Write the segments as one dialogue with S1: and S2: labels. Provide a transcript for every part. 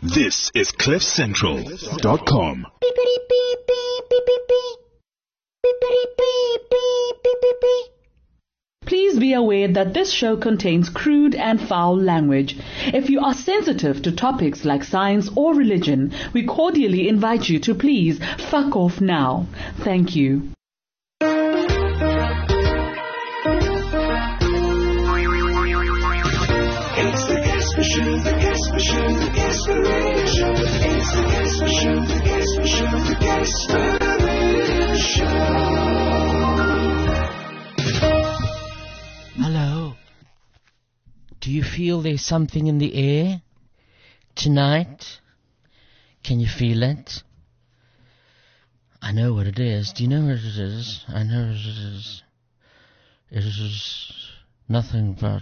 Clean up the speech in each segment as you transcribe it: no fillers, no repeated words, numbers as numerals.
S1: This is CliffCentral.com.
S2: Please be aware that this show contains crude and foul language. If you are sensitive to topics like science or religion, we cordially invite you to please fuck off now. Thank you.
S3: Hello. Do you feel there's something in the air tonight? Can you feel it? I know what it is. Do you know what it is? I know what it is. It is nothing but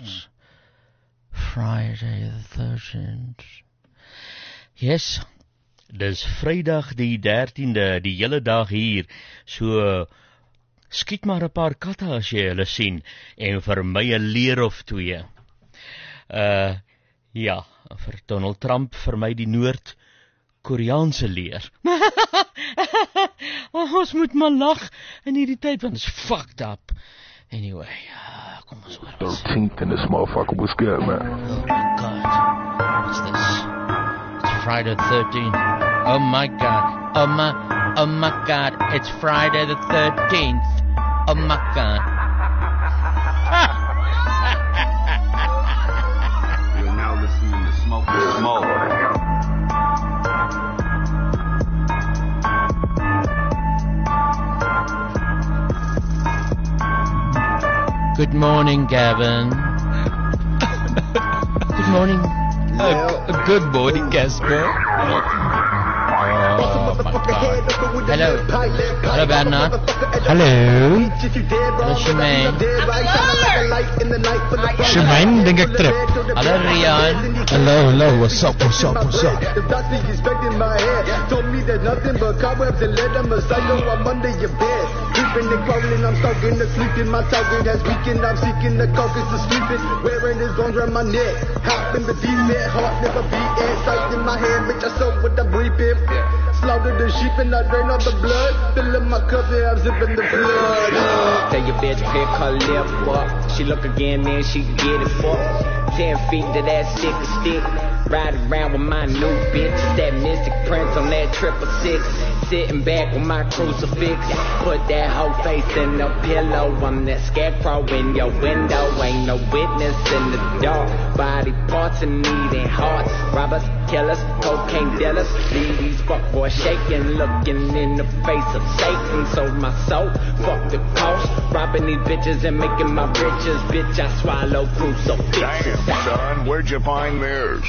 S3: Friday the 13th. Yes. Dis Vrydag die 13de, die hele dag hier. So skiet maar 'n paar katte as jy hulle sien en vir my 'n leer of twee. Ja, vir Donald Trump vir my die Noord-Koreaanse leer. Ons moet maar lag in hierdie tyd want it's fucked up. Anyway, kom ons hoor.
S4: 13th and this motherfucker was good, man.
S3: Oh my God, what's this? It's Friday the 13th. Oh my God, oh my God, it's Friday the 13th. Oh my God.
S5: You're now listening to Smoke the Smoke.
S3: Good morning, Gavin. Good morning.
S6: Good morning, Casper.
S3: Oh my God. Hello. Hello, Bernard.
S6: Hello.
S3: Hello, Shemaine.
S6: Shemaine, denk ek trip.
S3: Hello, Rian.
S6: Hello, what's up?
S7: Told me there's nothing but cobwebs and lead. I'm a psycho, I'm under your bed. Creeping and crawling, I'm stalking the sleeping. My target has weakened, I'm seeking the caucus to sleeping. Wearing his bones around my neck. Hopping the deep bed, heart never beating. Sight in my hand, bitch, I soak with the breathing. Slaughter the sheep and I drain all the blood. Filling my cup and I'm zipping the blood.
S8: Tell your bitch pick her lip up. She look again, then she get it fucked. 10 feet to that stick. Ride around with my new bitch. That Mystic Prince on that 666. Sitting back with my crucifix. Put that whole face in the pillow. I'm that scarecrow in your window. Ain't no witness in the dark. Body parts and needing hearts. Robbers, killers, cocaine dealers. Leave these fuckboys shaking. Looking in the face of Satan. Sold my soul. Fuck the cost. Robbing these bitches and making my riches. Bitch, I swallow crucifixes.
S4: Damn, son, where'd you find this?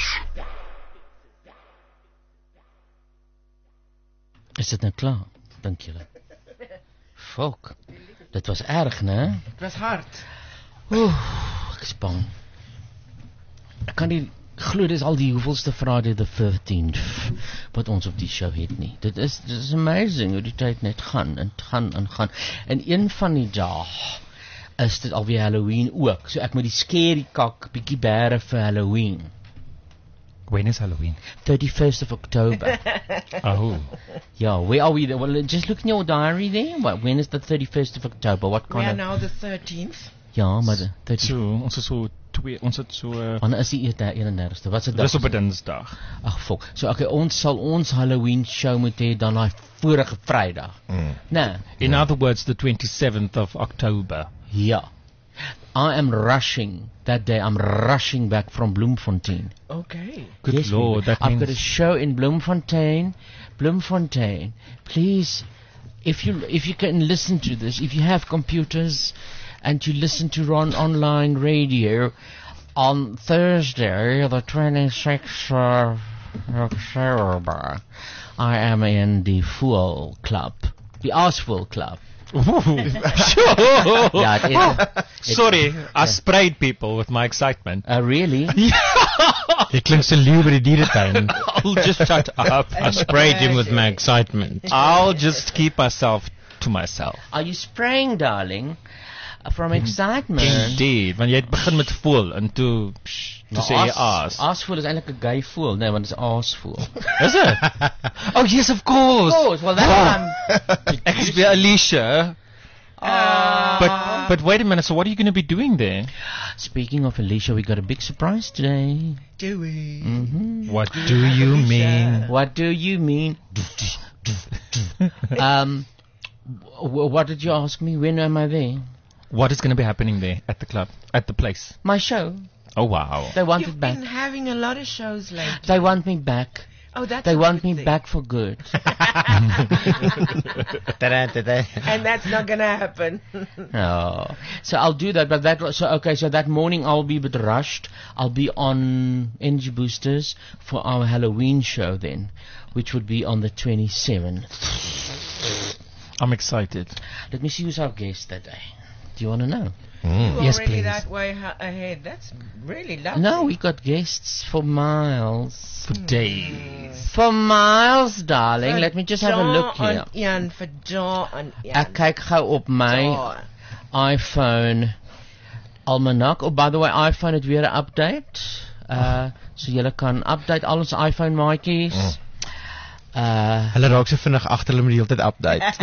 S3: Is dit nou klaar? Dink julle? Fuck. Dit was erg, né?
S6: Dit was hard.
S3: Ek is bang. Ek kan nie glo dis al die hoeveelste Friday the 13th wat ons op die show het nie. Dit is amazing hoe die tyd net gaan. En een van die dae is dit alweer Halloween ook. So ek moet die scary kak bietjie bære vir Halloween.
S6: When is Halloween?
S3: 31st of October.
S6: Oh.
S3: Yeah, where are we? Well, just look in your diary there. When is the 31st of October? What kind of...
S9: We are now the 13th.
S3: Ja, maar de 30th.
S6: Ons het so...
S3: Wanneer is die 31ste? Wat is die dag?
S6: Dis op 'n Dinsdag.
S3: Ag, fok. So, okay, ons sal ons Halloween show moet hê dan daai vorige Vrydag. Nee.
S6: In other words, the 27th of October.
S3: Ja. I am rushing that day. I'm rushing back from Bloemfontein.
S9: Okay.
S6: Good
S3: yes,
S6: Lord, that
S3: I've
S6: means...
S3: got a show in Bloemfontein. Please, if you can listen to this, if you have computers and you listen to Ron online radio on Thursday, the 26th of October, I am in the Fool Club, the Arsfool Club.
S6: Sure.
S3: Yeah,
S6: Sorry, I sprayed people with my excitement.
S3: Really?
S6: Jy klink so lief by die dieretuin. I'll just shut up. I sprayed him with my excitement. I'll just keep myself to myself.
S3: Are you spraying, darling? from excitement.
S6: Indeed, want jy het begin met voel en toe sê jy aas.
S3: Aasvoel is eintlik 'n gay voel, nee, want dit is aasvoel.
S6: Is it? Oh yes, of course.
S3: Well that's
S6: Ek is weer Alicia. But wait a minute, so what are you going to be doing there?
S3: Speaking of Alicia, we got a big surprise today.
S9: Do we?
S6: What do you mean?
S3: What do you mean? What did you ask me? When am I there?
S6: What is going to be happening there at the club, at the place?
S3: My show.
S6: Oh wow.
S3: They want
S9: You've
S3: it back.
S9: been having a lot of shows lately.
S3: They want me back.
S9: Oh, that's
S3: They
S9: a
S3: want
S9: good
S3: me
S9: thing.
S3: back for good.
S9: And that's not gonna happen.
S3: No. So I'll do that, but so that morning I'll be a bit rushed. I'll be on Energy Boosters for our Halloween show then, which would be on the 27th.
S6: I'm excited.
S3: Let me see who's our guest that day. Do you want to know?
S9: You're
S6: Yes,
S9: already
S6: please.
S9: that way ahead. That's really lovely.
S3: No, we got guests for miles.
S6: For days.
S3: For miles, darling. Let me just have a look here.
S9: Jan, vir John.
S3: Ek kyk gou op my iPhone almanak. Oh, by the way, iPhone het weer 'n update. So julle kan update al ons iPhone maatjies.
S10: Hulle raak so vinnig agter hulle moet die hele tyd update.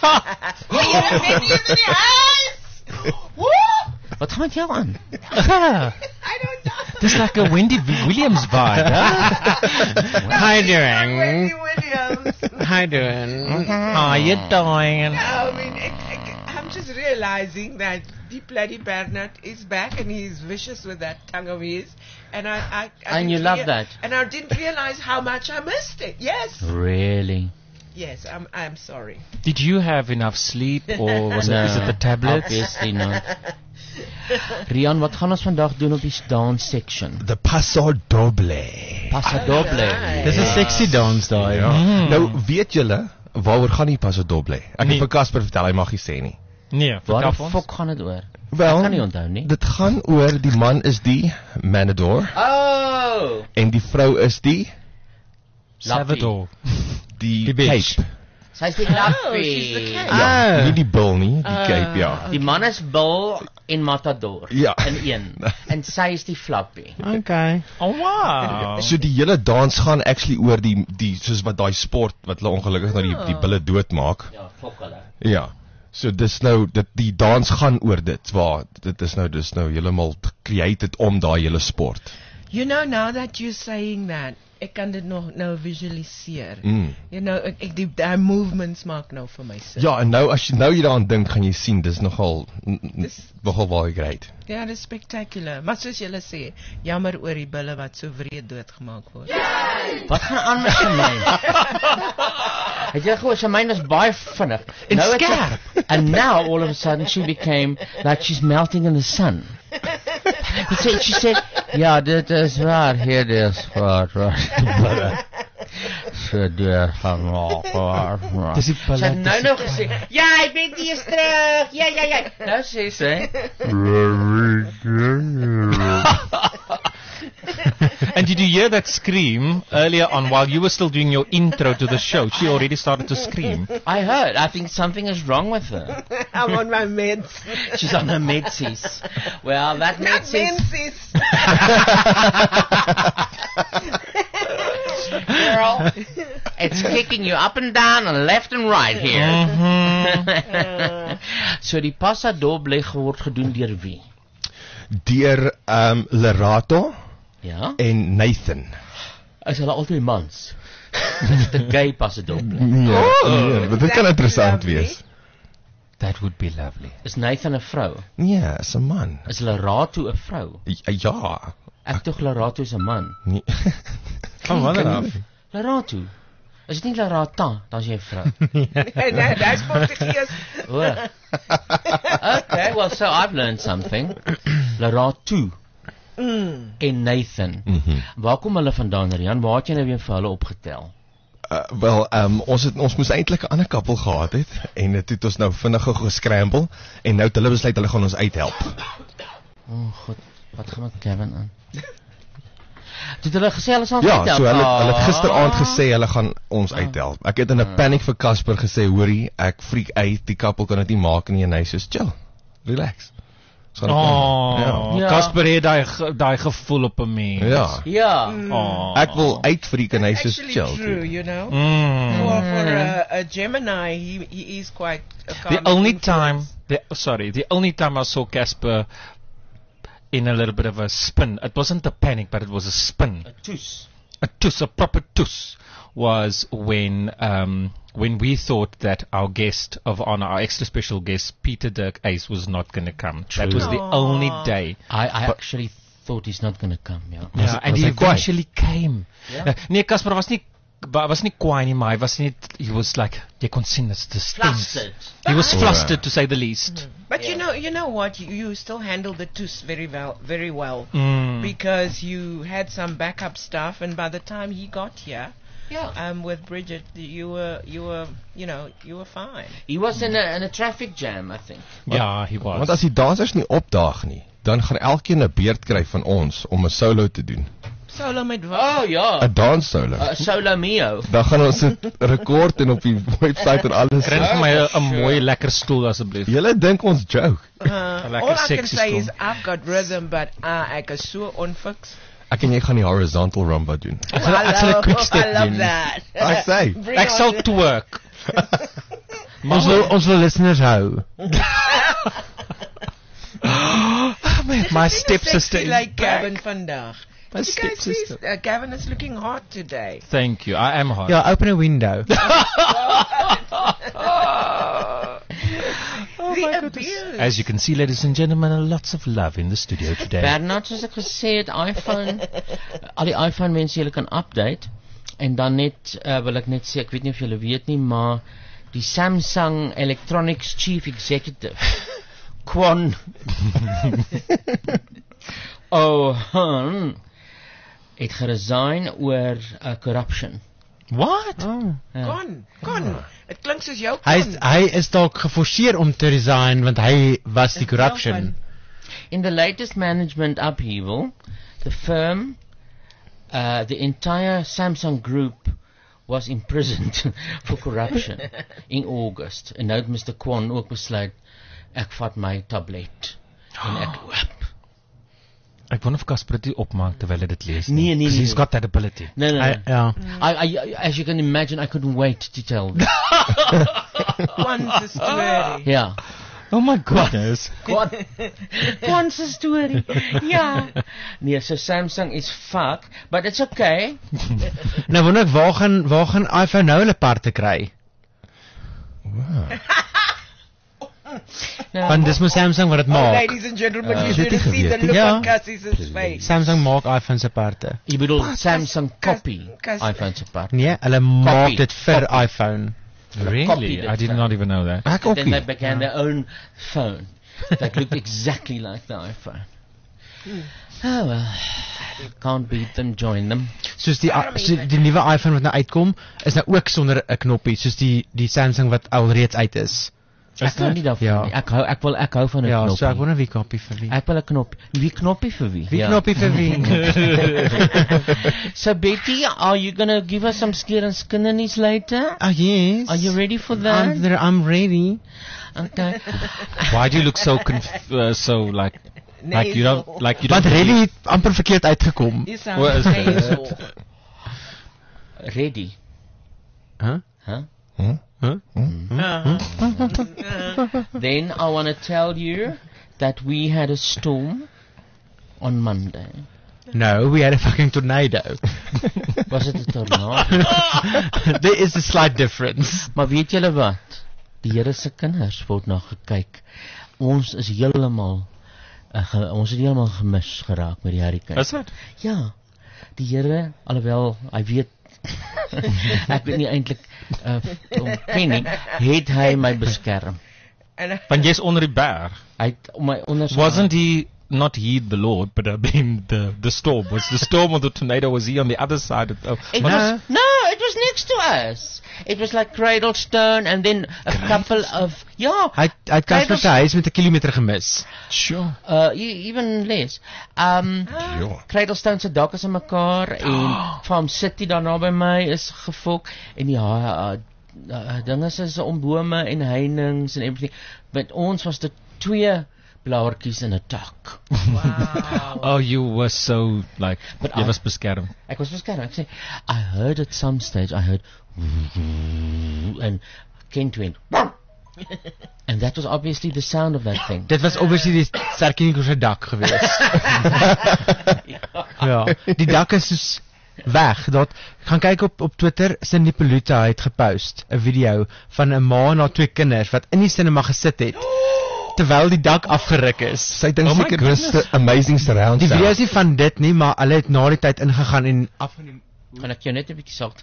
S3: Wat gaan met jou aan?
S9: I don't know.
S6: This like a Wendy Williams vibe, huh?
S10: How you doing?
S9: Wendy Williams.
S10: How you doing?
S6: How you doing?
S9: I mean, I'm just realizing that die bloody Bernard is back and he's vicious with that tongue of his. And I
S3: And you love that.
S9: And I didn't realize how much I missed it. Yes.
S3: Really?
S9: Yes, I'm sorry.
S6: Did you have enough sleep or is it the tablets?
S3: Obviously not. Rian, wat gaan ons vandag doen op die dance section?
S10: The Paso Doble.
S3: Paso Doble.
S10: Dis 'n sexy dance daai.
S11: Nou, weet julle waaroor gaan die Paso Doble? Ek het vir Casper vertel, hy mag nie sê nie.
S6: Nee,
S3: Waar
S6: vertel
S3: die
S6: vir ons.
S3: fok gaan dit oor?
S11: Wel,
S3: Ek kan nie onthou nie.
S11: dit gaan oor die man is die Manador
S3: Oh!
S11: en die vrou is die
S6: Salvador.
S11: die
S6: bitch.
S11: Cape.
S3: Sy is die
S9: she's the
S3: lappie.
S9: cat.
S11: Ja, nie die bil nie, die Cape, ja.
S3: Die man is Bill en Matador.
S11: Ja.
S3: In een. En sy is die flappie.
S10: Okay.
S6: Oh wow.
S11: So die hele dans gaan actually oor die soos wat daai sport wat hulle ongelukkig nou die bulle doodmaak.
S3: Ja, fok hulle.
S11: Ja. So dis nou die dans gaan oor dit waar dit is nou heeltemal created om daai hele sport.
S9: You know, now that you're saying that, ek kan dit nog nou visualiseer. You know, ek die movements maak nou vir my sin.
S11: Ja, en nou as jy daaraan dink, gaan jy sien dis nogal baie great.
S9: Ja, dis spectacular. Maar soos julle sê, jammer oor die bulle wat so wreed doodgemaak word.
S3: Wat gaan aan met Shemaine? Het jy gehoor, Shemaine is baie vinnig.
S11: En
S3: Nou het sy-
S11: skerp.
S3: And now, all of a sudden, she became like she's melting in the sun. She said, ja, dit is waar, hier is waar. So deur gaan waar.
S10: Dis die
S3: Sy het nou gesê, ja, ek ben hier terug. Ja. Nou sê sy.
S6: And did you hear that scream earlier on while you were still doing your intro to the show? She already started to scream.
S3: I heard. I think something is wrong with her.
S9: I'm on my meds.
S3: She's on her medsies. Well, that
S9: Not
S3: medsies.
S9: menses.
S3: Girl, it's kicking you up and down and left and right here. So die Paso Doble word gedoen deur wie?
S11: Deur Lerato
S3: Ja?
S11: en Nathan.
S3: Is hulle altyd mans? Dis 'n gay Paso Doble.
S11: Nee, dit kan interessant
S9: lovely.
S11: wees.
S6: That would be lovely.
S3: Is Nathan 'n vrou?
S11: Nee, is 'n man.
S3: Is Lerato 'n vrou?
S11: Ja.
S3: Ek tog Lerato is 'n man.
S11: Nee.
S6: Van wanneer af?
S3: Lerato. Is dit nie Lerata, dan is jy 'n vrou.
S9: Nee, dis Portugees.
S3: Oh. Okay, well, so I've learned something. Lerato en Nathan. Waar kom hulle vandaan, Rian? Waar het jy nou weer vir hulle opgetel?
S11: Wel, ons moes eintlik 'n ander koppel gehad het en dit het ons nou vinnig gescramble en nou het hulle besluit hulle gaan ons uithelp.
S3: Oh god, wat gaan met Kevin aan? Toe hulle gesê hulle sal
S11: Ja,
S3: uithelp.
S11: so hulle het gisteraand gesê hulle gaan ons uithelp. Ek het in 'n paniek vir Casper gesê, hoorie, ek freak uit, die koppel kan dit nie maak nie en hy sê, "Chill. relax.
S6: Oh, Casper het daai gevoel op 'n mens.
S11: Ja.
S3: Ja.
S11: Ek wil uitfreak en hy's so
S9: Actually
S11: chill.
S9: true, you know.
S6: Mm.
S9: For a Gemini, he is quite a
S6: The
S9: calming
S6: only
S9: influence.
S6: time, the only time I saw Casper in a little bit of a spin, it wasn't a panic, but it was a spin. A proper toos, was when we thought that our guest of honor, our extra special guest, Peter Dirk Ace, was not going to come. That was the only day.
S3: I actually thought he's not going to come,
S6: Ja, and he eventually came.
S3: Ja?
S6: Nee, Casper was nie kwaai nie, maar hy was net, he was like, jy kon sien it's the stings.
S3: Flustered.
S6: He was flustered, to say the least.
S9: But you know what? You still handled the twos very well,
S6: Mm.
S9: because you had some backup stuff, and by the time he got here, with Bridget, you were fine.
S3: He was in a traffic jam, I think.
S6: Ja, he was.
S11: Want as die dansers nie opdaag nie, dan gaan elkeen 'n beurt kry van ons om 'n solo te doen.
S9: Solo met wat?
S3: Oh ja.
S11: 'n dans solo.
S3: Solo Mio.
S11: Dan gaan ons dit rekord en op die webwerf en alles.
S6: Kry vir my 'n mooi lekker stoel asseblief.
S11: Julle dink ons joke.
S9: All I can say is I've got rhythm, but ek is so onfix.
S11: Ek en jy gaan die horizontal rumba doen.
S9: Ek sal 'n quick step doen. I love that.
S11: Ek sê,
S6: ek sal twerk.
S10: Ons wil listeners hou.
S6: My stepsister is
S9: like
S6: back.
S9: Gavin vandag.
S6: My stepsister.
S9: Gavin is looking hot today.
S6: Thank you. I am hot.
S10: Ja, open a window.
S6: As you can see, ladies and gentlemen, lots of love in the studio today.
S3: Bernard, soos ek gesê het, iPhone, al die iPhone mense julle kan update, en dan net, wil ek net sê, ek weet nie of julle weet nie, maar die Samsung Electronics Chief Executive, Kwon het geresign oor corruption.
S6: What?
S9: Kon. Het klink soos jou
S10: Hy is dalk geforseer om te resign want hy was die corruption.
S3: In the latest management upheaval, the firm, the entire Samsung group was imprisoned for corruption in August. En nou het Mr. Kwon ook besluit, ek vat my tablet en ek loop.
S6: Ek wonder of Casper dit opmaak terwyl hy dit lees.
S3: Nee.
S6: He's got that ability.
S3: No.
S10: Ja.
S3: I, as you can imagine, I couldn't wait to tell them.
S9: Kwon's story.
S3: Ja.
S6: Oh my goodness.
S3: Kwon's story. Ja. Nee, so Samsung is fuck, but it's okay.
S10: Nou wonder ek waar gaan iPhone nou hulle parte kry? Want dis moet Samsung wat dit maak.
S9: Ladies and gentlemen, you should have seen the look on Cassie's face.
S10: Samsung maak iPhones aparte.
S3: Jy bedoel Samsung copy iPhones apart.
S10: Nee, hulle maak dit vir iPhone.
S6: Really? I did not even know that.
S3: Then they began their own phone that looked exactly like the iPhone. Oh well, can't beat them, join them.
S10: Soos die nuwe iPhone wat nou uitkom, is nou ook sonder 'n knoppie, soos die Samsung wat alreeds uit is.
S3: Ek hou nie daarvan nie. Ek hou van 'n knoppie.
S10: Ja, so ek wonder wie knoppie vir wie.
S3: Ek wil 'n knoppie. Wie knoppie vir wie?
S10: Wie knoppie vir wie?
S3: So Betty, are you going to give us some skeer and skinnies later?
S10: Oh yes.
S3: Are you ready for that?
S10: I'm ready.
S3: Okay.
S6: Why do you look so so like you don't
S10: Want ready het amper verkeerd uitgekom.
S3: Ready.
S10: Huh?
S3: Then I want to tell you that we had a storm on Monday.
S10: No, we had a fucking tornado.
S3: Was it a tornado?
S10: There is a slight difference.
S3: Maar weet julle wat? Die Here se kinders word na gekyk. Ons is heeltemal ons het heeltemal gemis geraak met die hurricane.
S6: Is dit?
S3: Ja. Die Here, alhoewel hy weet ek weet nie eintlik ken nie, het hy my beskerm.
S6: Want jy's onder die berg.
S3: Hy het my onder
S6: Wasn't he not heed the Lord, but I mean the storm? Was the storm or the tornado, was he on the other side of
S3: No, it was next to us. It was like Cradlestone and then a couple of
S10: Hy het Casper se huis met 'n kilometer gemis.
S6: Sure.
S3: Even less. Cradlestone se dak is in mekaar en Farm City daarna by my is gefok en dinge is om bome en heininge en everything. But ons was dit 2 blaartjies in 'n tak.
S9: Wow.
S6: Oh, you were so like,
S3: But
S6: jy
S3: I-
S6: was beskerm.
S3: Ek was beskerm. Ek sê, I heard at some stage, and Kent went, and that was obviously the sound of that thing.
S10: Dit was obviously die Sterkinico se dak geweest. Ja, die dak is soos weg. Dat gaan kyk op Twitter, Cindy Peluta het gepost 'n video van 'n ma en haar 2 kinders wat in die cinema gesit het terwyl die dak afgeruk is.
S11: Sy dink seker dis 'n amazing surround
S10: Die
S11: sound.
S10: video is nie van dit nie, maar hulle het na die tyd ingegaan en afgeneem.
S3: Kan ek jou net 'n bietjie salt?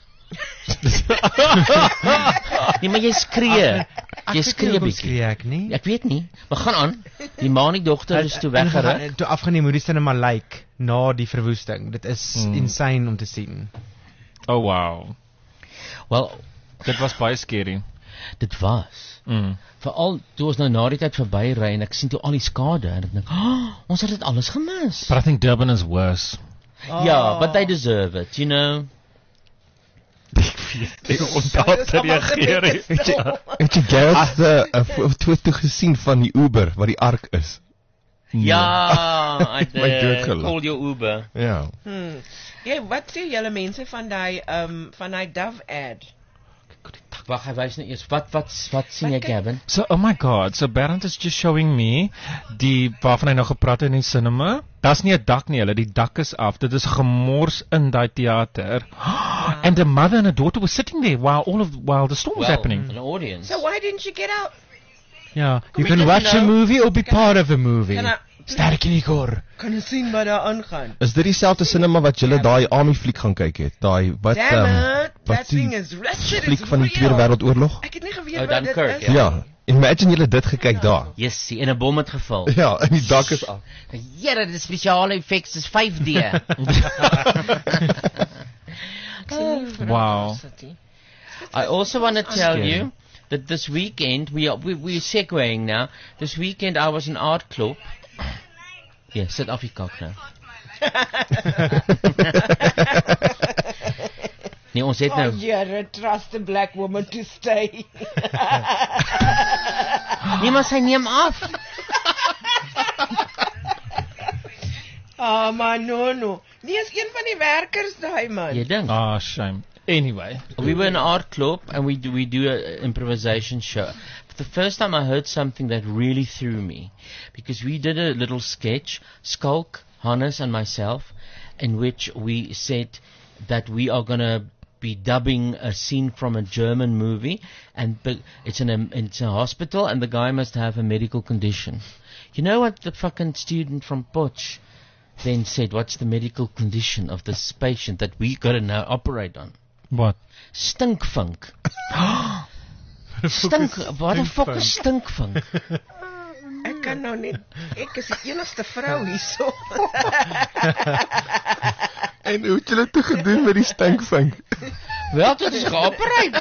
S3: Nee, maar jy skree. Jy skree bietjie.
S10: Skree ek nie.
S3: Ek weet nie. Maar gaan aan. Die ma en die dogter is toe weggeruk.
S10: Toe afgeneem hoe die cinema lyk na die verwoesting. Dit is insane om te sien.
S6: Oh wow.
S3: Wel,
S6: dit was baie scary.
S3: Dit was. Veral toe ons nou na die tyd verby ry en ek sien toe al die skade en ek dink, ons het dit alles gemis.
S6: But I think Durban is worse.
S3: Ja, but they deserve it, you know.
S11: Het jy Gareth foto gesien van die Uber wat die ark is?
S3: Ja, ek
S11: My dood gelag.
S3: call your Uber.
S11: Ja.
S9: Ja, wat sê julle mense van daai Dove ad?
S3: Wag, hy wys nou eers. Wat sien jy, Gavin?
S6: So, oh my god, so Bernd is just showing me die waarvan hy nou gepraat het in die cinema. Daar's nie 'n dak nie, hulle, die dak is af. Dit is gemors in daai theater. And the mother and the daughter were sitting there while the storm was happening.
S3: An audience.
S9: So why didn't you get out?
S10: Ja, you can watch a movie or be part of a movie.
S9: Kan
S10: Sterkinico.
S9: Kan jy sien wat daar aangaan?
S11: Is dit dieselfde cinema wat julle daai Army fliek gaan kyk het? Daai wat
S9: Damn it,
S11: wat
S9: that
S11: die
S9: thing is wretched,
S11: fliek
S9: it's
S11: van die Tweede
S9: real.
S11: Wêreldoorlog?
S9: Ek het nie geweet
S3: Oh,
S9: wat dit
S3: Dunkirk,
S9: is.
S3: ja.
S11: Ja, imagine julle dit gekyk daar.
S3: Yes, en 'n bom het geval.
S11: Ja, en die dak is af.
S3: Here, die spesiale effects is 5D.
S6: Wow.
S3: I also want to tell you that this weekend we're segueing now. This weekend I was in Art Club. Yeah, sit off your cock now. Nee, ons het nou.
S9: Oh, Jere, trust a black woman to stay.
S3: Nee, maar sy neem af.
S9: Man, no. Nie is een van die werkers daai man.
S3: Jy dink?
S6: Ah, shame. Anyway,
S3: we were in an art club and we do an improvisation show. For the first time I heard something that really threw me, because we did a little sketch, Skulk, Hannes and myself, in which we said that we are going to be dubbing a scene from a German movie, and it's a hospital and the guy must have a medical condition. You know what the fucking student from Potch then said? What's the medical condition of this patient that we got to now operate on?
S6: What?
S3: Stinkvunk. Wat 'n fucking stinkvunk.
S9: Ek kan nou net, ek is die enigste vrou hierso.
S11: En hoe het julle toe gedoen met die stinkvink?
S3: Wel, dit is geoperate.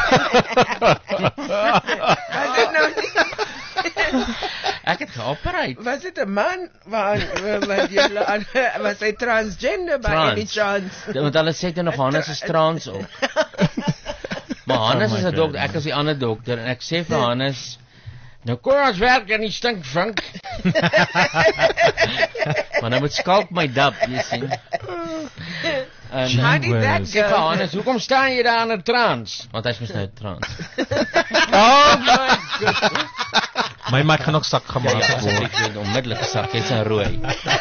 S9: Was dit nou nie?
S3: Ek het geoperate.
S9: Was dit 'n man wat was hy transgender by any chance?
S3: Want hulle sê dit nog Hannes is trans ook. Maar Hannes is 'n dokter, ek is die ander dokter en ek sê vir Hannes, nou kom ons werk aan die stinkvink. Maar nou moet Skalk my dub, jy sien.
S9: How did that
S3: Sê vir
S9: go?
S3: Hannes, hoekom staan jy daar aan 'n trans? Want hy's mos nou trans.
S6: Oh my god. My maak gaan nog sak gemaak
S3: Ja,
S6: word.
S3: ek het onmiddellik sak, dit's 'n rooi.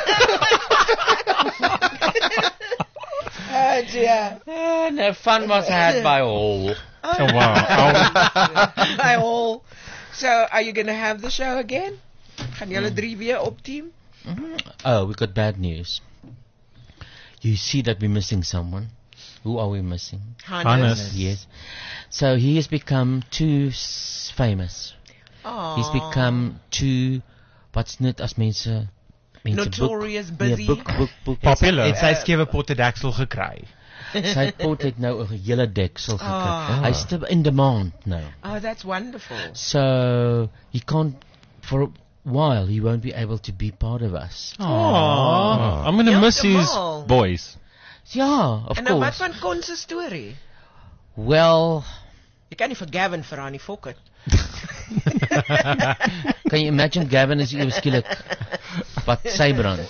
S3: No fun was had by all.
S6: Oh wow.
S9: By all. So, are you going to have the show again? Gaan julle 3 weer opteam?
S3: Oh, we got bad news. You see that we're missing someone. Who are we missing?
S6: Hannes.
S3: Yes. So he has become too famous.
S9: Oh.
S3: He's become too, what's net as mense
S9: Notorious, busy.
S3: book.
S6: Popular.
S10: Het sy skewe potte deksel gekry.
S3: Sy pot het nou 'n hele deksel gekry.
S9: Oh.
S3: Hy's still in demand now.
S9: Oh, that's wonderful.
S3: So he can't, for a while, he won't be able to be part of us.
S6: Aww. I'm gonna miss his
S9: Heeltemal.
S6: boys.
S3: Ja, of
S9: En nou wat
S3: course.
S9: van Kon se storie?
S3: Well,
S9: Jy kan nie vir Gavin vra nie, fok het.
S3: Kan jy imagine Gavin is ewe skielik wat sy brand.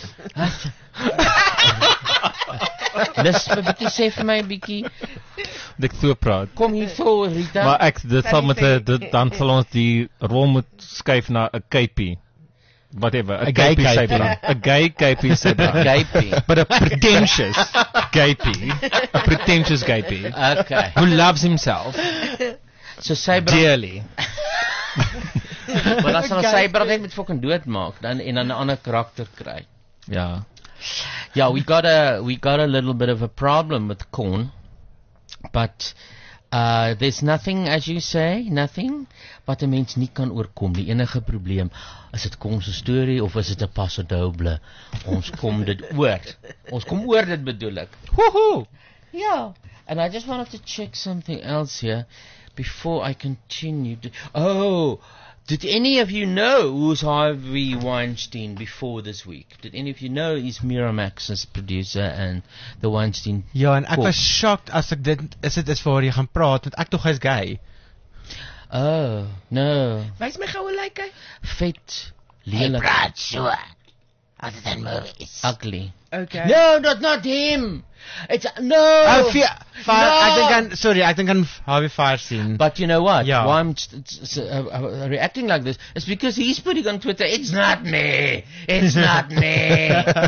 S3: Dis vir bietjie sê vir my bietjie.
S6: Ek so praat.
S3: Kom hier voor Rita.
S6: Maar dit sal met dan sal ons die rol moet skuif na 'n Capie. Whatever, a gay Capie. A gay Capie Sabra. But a pretentious Capie. A pretentious Capie.
S3: Okay.
S6: Who loves himself.
S3: So Sabra
S6: dearly.
S3: Maar dan sal Sabra net met fucking doodmaak dan en dan 'n ander karakter kry.
S6: Ja.
S3: Yeah, we got a little bit of a problem with Korn, but there's nothing, as you say, nothing wat 'n mens nie kan oorkom. Die enige probleem is dit Korn se storie of is dit 'n paso doble. Ons kom dit oor. Ons kom oor dit bedoel ek.
S6: Woohoo!
S3: Yeah, and I just wanted to check something else here before I continue. Did any of you know who's Harvey Weinstein before this week? Did any of you know he's Miramax's producer and the Weinstein?
S10: Ja, en ek was shocked as ek dit is vir jy gaan praat, want ek tog hy's gay.
S3: Oh, no.
S9: Wys my goue lyk hy.
S3: Vet, lelik.
S12: Hy praat so. Other than movies.
S3: Ugly.
S9: Okay.
S3: No, not him. It's no.
S10: I think I'm Harvey Fierstein.
S3: But you know what?
S10: Yeah.
S3: Why I'm reacting like this is because he's putting on Twitter, it's not me. It's not me.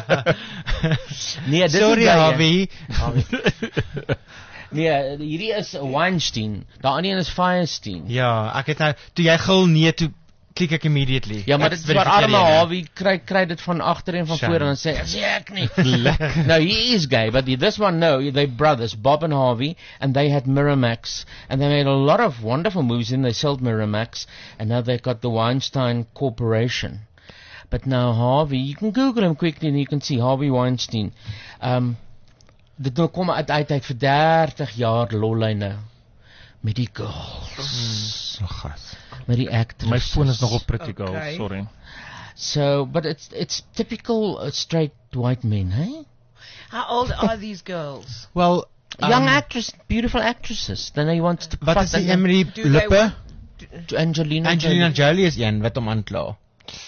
S3: Nee,
S10: sorry Harvey.
S3: Nee, hierdie is Weinstein. Daai een is Fierstein.
S10: Ja, ek het nou toe jy gil nee toe klik ek immediately.
S3: Ja, maar dit is waar arme Harvey kry dit van agter en van voor en dan sê ek nie. No, he is gay, but this one, no, they're brothers, Bob and Harvey, and they had Miramax, and they made a lot of wonderful movies, and they sold Miramax, and now they've got the Weinstein Corporation. But now Harvey, you can Google him quickly and you can see Harvey Weinstein. Dit nou kom uit vir 30 jaar lollyne met die girls. Met die actors.
S6: My phone is nog op pretty girls, sorry.
S3: So, but it's typical straight white men, hey?
S9: How old are these girls?
S10: Well,
S3: young actress, beautiful actresses. Then he wants to.
S10: Wat is die Emily Lippe?
S3: Angelina
S10: Jolie is een wat hom aankla.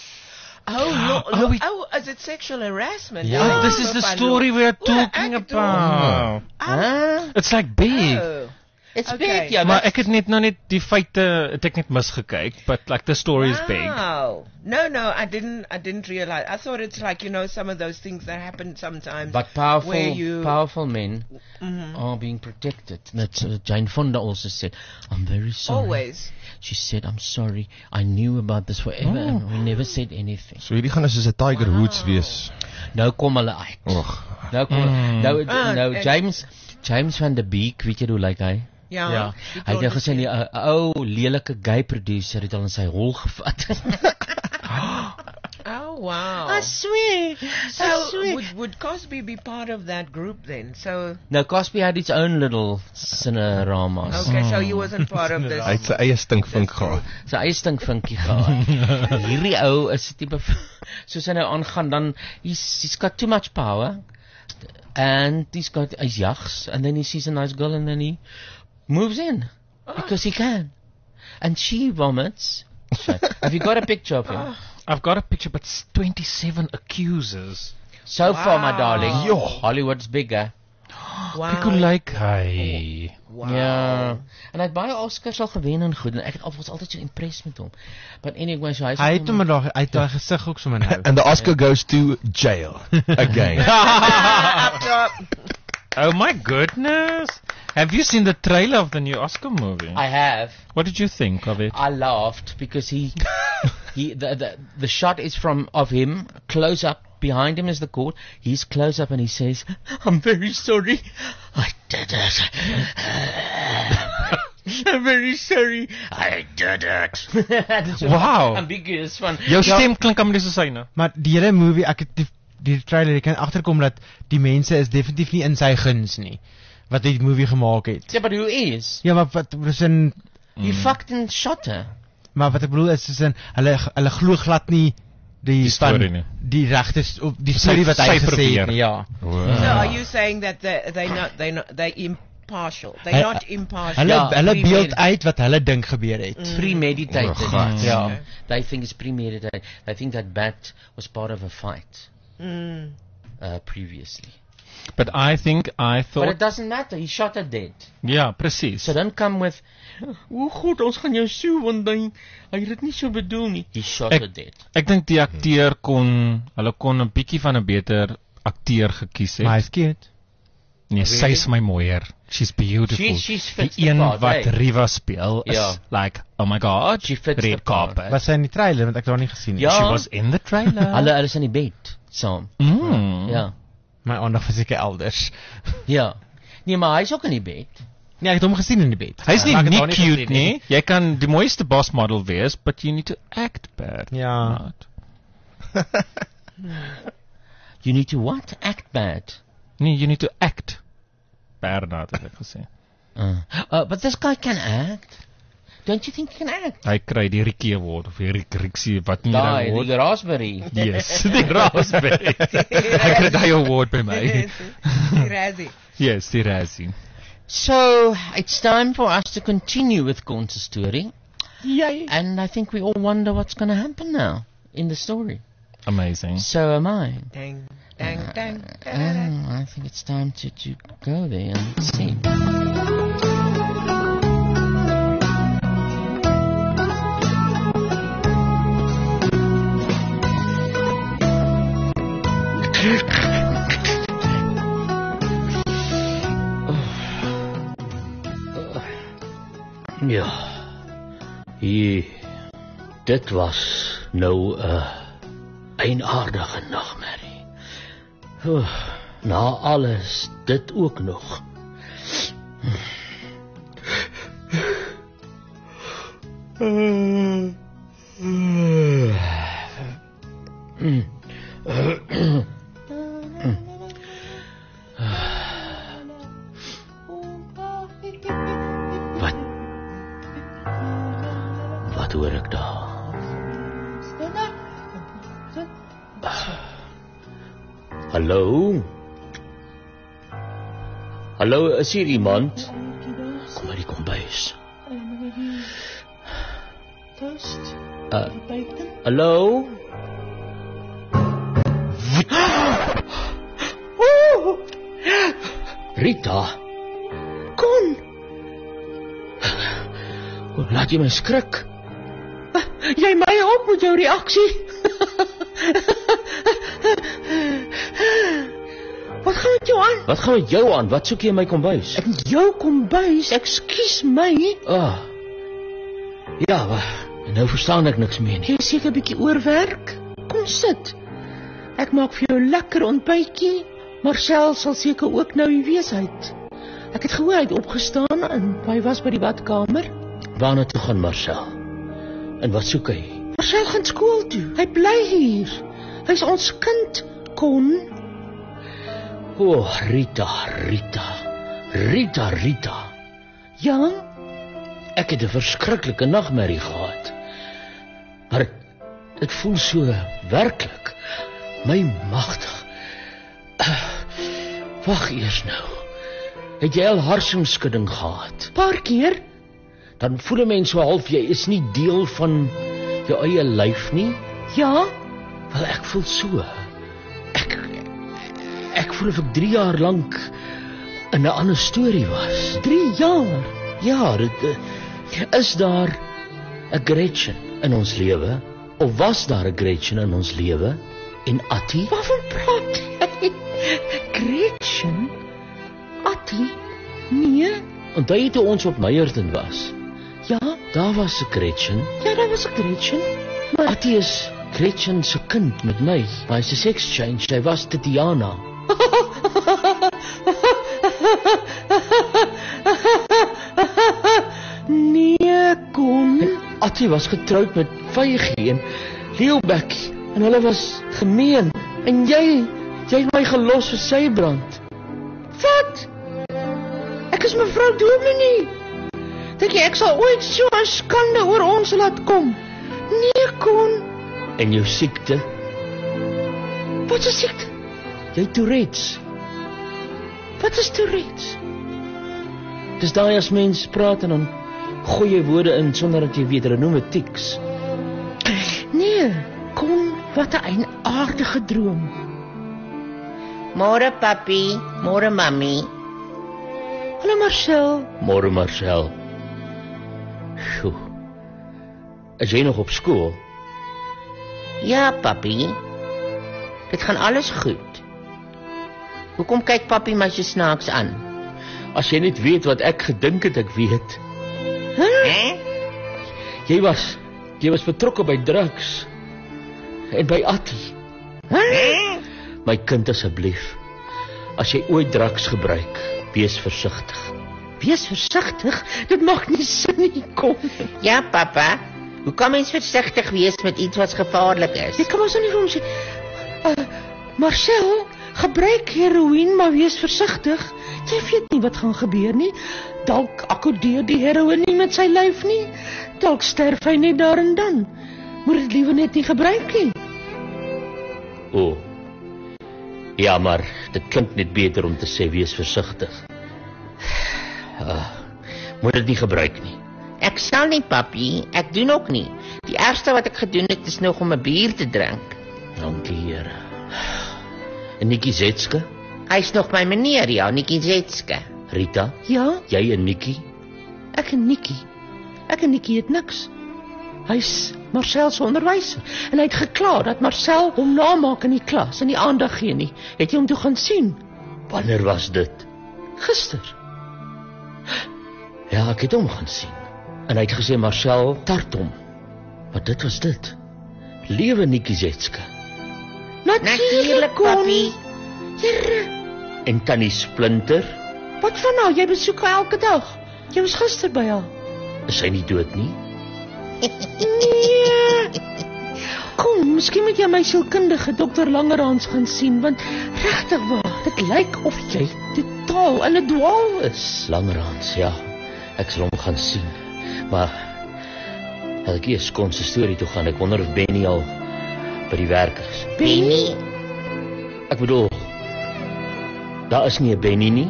S9: Is it sexual harassment?
S10: Yeah.
S6: This is the story we're talking about. It's like big.
S3: It's big, yeah.
S6: Maar ek het net die feite het ek net misgekyk, but like the story is big.
S9: No, I didn't realize. I thought it's like, some of those things that happen sometimes.
S3: But powerful men are being protected. That's Jane Fonda also said. I'm very sorry.
S9: Always.
S3: She said, I'm sorry. I knew about this forever and we never said anything.
S11: So hierdie gaan as 'n Tiger Woods wees.
S3: Nou kom hulle uit. Nou kom nou James van der Beek, weet jy hoe lyk hy?
S9: Ja.
S3: Hy het gesê 'n ou lelike gay producer het al in sy hol gevat.
S9: Oh wow.
S3: I swear.
S9: So would Cosby be part of that group then? So
S3: no, Cosby had its own little cineramas.
S9: Okay, so he wasn't part of this.
S11: Hy het sy eie stinkvink gehad.
S3: Sy eie stinkvinkie gehad. Hierdie ou is 'n tipe soos hy nou aangaan dan he's got too much power and he's yachts and then he sees a nice girl and then he moves in because he can, and she vomits. So, have you got a picture of him?
S6: I've got a picture, but 27 accusers.
S3: So far, my darling. Hollywood's bigger.
S9: Wow.
S6: Ek like hy.
S9: Wow.
S3: Ja. En hy het baie Oscars al gewen en goed en ek was altyd so impressed met hom. But anyway, so
S10: hy het hom daar uit daai gesig ook sommer nou.
S11: And the Oscar goes to jail again.
S6: Oh my goodness. Have you seen the trailer of the new Oscar movie?
S3: I have.
S6: What did you think of it?
S3: I laughed because the shot is of him close up. Behind him is the court. He's close up and he says, "I'm very sorry. I did it. I'm very sorry. I did it."
S6: Wow.
S3: Ambiguous van.
S6: Jou stem klink amper soos syne.
S10: Maar die hele movie, ek het die trailer, ek kan agterkom dat die mense is definitief nie in sy guns nie wat die movie gemaak het.
S3: Yeah, but who is?
S10: Ja, maar wat is in
S3: He fucked and shot her.
S10: Maar wat ek bedoel is in hulle glo glad nie die
S6: storie nie.
S10: Die regte die storie wat hy gesê het. Ja.
S9: So are you saying that they partial. They're not impartial.
S10: Hulle beeld uit wat hulle dink gebeur het.
S3: Premeditated.
S10: Ja.
S3: They think it's premeditated. They think that bat was part of a fight previously.
S6: But I thought...
S3: But it doesn't matter, he shot her dead.
S6: Ja, precies.
S3: So don't come with, oh God, ons gaan jou soe, want hy het dit nie so bedoel nie. He shot her dead.
S6: Ek dink die akteur hulle kon 'n bietjie van 'n beter akteur gekies het.
S10: Maar hy's cute.
S6: Nee, sy is my mooier. She's beautiful.
S3: She's fits
S6: die een
S3: part,
S6: wat Riva speel is like, oh my God,
S3: she fits
S6: red carpet.
S10: Was sy in die trailer, want ek het haar nie gesien nie.
S3: Ja.
S6: She was in the trailer.
S3: Hulle is in die bed, saam. Ja.
S10: My aandag was seker elders.
S3: Ja. Nee, maar hy's ook in die bed.
S10: Nee, ek het hom gesien in die bed.
S6: Hy's nie cute nie. Jy kan die mooiste bossmodel wees, but you need to act bad.
S10: Ja.
S3: You need to what? Act bad.
S6: Nee, you need to act. Bernard het ek gesê.
S3: But this guy can act. Don't you think he can act?
S6: Hy kry die Rickie Award of die Rickie wat nie daai
S3: award. Die raspberry.
S6: Yes, die raspberry. Hy kry die award by my.
S9: Die Razzie.
S6: Yes, die Razzie.
S3: So, it's time for us to continue with Gon's story.
S9: Yay.
S3: And I think we all wonder what's going to happen now in the story.
S6: Amazing.
S3: So am I.
S9: Dang, dang, dang,
S3: I think it's time to go there and see. Ja, dit was nou 'n eienaardige nagmerrie. Na alles, dit ook nog. Wat hoor ek daar? Hallo? Hallo, is hier iemand? Kom maar, die kombuis. Hallo? Rita? Kom! Laat jy my skrik? Jy my op met jou reaksie. Wat gaan met jou aan? Wat gaan met jou aan? Wat soek jy in my kombuis? Ek in jou kombuis? Ekskuus my. Ja, nou verstaan ek niks meer nie. Jy seker 'n bietjie oorwerk? Kom sit. Ek maak vir jou lekker ontbytjie. Marcel sal seker ook nou hier wees uit. Ek het gehoor hy het opgestaan en hy was by die badkamer. Waarna toe gaan Marcel? En wat soek hy? Marcel gaan skool toe. Hy bly hier. Hy's ons kind, Kon. Rita. Ja? Ek het 'n verskriklike nagmerrie gehad. Maar dit voel so werklik. My magtig. Wag eers nou. Het jy al hartsoenskudding gehad? Paar keer. Dan voel 'n mens so half jy is nie deel van jou eie lyf nie. Ja? Wel ek voel so. Ek voel of ek 3 jaar lank in 'n ander storie was. 3 jaar? Ja, dit is daar 'n Gretchen in ons lewe? Of was daar 'n Gretchen in ons lewe? En Attie? Waarvan praat jy? Gretchen? Attie? Nee. Want jy toe ons op Meyerton was. Ja, daar was 'n Gretchen. Ja, daar was 'n Gretchen. Maar Attie is Gretchen se kind met my. Maar hy's 'n sex change. Hy was Tatiana. Nee, Kon. Attie was getroud met Vygie en Leeubekkie en hulle was gemeen. En jy het my gelos vir Sybrand. Wat? Ek is mevrou Dominee. Dink jy ek sal ooit so 'n skande oor ons laat kom? Nee, Kon. En jou siekte? Wat is siekte? Jy Tourette's. Wat is Tourette's? Dis daai as mens praat en dan gooi jy woorde in sonder dat jy weet, hulle noem dit tics.
S9: Nee, kom, wat 'n aardige droom.
S12: Môre papi, môre mami.
S9: Hallo Marcel.
S3: Môre Marcel. Sjoe. Is jy nog op skool?
S12: Ja, papi. Dit gaan alles goed. Hoekom kyk papi my so snaaks aan?
S3: As jy net weet wat ek gedink het ek weet. Jy was betrokke by drugs. En by Attie. My kind asseblief. As jy ooit drugs gebruik, wees versigtig.
S9: Wees versigtig? Dit maak nie sin nie, kom.
S12: Ja, papa. Hoe kan mens versigtig wees met iets wat gevaarlik is?
S9: Jy kan maar so nie vir hom sê. Marcel, gebruik heroïne, maar wees versigtig. Jy weet nie wat gaan gebeur nie. Dalk akkordeer die heroïne nie met sy lyf nie. Dalk sterf hy net daar en dan. Moet dit liewer net nie gebruik nie.
S3: O. Ja, maar dit klink net beter om te sê wees versigtig. Moet dit nie gebruik nie.
S12: Ek sal nie, papi. Ek doen ook nie. Die ergste wat ek gedoen het is nog om 'n bier te drink.
S3: Dankie, Here. En Nikki Zetske?
S12: Hy's nog my meneer, ja, Nikki Zetske.
S3: Rita?
S9: Ja?
S3: Jy en Nikki?
S9: Ek en Nikki het niks. Hy's Marcel se onderwyser en hy het gekla dat Marcel hom namaak in die klas en nie aandag gee nie. Het jy hom toe gaan sien?
S3: Wanneer was dit?
S9: Gister.
S3: Ja, ek het hom gaan sien. En hy het gesê Marcel tart hom. Maar dit was dit. Lewe Nikki Zetske.
S12: Natuurlik, papi.
S9: Here.
S3: En Tannie Splinter?
S9: Wat van haar? Jy besoek haar elke dag. Jy was gister by haar.
S3: Is sy nie dood nie?
S9: Nee. Kom, miskien moet jy my sielkundige dokter Langerhans gaan sien, want regtig waar, dit lyk of jy totaal in 'n dwaal is.
S3: Langerhans, ja. Ek sal hom gaan sien. Maar ek eers kon se storie toe gaan. Ek wonder of Benny al by die werk is.
S12: Benny?
S3: Ek bedoel, daar is nie 'n Benny nie.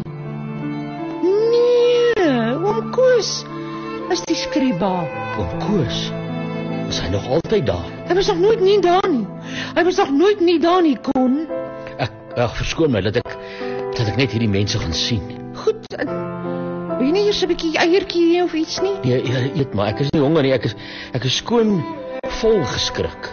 S9: Nee, oom Koos is die skriba.
S3: Oom Koos? Is hy nog altyd daar?
S9: Hy was nog nooit nie daar nie. Kon.
S3: Ek verskoon my dat ek net hierdie mense gaan sien.
S9: Goed. Wil jy nie eers 'n bietjie eiertjie hê of iets nie?
S3: Nee, eet maar. Ek is nie honger nie. Ek is skoon vol geskrik.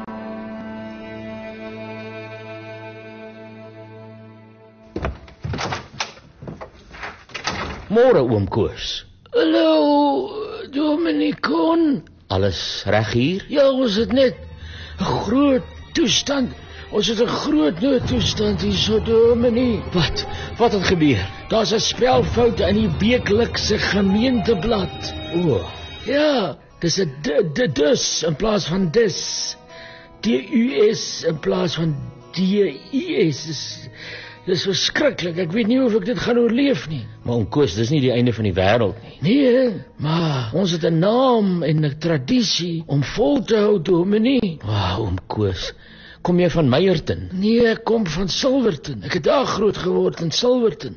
S3: Môre oom Koos.
S13: Hallo, Dominee Kon.
S3: Alles reg hier?
S13: Ja, ons het net 'n groot toestand. Ons het 'n groot noodtoestand hier so, Dominee.
S3: Wat het gebeur?
S13: Daar's 'n spelfout in die Beeklikse gemeenteblad.
S3: O.
S13: Ja, dis 'n dus in plaas van dis. DUS in plaas van DIS. Dis verskriklik. Ek weet nie of ek dit gaan oorleef nie.
S3: Maar oom Koos, dis nie die einde van die wêreld nie.
S13: Nee, maar ons het 'n naam en 'n tradisie om vol te hou, Dominee.
S3: Oom Koos. Kom jy van Meyerton?
S13: Nee, ek kom van Silverton. Ek het daar groot geword in Silverton.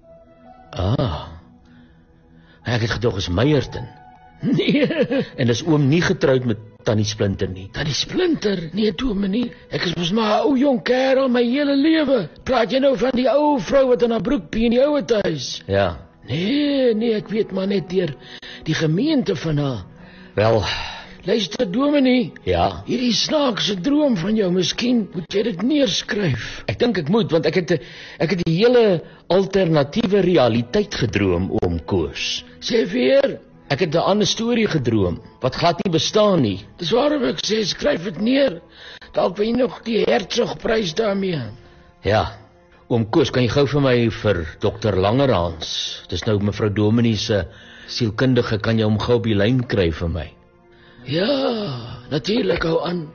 S3: Ek het gedog is Meyerton.
S13: Nee.
S3: En is oom nie getroud met Tannie Splinter nie?
S13: Tannie Splinter? Nee, Dominee. Ek is mos maar 'n ou jong kerel my hele lewe. Praat jy nou van die ou vrou wat in haar broek pie in die ouer huis?
S3: Ja.
S13: Nee, ek weet maar net deur die gemeente van haar.
S3: Wel,
S13: luister Dominee.
S3: Ja.
S13: Hierdie snaakse droom van jou, miskien moet jy dit neerskryf.
S3: Ek dink ek moet, want ek het 'n hele alternatiewe realiteit gedroom, oom Koos.
S13: Sê weer.
S3: Ek het 'n ander storie gedroom wat glad nie bestaan nie.
S13: Dis waarom ek sê skryf dit neer. Dalk wil jy nog die Hertzogprys daarmee.
S3: Ja. Oom Koos, kan jy gou vir my vir dokter Langerhans? Dis nou mevrou Dominee se sielkundige, kan jy hom gou op die lyn kry vir my?
S13: Ja, natuurlik, hou aan.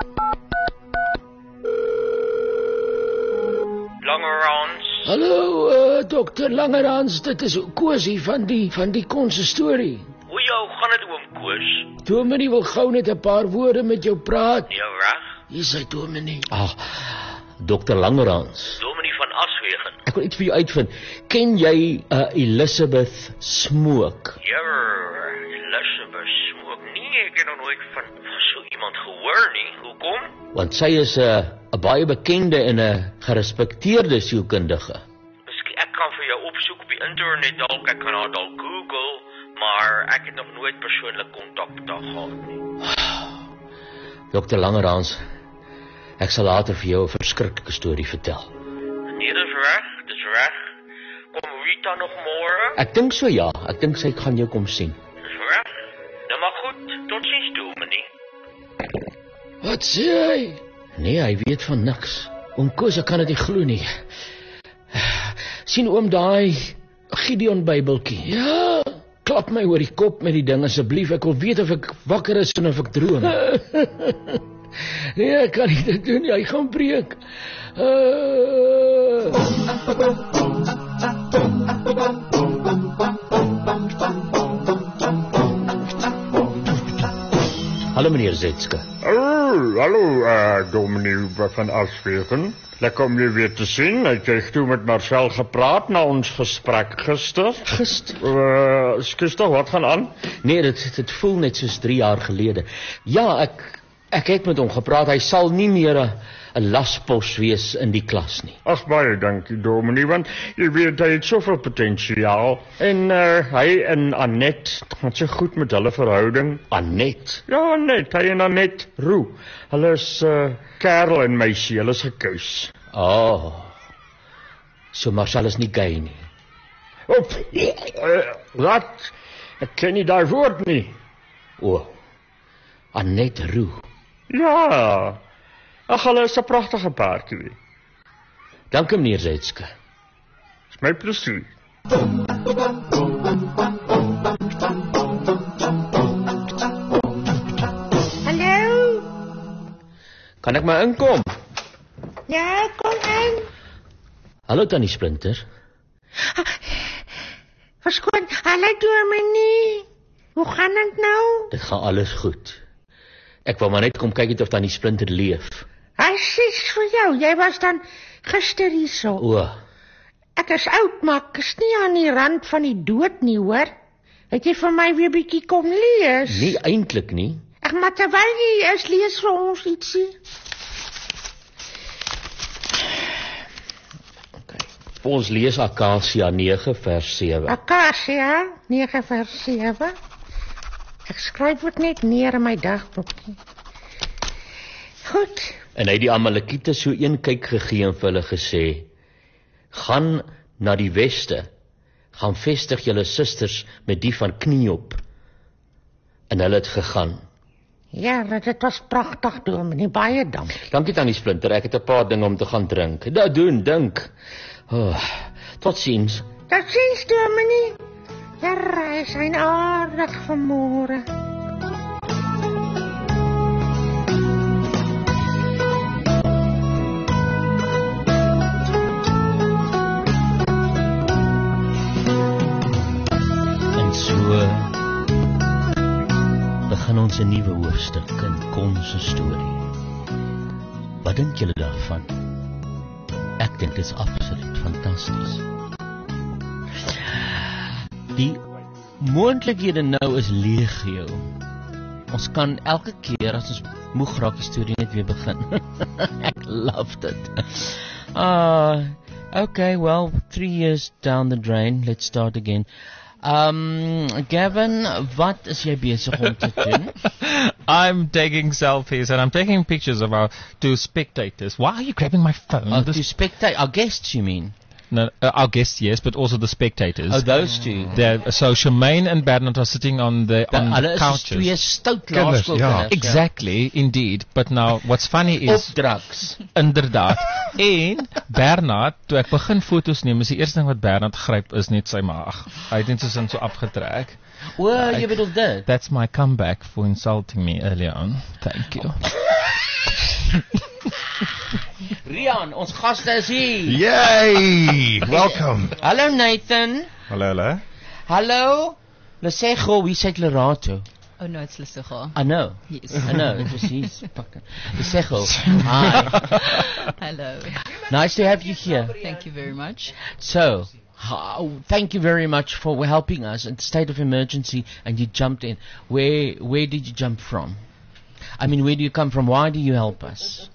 S14: Langerhans.
S13: Hallo, dokter Langerhans, dit is Koosie van die konsistorie.
S14: Hoe jou gaan dit, oom Koos?
S13: Dominee wil gou net 'n paar woorde met jou praat.
S14: Jou reg?
S13: Hier is hy, Dominee.
S3: Dokter Langerhans.
S14: Dominee van Aswegen.
S13: Ek wil iets vir jou uitvind. Ken jy Elizabeth Smoke?
S14: Elizabeth Smoke? Nee, ek het nog nooit van so iemand gehoor nie. Hoekom?
S13: Want sy is 'n baie bekende en 'n gerespekteerde sielkundige.
S14: Miskien ek kan vir jou opsoek op die internet dalk, ek kan haar dalk Google, maar ek het nog nooit persoonlik kontak met haar gehad nie.
S13: Dr. Langerhans, ek sal later vir jou 'n verskriklike storie vertel.
S14: Nee, dis reg. Kom Rita nog môre?
S13: Ek dink so ja, ek dink sy gaan jou kom sien.
S14: Dis reg. Nou maar goed, tot ziens dominee.
S13: Wat sê hy? Nee, hy weet van niks. Oom Koos, ek kan dit nie glo nie. Sien oom daai Gideon Bybeltjie? Ja, klap my oor die kop met die ding asseblief. Ek wil weet of ek wakker is en of ek droom. Nee, ek kan nie dit doen nie. Hy gaan breek. Hallo meneer Zetske.
S15: Hallo, dominee van Aswegen. Lekker om je weer te zien. Ik heb toen met Marcel gepraat na ons gesprek gister. Gister, wat gaan aan?
S13: Nee, dit voel net soos 3 jaar gelede. Ja, ek het met hom gepraat. Hy sal nie meer 'n laspos wees in die klas nie.
S15: Ag baie dankie dominee, want jy weet hy het soveel potensiaal. En hy en Annette gaan so goed met hulle verhouding.
S13: Annette?
S15: Ja, Annette, hy en Annette Roux. Hulle is kerel en meisie, hulle is gekous.
S13: Oh. So Marcel is nie gay nie.
S15: Wat? Ek ken nie daai woord nie.
S13: Annette Roux.
S15: Ja. Ag, hulle is 'n pragtige paartjie.
S13: Dankie meneer Zetske.
S15: Dis my plesier.
S9: Hallo?
S13: Kan ek maar inkom?
S9: Ja, kom in.
S13: Hallo Tannie Splinter.
S9: Verskoon, hallo dominee. Hoe gaan dit nou?
S13: Dit gaan alles goed. Ek wou maar net kom kyk of Tannie Splinter leef.
S9: Asies vir jou, jy was dan gister hierso. Ek is oud, maar ek is nie aan die rand van die dood nie, hoor. Het jy vir my weer bietjie kom lees?
S13: Nie eintlik nie.
S9: Ag, maar terwyl jy is, lees vir ons ietsie.
S13: Ons lees Akasia 9 vers 7.
S9: Akasia 9 vers 7. Ek skryf dit net neer in my dagboekie. Goed.
S13: En hy het die Amalekiete so een kyk gegee en vir hulle gesê: gaan na die weste, gaan vestig julle susters met die van Kniop. En hulle het gegaan.
S9: Ja, dit was pragtig, dominee, baie dankie.
S13: Dankie Tannie Splinter, ek het 'n paar dinge om te gaan drink. Dat doen, dink. Tot ziens.
S9: Tot ziens, dominee. Ja, hy is aardig vanmôre.
S13: En so begin ons 'n nuwe hoofstuk in Kon se storie. Wat dink julle daarvan? Ek dink dit is absoluut fantasties. Die moontlikhede nou is legio. Ons kan elke keer as ons moeg raak die storie net weer begin. Ek love dit. Okay, well, 3 years down the drain, let's start again. Gavin, wat is jy besig om te doen?
S6: I'm taking selfies and I'm taking pictures of our 2 spectators. Why are you grabbing my phone?
S13: To spectate our guests, you mean?
S6: No, our guests, yes, but also the spectators.
S13: Oh, those two.
S6: So Shemaine and Bernard are sitting on the couches.
S13: Yeah.
S6: Exactly, indeed. But now, what's funny is...
S13: Opdrags.
S6: Inderdaad. En Bernard, toe ek begin foto's neem, is die eerste ding wat Bernard gryp is net sy maag. Hy het net so afgetrek.
S13: Jy bedoel dit?
S6: That's my comeback for insulting me earlier on. Thank you.
S13: Rian, ons gaste is hier.
S11: Yay! Welcome.
S13: Hallo Nathan.
S11: Hallo.
S13: Hallo. Lesego, wie sê Lerato?
S16: Oh no, it's Lesego.
S3: I know.
S16: Yes.
S3: I know. It was his fucking Lesego. Hi.
S16: Hello.
S3: Nice to have you here.
S16: Thank you very much.
S3: So, thank you very much for helping us in state of emergency, and you jumped in. Where did you jump from? I mean, where do you come from? Why do you help us?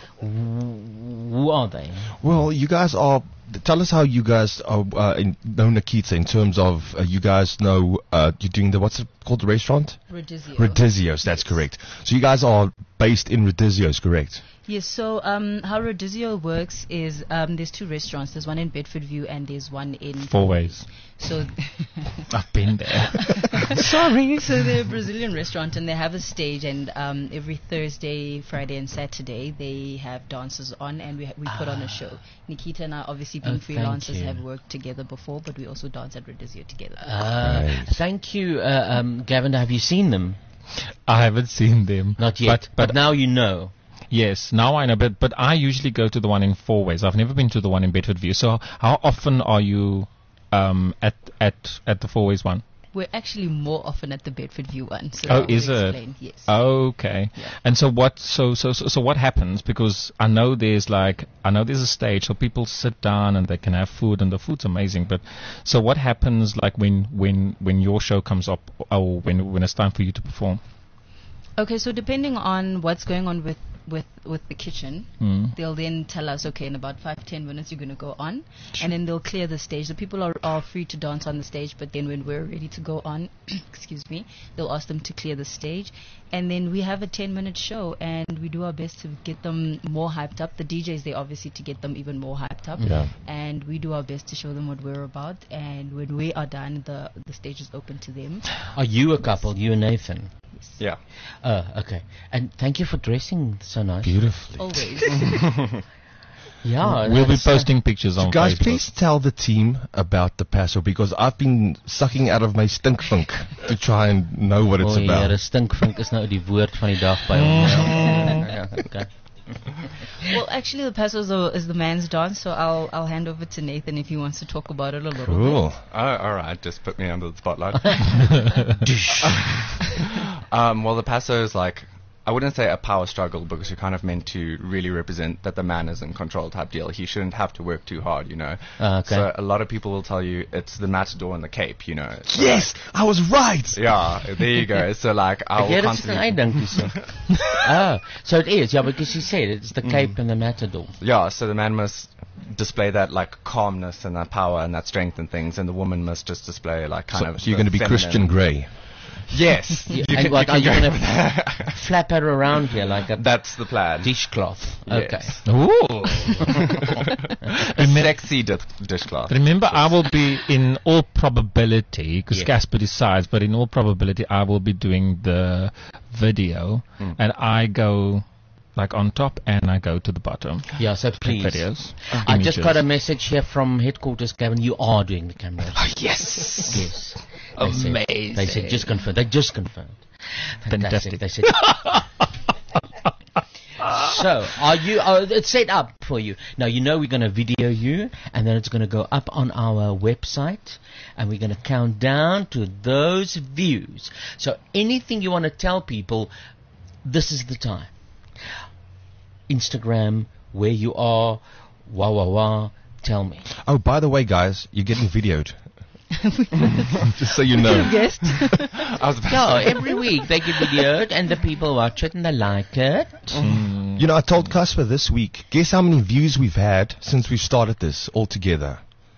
S3: Who are they?
S11: Well, you guys are. Tell us how you guys know Nikita in terms of you guys know you're doing what's it called, the restaurant?
S16: Radizio.
S11: Radizios, that's correct. So you guys are based in Radizios, correct?
S16: Yes, so how Radizio works is there's 2 restaurants. There's one in Bedford View and there's one in
S6: Four Ways.
S16: So
S6: I've been there.
S16: Sorry. So they're a Brazilian restaurant and they have a stage, and every Thursday, Friday and Saturday they have dancers on, and we put on a show. Nikita and I, obviously being freelancers, have worked together before, but we also dance at Radizio together.
S3: Thank you, Gavin. Have you seen them?
S6: I haven't seen them.
S3: Not yet. But now you know.
S6: Yes, now I know, but I usually go to the one in Four Ways. I've never been to the one in Bedford View. So how often are you at the Four Ways one?
S16: We're actually more often at the Bedford View one. So
S6: is it?
S16: Yes.
S6: Okay.
S16: Yeah.
S6: And so what? So what happens? Because I know there's a stage, so people sit down and they can have food, and the food's amazing. But so what happens, like when your show comes up, or when it's time for you to perform?
S16: Okay, so depending on what's going on with the kitchen, they'll then tell us, okay, in about 5-10 minutes you're going to go on, and then they'll clear the stage. The people are free to dance on the stage, but then when we're ready to go on, excuse me, they'll ask them to clear the stage, and then we have a 10-minute show, and we do our best to get them more hyped up. The DJ's there obviously to get them even more hyped up, and we do our best to show them what we're about, and when we are done, the stage is open to them.
S3: Are you a couple, you and Nathan?
S17: Yeah.
S3: Okay. And thank you for dressing so nice.
S6: Beautifully.
S16: Always.
S3: Yeah.
S6: We'll be posting pictures on
S11: guys,
S6: Facebook.
S11: please tell the team about the Paso, because I've been sucking out of my stinkvink to try and know what it's about.
S3: Ja, die stinkvink is nou die woord van die dag by ons. Ja, okay.
S16: Well, actually, the Paso is the man's dance, so I'll hand over to Nathan if he wants to talk about it a little bit.
S17: All right, just put me under the spotlight. Well, the Paso is like, I wouldn't say a power struggle, because you're kind of meant to really represent that the man is in control type deal. He shouldn't have to work too hard, you know.
S3: Okay.
S17: So a lot of people will tell you it's the matador and the cape, you know. So
S11: yes, I was right.
S17: Yeah, there you go. So like, I will constantly.
S3: So it is, yeah, because you said it's the cape and the matador.
S17: Yeah, so the man must display that like calmness and that power and that strength and things, and the woman must just display like kind of.
S11: So you're going to be
S17: feminine.
S11: Christian Grey.
S17: Yes.
S3: Are you going to flap her around here like a
S17: That's the plan.
S3: dishcloth?
S17: Yes.
S3: Okay.
S6: Ooh.
S17: A sexy dishcloth.
S6: Remember, I will be, in all probability, because Casper decides, but in all probability, I will be doing the video, and I go like on top and I go to the bottom.
S3: Yeah, so please.
S6: Videos.
S3: I just got a message here from headquarters, Gavin. You are doing the camera.
S11: Oh, yes.
S3: Yes.
S6: Amazing.
S3: They said just confirmed. They just confirmed.
S6: Fantastic.
S3: They said. So, it's set up for you. Now, you know we're going to video you, and then it's going to go up on our website, and we're going to count down to those views. So, anything you want to tell people, this is the time. Instagram, where you are, tell me.
S11: Oh, by the way, guys, you're getting videoed. Just so you know.
S16: Guest.
S3: Every week they get videoed and the people watch it and they like it.
S11: You know, I told Casper this week, guess how many views we've had since we started this altogether?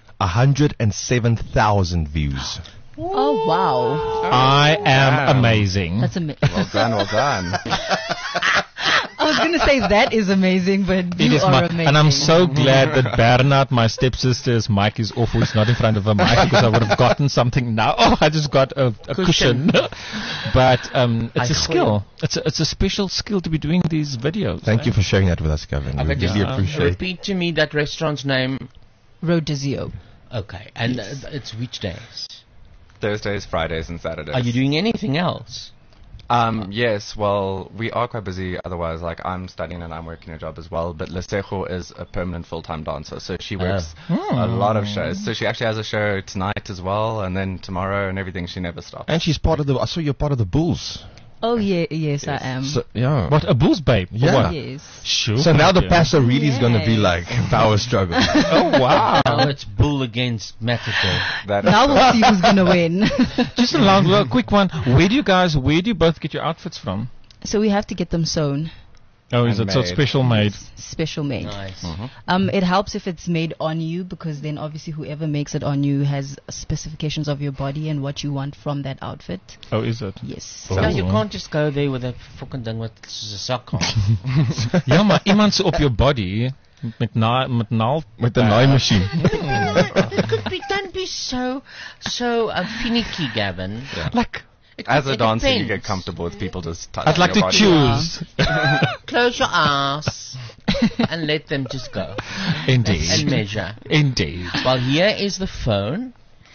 S11: 107,000 views.
S16: Oh, wow.
S6: I am amazing.
S16: That's amazing.
S17: Well done.
S16: I was going to say that is amazing, but you are amazing.
S6: And I'm so glad that Bernard, my stepsister's mic is off, who's not in front of a mic, because I would have gotten something now. Oh, I just got a cushion. But it's a skill. It's a special skill to be doing these videos.
S11: Thank you for sharing that with us, Gavin. We really appreciate it.
S3: Repeat to me that restaurant's name.
S16: Rodizio.
S3: Okay, and it's which days?
S17: Thursdays, Fridays, and Saturdays.
S3: Are you doing anything else?
S17: Yes, well, we are quite busy otherwise. Like, I'm studying and I'm working a job as well. But Lesejo is a permanent full-time dancer, so she works a lot of shows. So she actually has a show tonight as well, and then tomorrow and everything. She never stops.
S11: And she's part of I saw you're part of the Bulls.
S16: Oh, yes, I am.
S11: So, yeah.
S6: What, a Bulls babe?
S11: Yeah.
S6: Or what?
S16: Yes.
S6: Sure.
S11: So now the Paso really is going to be like power struggle.
S6: Oh, wow.
S3: Now it's Bull against Matador.
S16: Now we'll see who's going to win.
S6: Just a quick one. Where do you both get your outfits from?
S16: So we have to get them sewn.
S6: Oh, is it so special made?
S16: Special made.
S3: Nice.
S16: It helps if it's made on you, because then obviously whoever makes it on you has specifications of your body and what you want from that outfit.
S6: Oh, is it?
S16: Yes.
S3: No, you can't just go there with a fucking ding wat soos 'n sak aan.
S6: Ja, maar iemand op your body met een naaimachine.
S3: Don't be so finicky, Gavin.
S17: Yeah.
S6: Like,
S17: as a
S3: it
S17: dancer, you
S3: depends.
S17: get comfortable with people just touching
S6: I'd like
S17: your
S6: to
S17: body.
S6: choose.
S3: Close your ass and let them just go.
S6: Indeed.
S3: And measure.
S6: Indeed.
S3: Well, here is the phone.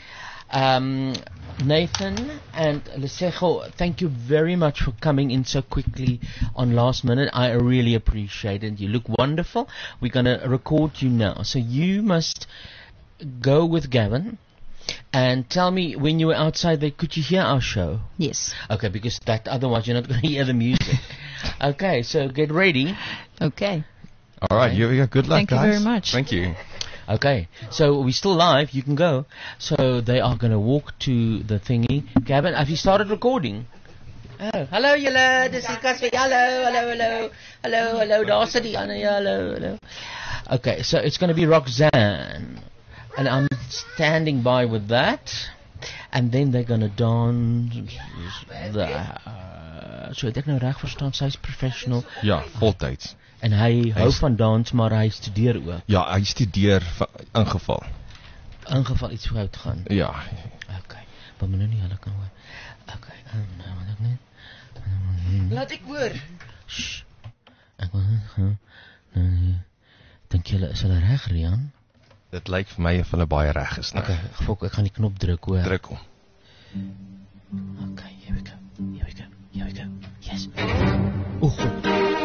S3: Nathan and Lesejo, thank you very much for coming in so quickly on last minute. I really appreciate it. You look wonderful. We're going to record you now. So you must go with Gavin and tell me, when you were outside there, could you hear our show?
S16: Yes.
S3: Okay, because otherwise you're not going to hear the music. Okay, so get ready.
S16: Okay.
S11: All right, here we go. Good luck,
S16: Thank
S11: guys.
S16: you very much.
S17: Thank you.
S3: Okay, so we're still live. You can go. So they are going to walk to the thingy. Gavin, have you started recording? Oh, hello, julle. Dis die kas vir hello. Daar sit die ander. Hello. Okay, so it's going to be Roxanne. And I'm standing by with that. And then they're going to dance. So het ek nou reg verstaan, sy's professional.
S11: Ja, voltyds.
S3: En hy hou van dans, maar hy studeer ook.
S11: Ja, hy studeer ingeval.
S3: Ingeval iets fout gaan.
S11: Ja.
S3: Okay. Maar nou nie hulle kan hoor. Okay. Nou wat ek net.
S12: Laat ek hoor.
S3: Shh. Ek wil dink julle is hulle reg, Rian?
S11: Dit lyk vir my of hulle baie reg is nou.
S3: Okay, fok, ek gaan die knop druk hoor.
S11: Druk hom.
S3: Okay, here we go. Yes. Oh, God.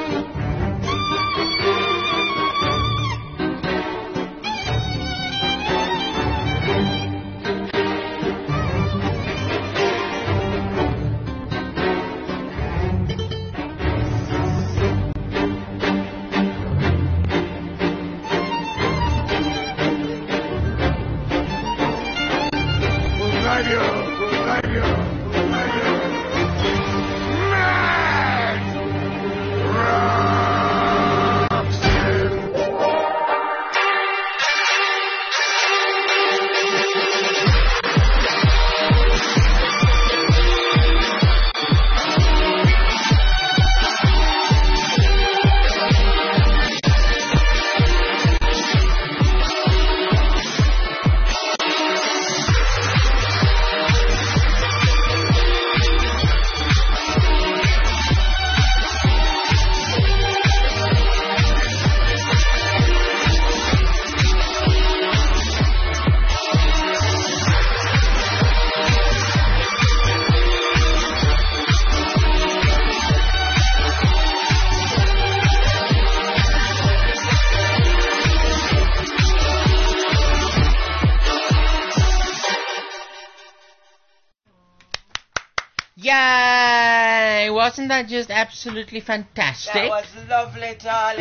S3: Yay! Wasn't that just absolutely fantastic?
S12: That was lovely, darling.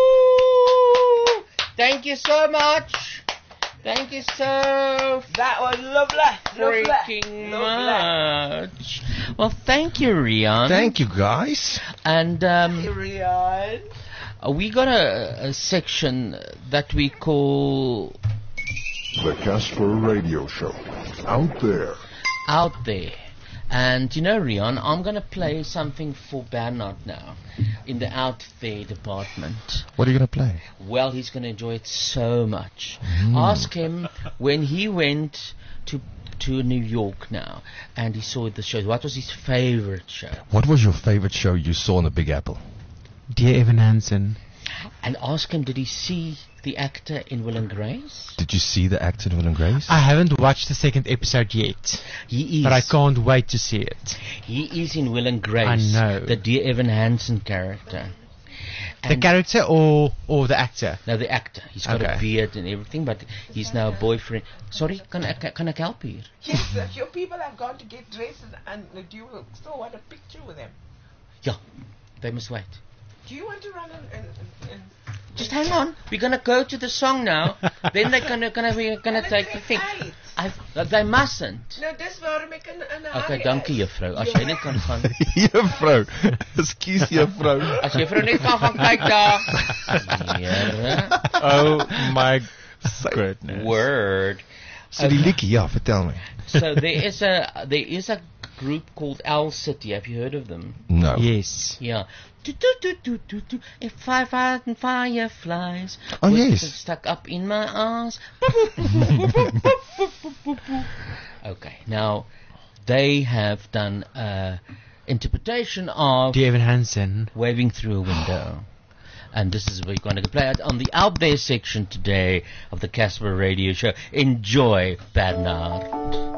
S3: Woo! Thank you so much. Thank you so
S12: That was lovely.
S3: freaking much. Well, thank you, Rian.
S11: Thank you, guys.
S3: And
S12: Rian.
S3: we got a section that we call
S4: The Casper Radio Show. Out there.
S3: Out There. And you know, Rian, I'm going to play something for Bernard now in the Out There department.
S11: What are you going to play?
S3: Well, he's going to enjoy it so much. Ask him when he went to New York now and he saw the show, what was his favorite show?
S11: What was your favorite show you saw on the Big Apple?
S10: Dear Evan Hansen.
S3: and ask him, did he see the actor in Will and Grace?
S11: Did you see the actor in Will and Grace?
S10: I haven't watched the second episode yet.
S3: He is.
S10: But I can't wait to see it.
S3: He is in Will and Grace.
S10: I know.
S3: The dear Evan Hansen character.
S10: The character or the actor?
S3: No, the actor. He's got a beard and everything, but he's now a boyfriend. Sorry, can I help you?
S18: Yes, your people have gone to get dressed, and do you still want a picture with them?
S3: Yeah, they must wait.
S18: Do you want to run and
S3: just hang on. We're gonna go to the song now. Then we're gonna take the thing. They mustn't.
S18: No, dis waarom ek in 'n
S3: Okay, dankie juffrou. As jy net kan gaan.
S11: Juffrou. Ekskuus juffrou.
S3: As juffrou net kan gaan kyk daar. Here.
S6: Oh my goodness.
S3: Word.
S11: So die liedjie, ja, vertel my.
S3: So there is a group called Owl City. Have you heard of them?
S11: No.
S10: Yes.
S3: Yeah. If fireflies.
S11: Oh yes.
S3: Stuck up in my arms. Okay. Now they have done interpretation of
S10: Evan Hansen
S3: Waving Through a Window. And this is we're going to play it on the Out There section today of the Casper Radio Show. Enjoy, Bernard.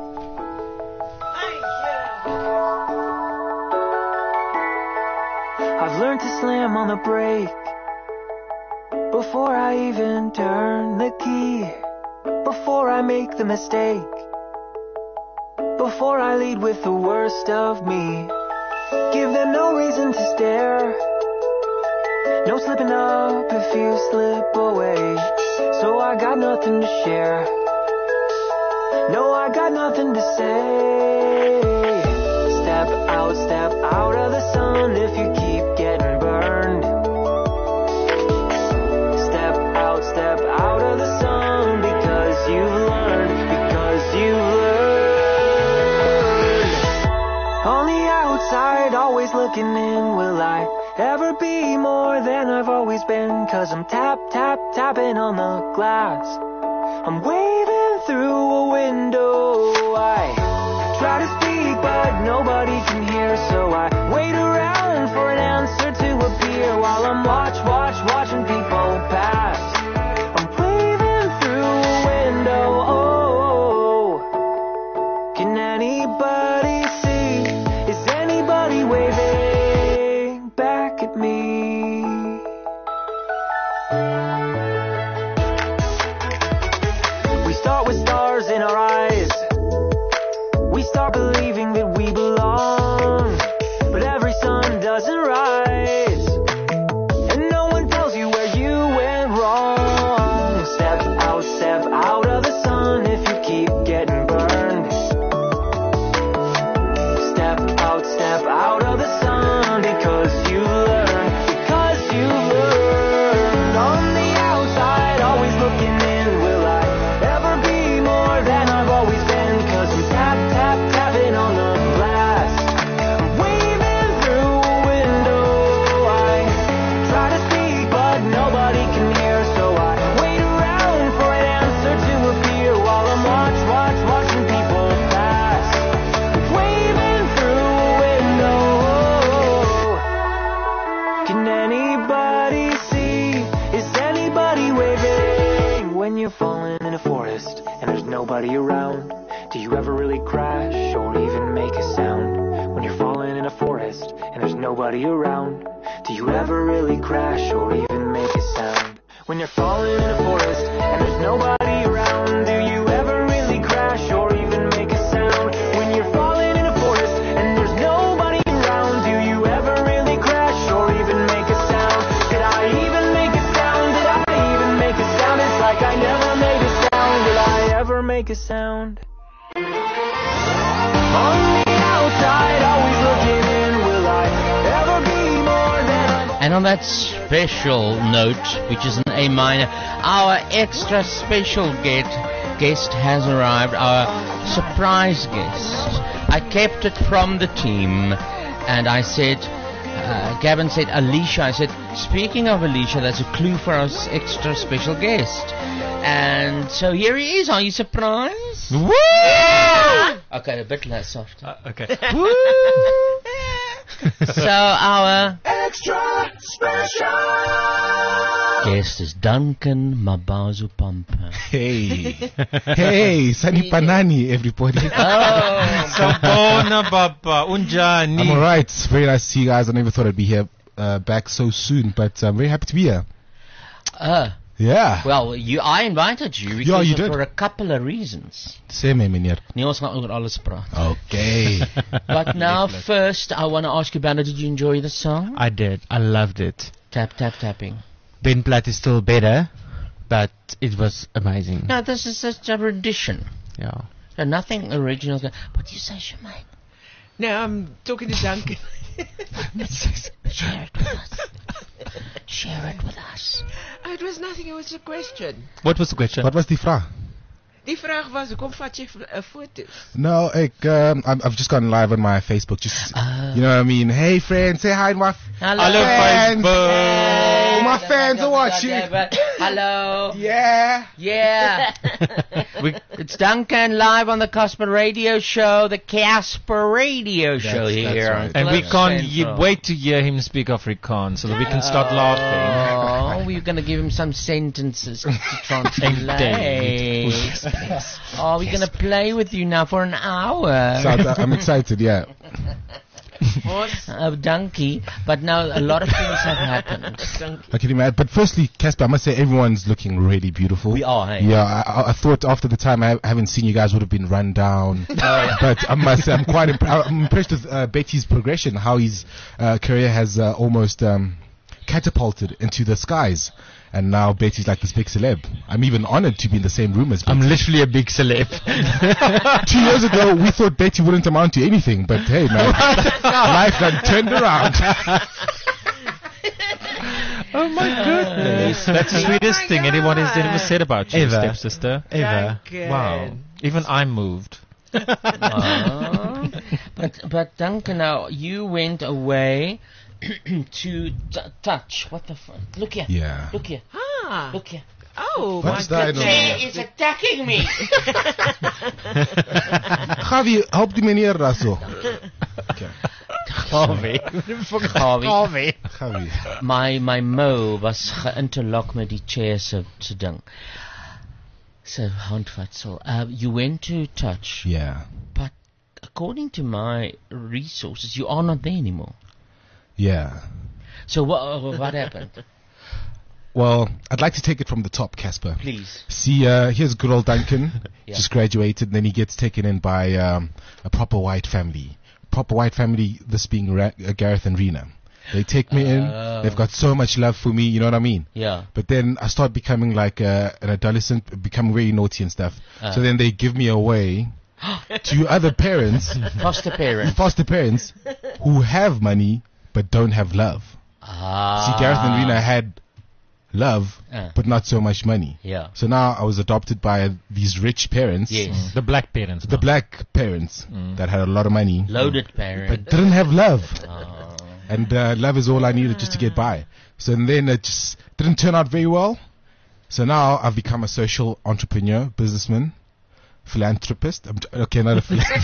S19: I've learned to slam on the brake before I even turn the key, before I make the mistake, before I lead with the worst of me. Give them no reason to stare, no slipping up if you slip away. So I got nothing to share, no, I got nothing to say. Step out of the sun if you keep getting burned. Step out of the sun because you've learned, On the outside, always looking in, will I ever be more than I've always been? 'Cause I'm tapping on the glass, I'm waving through a window. I try to speak but nobody can hear, so I wait around for an answer to appear while I'm watching people pass. I'm waving through a window. Oh, can anybody see? Is anybody waving back at me? We start with stars in our eyes, we start believing that we belong, but every sun doesn't rise, and no one tells you where you went wrong. Step out of the sun if you keep getting burned. Step out of the sun because you learn, On the outside, always looking in, will I ever be more than I've always been? 'Cause I'm tapping on the glass, waving through a window. I try to speak but nobody can hear, so I wait around for an answer to appear while I'm watching people pass, waving through a window. Can anybody see? Is anybody waving? When you're falling in a forest and there's nobody around, do you ever really crash or even make a sound? When you're falling in a forest and there's nobody around, do you ever really crash or even make a sound? When you're falling in a forest and there's nobody around, do you ever really crash or even make a sound? When you're falling in a forest and there's nobody around, do you ever really crash or even make a sound? Did I even make a sound? Did I even make a sound? It's like I never made a sound. Did I ever make a sound? On the outside, always looking in, will I ever be more than
S3: And on that special note, which is an A minor, our extra special guest has arrived, our surprise guest. I kept it from the team, and I said, Gavin said, Alicia. I said, speaking of Alicia, that's a clue for our extra special guest. And so here he is. Are you surprised?
S6: Woo!
S3: Okay, a bit less soft.
S6: Okay.
S3: So our
S19: Extra special.
S3: Guest is Duncan Mabazu Pampa.
S11: Hey. Hey, Sani Panani, everybody.
S6: Sabona Baba, Unjani.
S11: I'm alright. Very nice to see you guys. I never thought I'd be here back so soon, but I'm very happy to be here. Yeah.
S3: Well, I invited you because
S11: you did.
S3: for a couple of reasons.
S11: Sê my, meneer.
S3: Nee, ons gaan oor alles praat.
S11: Okay.
S3: But now, first, I want to ask you, Banner, did you enjoy the song?
S10: I did. I loved it.
S3: Tapping.
S10: Ben Platt is still better, but it was amazing.
S3: No, this is such a rendition.
S10: Yeah.
S3: So nothing original. What do you say, Shemaine?
S18: No, I'm talking to Duncan.
S3: Share it with us. Share it with us.
S18: Oh, it was nothing, it was a question.
S6: What was the question?
S11: Wat was die vraag?
S18: Die vraag was, hoekom vat jy foto's?
S11: No, I've just gone live on my Facebook. Just, you know what I mean? Hey, friends, say hi to my
S3: Hello,
S11: fans.
S3: Facebook.
S11: My fans are watching.
S3: Hello.
S11: Yeah.
S3: It's Duncan live on the Casper Radio Show, the Casper Radio Show here.
S11: Right.
S6: And we can't wait to hear him speak Afrikaans so that we can start laughing.
S3: Oh, we're going to give him some sentences to translate. Oh, we're going to play with you now for an hour.
S11: I'm excited, yeah.
S3: Donkey, but now a lot of things have happened.
S11: I can imagine. But firstly, Casper, I must say everyone's looking really beautiful.
S3: We are, hey?
S11: Yeah, I thought after the time I haven't seen you guys would have been run down. But I must say I'm quite I'm impressed with Betty's progression, how his career has almost catapulted into the skies. And now Betty's like this big celeb. I'm even honored to be in the same room as Betty.
S10: I'm literally a big celeb.
S11: 2 years ago, we thought Betty wouldn't amount to anything. But hey, man, life done turned around.
S6: Oh my goodness. That's the sweetest thing anyone has ever said about you,
S10: Ever.
S6: stepsister.
S10: Ever.
S6: Wow. Even I'm moved.
S3: But Duncan, now you went away to touch. What the fuck? Look here.
S11: Yeah.
S3: Look here.
S18: Ah.
S3: Look here.
S18: Oh,
S11: What's
S18: my
S11: that?
S18: goodness.
S3: It's attacking me.
S11: Gavi, help die meneer daar so.
S3: Gavi. My Mo was geïnterlock met die chair se ding. So handvatsel. You went to touch.
S11: Yeah.
S3: But according to my resources, you are not there anymore.
S11: Yeah.
S3: So what happened?
S11: Well, I'd like to take it from the top, Casper.
S3: Please.
S11: See, here's good old Duncan.
S3: Yeah.
S11: Just graduated, then he gets taken in by a proper white family. Proper white family, this being Gareth and Rena. They take me in. They've got so much love for me, you know what I mean?
S3: Yeah.
S11: But then I start becoming like an adolescent, becoming very naughty and stuff. So then they give me away to other parents.
S3: Foster parents.
S11: Foster parents who have money but don't have love. See, Gareth and Rena had love, but not so much money.
S3: Yeah.
S11: So now I was adopted by these rich parents.
S3: Yes.
S6: The black parents.
S11: The black parents that had a lot of money.
S3: Loaded parents.
S11: But didn't have love. And love is all I needed just to get by. So then it just didn't turn out very well. So now I've become a social entrepreneur, businessman, philanthropist. Okay, not a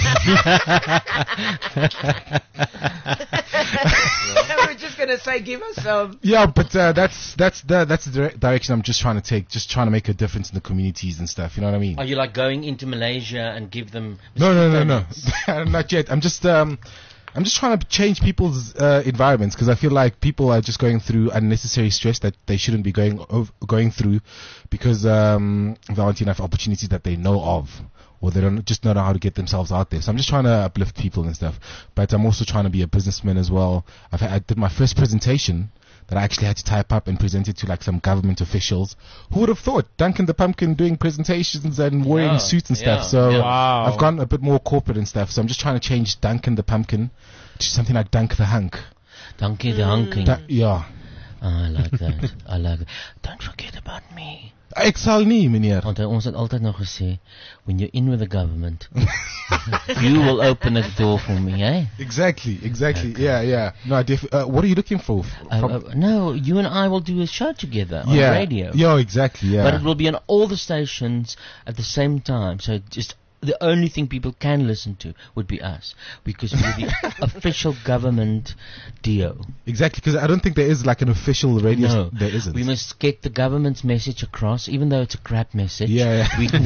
S18: We're just going to say, give us some.
S11: Yeah, but that's the direction I'm just trying to take. Just trying to make a difference in the communities and stuff. You know what I mean?
S3: Are you like going into Malaysia and give them?
S11: No. Not yet. I'm just trying to change people's environments, because I feel like people are just going through unnecessary stress that they shouldn't be going through, because there aren't enough opportunities that they know of, or they don't just know how to get themselves out there. So I'm just trying to uplift people and stuff. But I'm also trying to be a businessman as well. I did my first presentation that I actually had to type up and present it to like some government officials. Who would have thought? Duncan the Pumpkin doing presentations and wearing suits and stuff. So I've gone a bit more corporate and stuff. So I'm just trying to change Duncan the Pumpkin to something like Dunk the Hunk.
S3: Dunky the Hunking.
S11: Yeah.
S3: I like that. I like it. Don't forget about me.
S11: Ek sal nie, meneer.
S3: Want ons het altyd nog gesê, when you're in with the government, you will open a door for me, eh?
S11: Exactly. Okay. Yeah. No, what are you looking for?
S3: No, you and I will do a show together on radio.
S11: Yeah, exactly, yeah.
S3: But it will be on all the stations at the same time, so just the only thing people can listen to would be us, because we're the official government DO.
S11: Exactly, because I don't think there is like an official radio.
S3: No,
S11: there isn't.
S3: we must get the government's message across, even though it's a crap message.
S11: Yeah.
S3: We can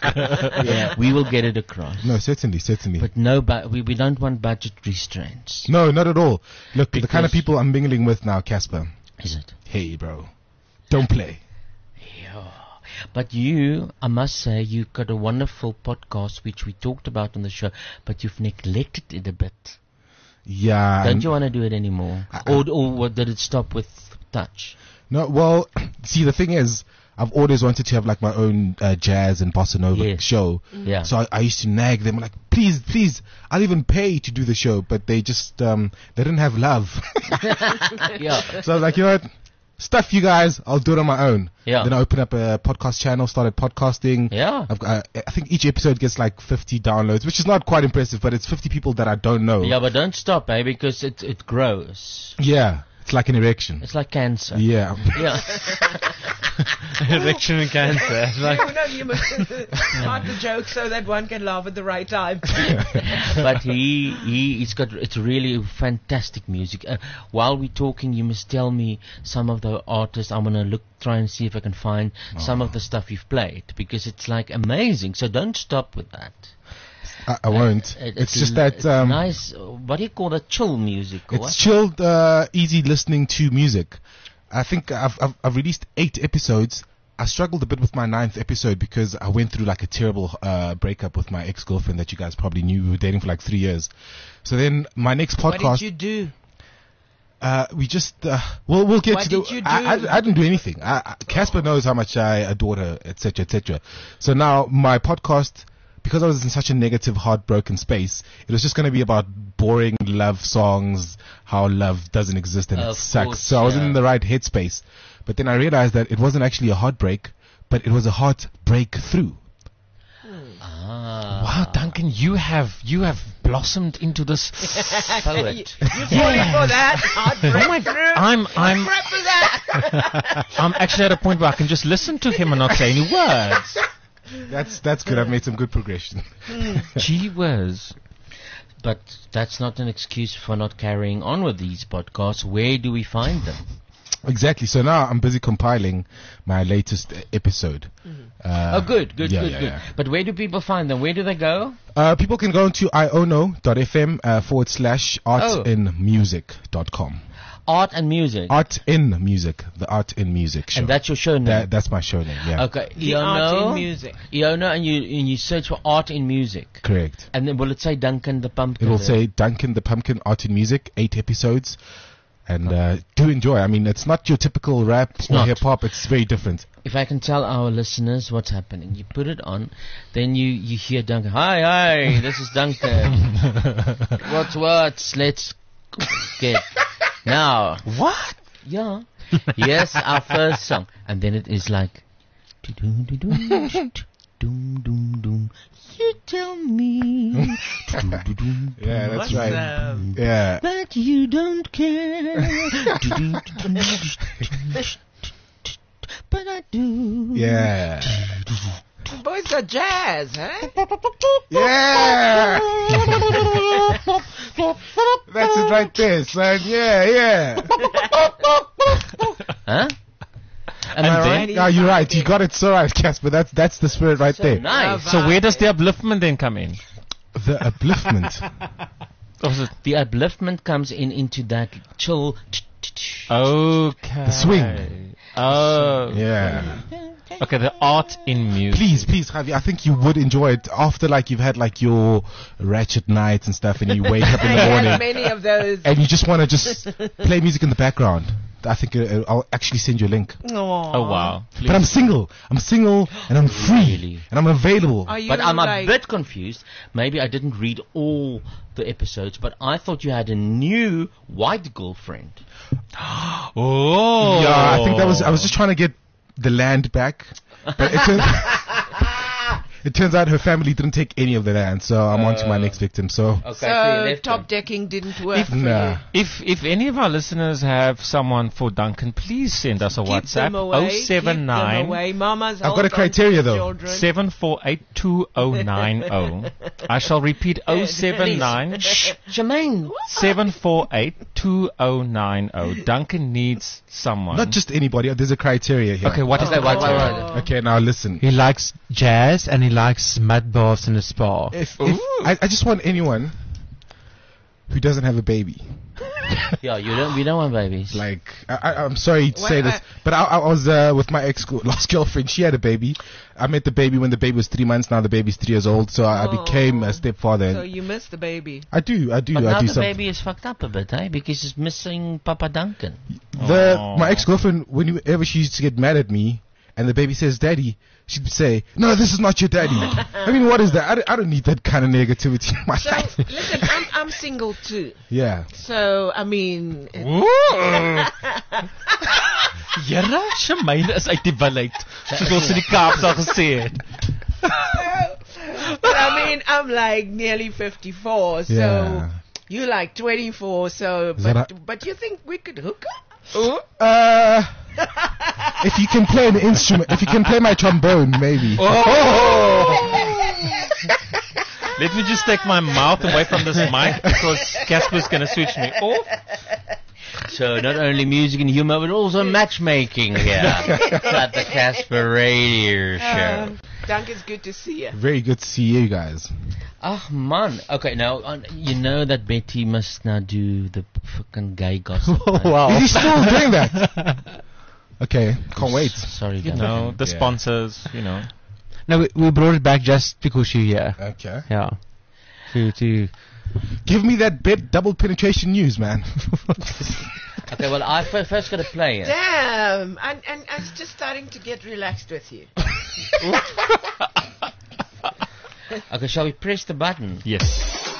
S3: we will get it across.
S11: No, certainly.
S3: But we don't want budget restraints.
S11: No, not at all. Look, the kind of people I'm mingling with now, Casper.
S3: Is it?
S11: Hey, bro, don't play.
S3: But you, I must say, you've got a wonderful podcast which we talked about on the show, but you've neglected it a bit.
S11: Yeah.
S3: Don't you want to do it anymore? Or what, did it stop with touch?
S11: No, well, see, the thing is, I've always wanted to have like my own jazz and bossa nova show.
S3: Yeah.
S11: So I used to nag them like, please, I'll even pay to do the show, but they just they didn't have love.
S3: Yeah.
S11: So I was like, you know what? Stuff you guys, I'll do it on my own.
S3: Yeah.
S11: Then I opened up a podcast channel, started podcasting.
S3: Yeah.
S11: I think each episode gets like 50 downloads, which is not quite impressive, but it's 50 people that I don't know.
S3: Yeah, but don't stop, because it grows.
S11: Yeah. It's like an erection.
S3: It's like cancer.
S11: Yeah.
S3: Yeah.
S6: Erection and cancer.
S18: No, you must start the joke so that one can laugh at the right time.
S3: But he's got, it's really fantastic music. While we're talking, you must tell me some of the artists. I'm gonna try and see if I can find some of the stuff you've played, because it's like amazing. So don't stop with that.
S11: I won't. It's just that
S3: it's nice. What do you call it? Chill music. Or
S11: it's
S3: what?
S11: chilled, easy listening to music. I think I've released 8 episodes. I struggled a bit with my 9th episode because I went through like a terrible breakup with my ex-girlfriend that you guys probably knew. We were dating for like 3 years. So then my next podcast.
S18: What did you do?
S11: We just we'll get
S18: What
S11: to
S18: did you do?
S11: I didn't do anything. Casper knows how much I adore her, etc., etc. So now my podcast, because I was in such a negative, heartbroken space, it was just going to be about boring love songs, how love doesn't exist and it sucks.
S3: Course,
S11: so I wasn't in the right headspace. But then I realized that it wasn't actually a heartbreak, but it was a heartbreak through.
S6: Wow, Duncan, you have blossomed into this
S3: poet.
S18: You're falling for that.
S6: Oh my God, I'm actually at a point where I can just listen to him and not say any words.
S11: That's good. I've made some good progression.
S6: Gee whiz.
S3: But that's not an excuse for not carrying on with these podcasts. Where do we find them?
S11: Exactly. So now I'm busy compiling my latest episode.
S3: Good.
S11: Yeah.
S3: But where do people find them? Where do they go?
S11: People can go to iono.fm /artinmusic.com.
S3: Art and music.
S11: Art in music. The Art in Music show.
S3: And that's your show name?
S11: That's my show name, yeah.
S3: Okay.
S18: The Art in Music.
S3: Iono, and you search for Art in Music.
S11: Correct.
S3: And then will it say Duncan the Pumpkin?
S11: It will say Duncan the Pumpkin, Art in Music, 8 episodes. And do enjoy. I mean, it's not your typical rap or hip-hop. It's very different.
S3: If I can tell our listeners what's happening, you put it on, then you hear Duncan. Hi, this is Duncan. What's let's get now.
S6: What?
S3: Yeah. Yes, our first song, and then it is like, doom doom doom. You tell me.
S11: Yeah, that's right. Yeah.
S3: But you don't care. But I do.
S11: Yeah.
S18: Boys are jazz, huh?
S11: Yeah. That's it right there, son. Yeah.
S3: Huh?
S6: And then,
S11: no, you're right. You got it so right, Casper. That's the spirit right there.
S3: Nice.
S6: So where does the upliftment then come in?
S11: The upliftment.
S3: The upliftment comes into that chill.
S6: Okay.
S11: The swing.
S6: Oh.
S11: Yeah.
S6: Okay, the art in music.
S11: Please, Javi, I think you would enjoy it after like you've had like your ratchet nights and stuff, and you wake up in the morning.
S18: I had many of those.
S11: And you just want to just play music in the background. I think I'll actually send you a link.
S18: Aww.
S6: Oh wow! Please.
S11: But I'm single, and I'm free, and I'm available.
S3: But I'm a bit confused. Maybe I didn't read all the episodes, but I thought you had a new white girlfriend.
S6: Oh,
S11: yeah. I think I was just trying to get the land back. But It turns out her family didn't take any of the land, so I'm on to my next victim. So,
S18: So top decking didn't work for you.
S6: If any of our listeners have someone for Duncan, please send us a
S18: Keep
S6: WhatsApp.
S18: them away.
S6: 079
S18: Keep them away. Mamas,
S11: I've got a criteria though.
S6: 7482090. I shall repeat 079
S12: Jermaine.
S6: 7482090. Duncan needs someone.
S11: Not just anybody. There's a criteria here.
S6: Okay, what is that?
S11: Okay, now listen.
S10: He likes jazz and he likes mud baths in a spa.
S11: If I just want anyone who doesn't have a baby.
S3: Yeah, we don't want babies.
S11: Like, I'm sorry to say this, but I was with my last girlfriend. She had a baby. I met the baby when the baby was 3 months. Now the baby's 3 years old. So I became a stepfather.
S18: So you miss the baby.
S11: I do.
S3: But now the
S11: something.
S3: baby is fucked up a bit, because it's missing Papa Duncan.
S11: My ex-girlfriend, whenever she used to get mad at me, and the baby says, "Daddy," she'd say, "No, this is not your daddy." I mean, what is that? I don't need that kind of negativity in my life.
S18: Listen, I'm single too.
S11: Yeah.
S18: So, I mean...
S6: Jera, Shemaine is uit die wil uit. Soos ons in die Kaap sal gesê het.
S18: But I mean, I'm like nearly 54, so
S11: Yeah.
S18: you like 24, so but you think we could hook up?
S11: If you can play an instrument, if you can play my trombone, maybe.
S6: Let me just take my mouth away from this mic because Casper's going to switch me off.
S3: So not only music and humor, but also matchmaking here at the Casper Radio Show.
S18: Dunk, it's good to see you.
S11: Very good to see you guys.
S3: Oh man. Okay, now you know that Betty must now do the fucking gay gossip.
S11: Wow. Is he still doing that? Okay, can't wait.
S3: Sorry,
S6: You know, the sponsors, you know.
S10: No, we brought it back just because you're here.
S11: Okay.
S10: Yeah. To
S11: give me that double penetration news, man.
S3: Okay, well I first got to play it.
S18: Damn, and it's just starting to get relaxed with you.
S3: Okay, shall we press the button?
S6: Yes.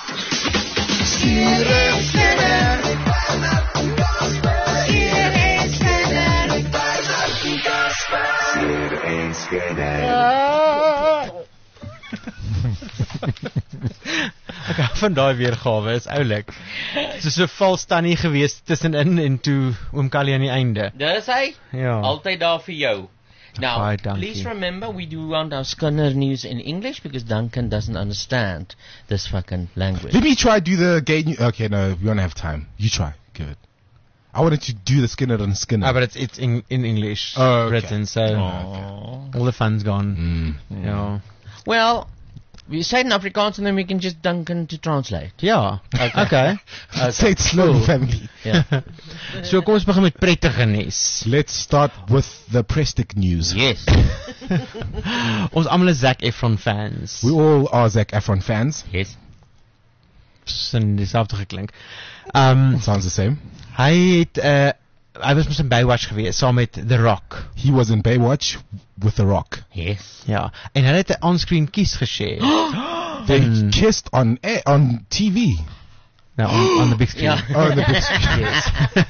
S10: Ek hou van daai weergawe, is oulik. Soos 'n vals tannie gewees tussenin en toe oom Callie aan die einde.
S3: Dis hy?
S10: Ja.
S3: Altyd daar vir jou. Now,
S10: Baie dankie.
S3: please remember we do want our Skinner news in English because Duncan doesn't understand this fucking language.
S11: Let me try do the gay news. Okay, no, we don't have time. You try. Good. I wanted to do the Skinner and Skinner.
S10: But it's in English written, so all the fun's gone. Yeah.
S3: Well, we say it in Afrikaans and then we can just Duncan to translate.
S10: Ja. Okay.
S11: Say it slow, family.
S3: Yeah.
S10: So kom ons begin met prettige nuus.
S11: Let's start with the Prestic news.
S3: Yes.
S10: Ons almal is Zac Efron fans.
S11: We all are Zac Efron fans.
S3: Yes.
S10: Sin dieselfde geklink.
S11: Sounds the same.
S10: Hy was mos in Baywatch gewees saam met The Rock.
S11: He was in Baywatch with The Rock.
S3: Yes.
S10: Ja, en hulle het 'n on-screen kiss geshare.
S11: They kissed on TV.
S10: No, on the big screen.
S3: Ja.
S11: Oh, on the big screen.
S10: Yes.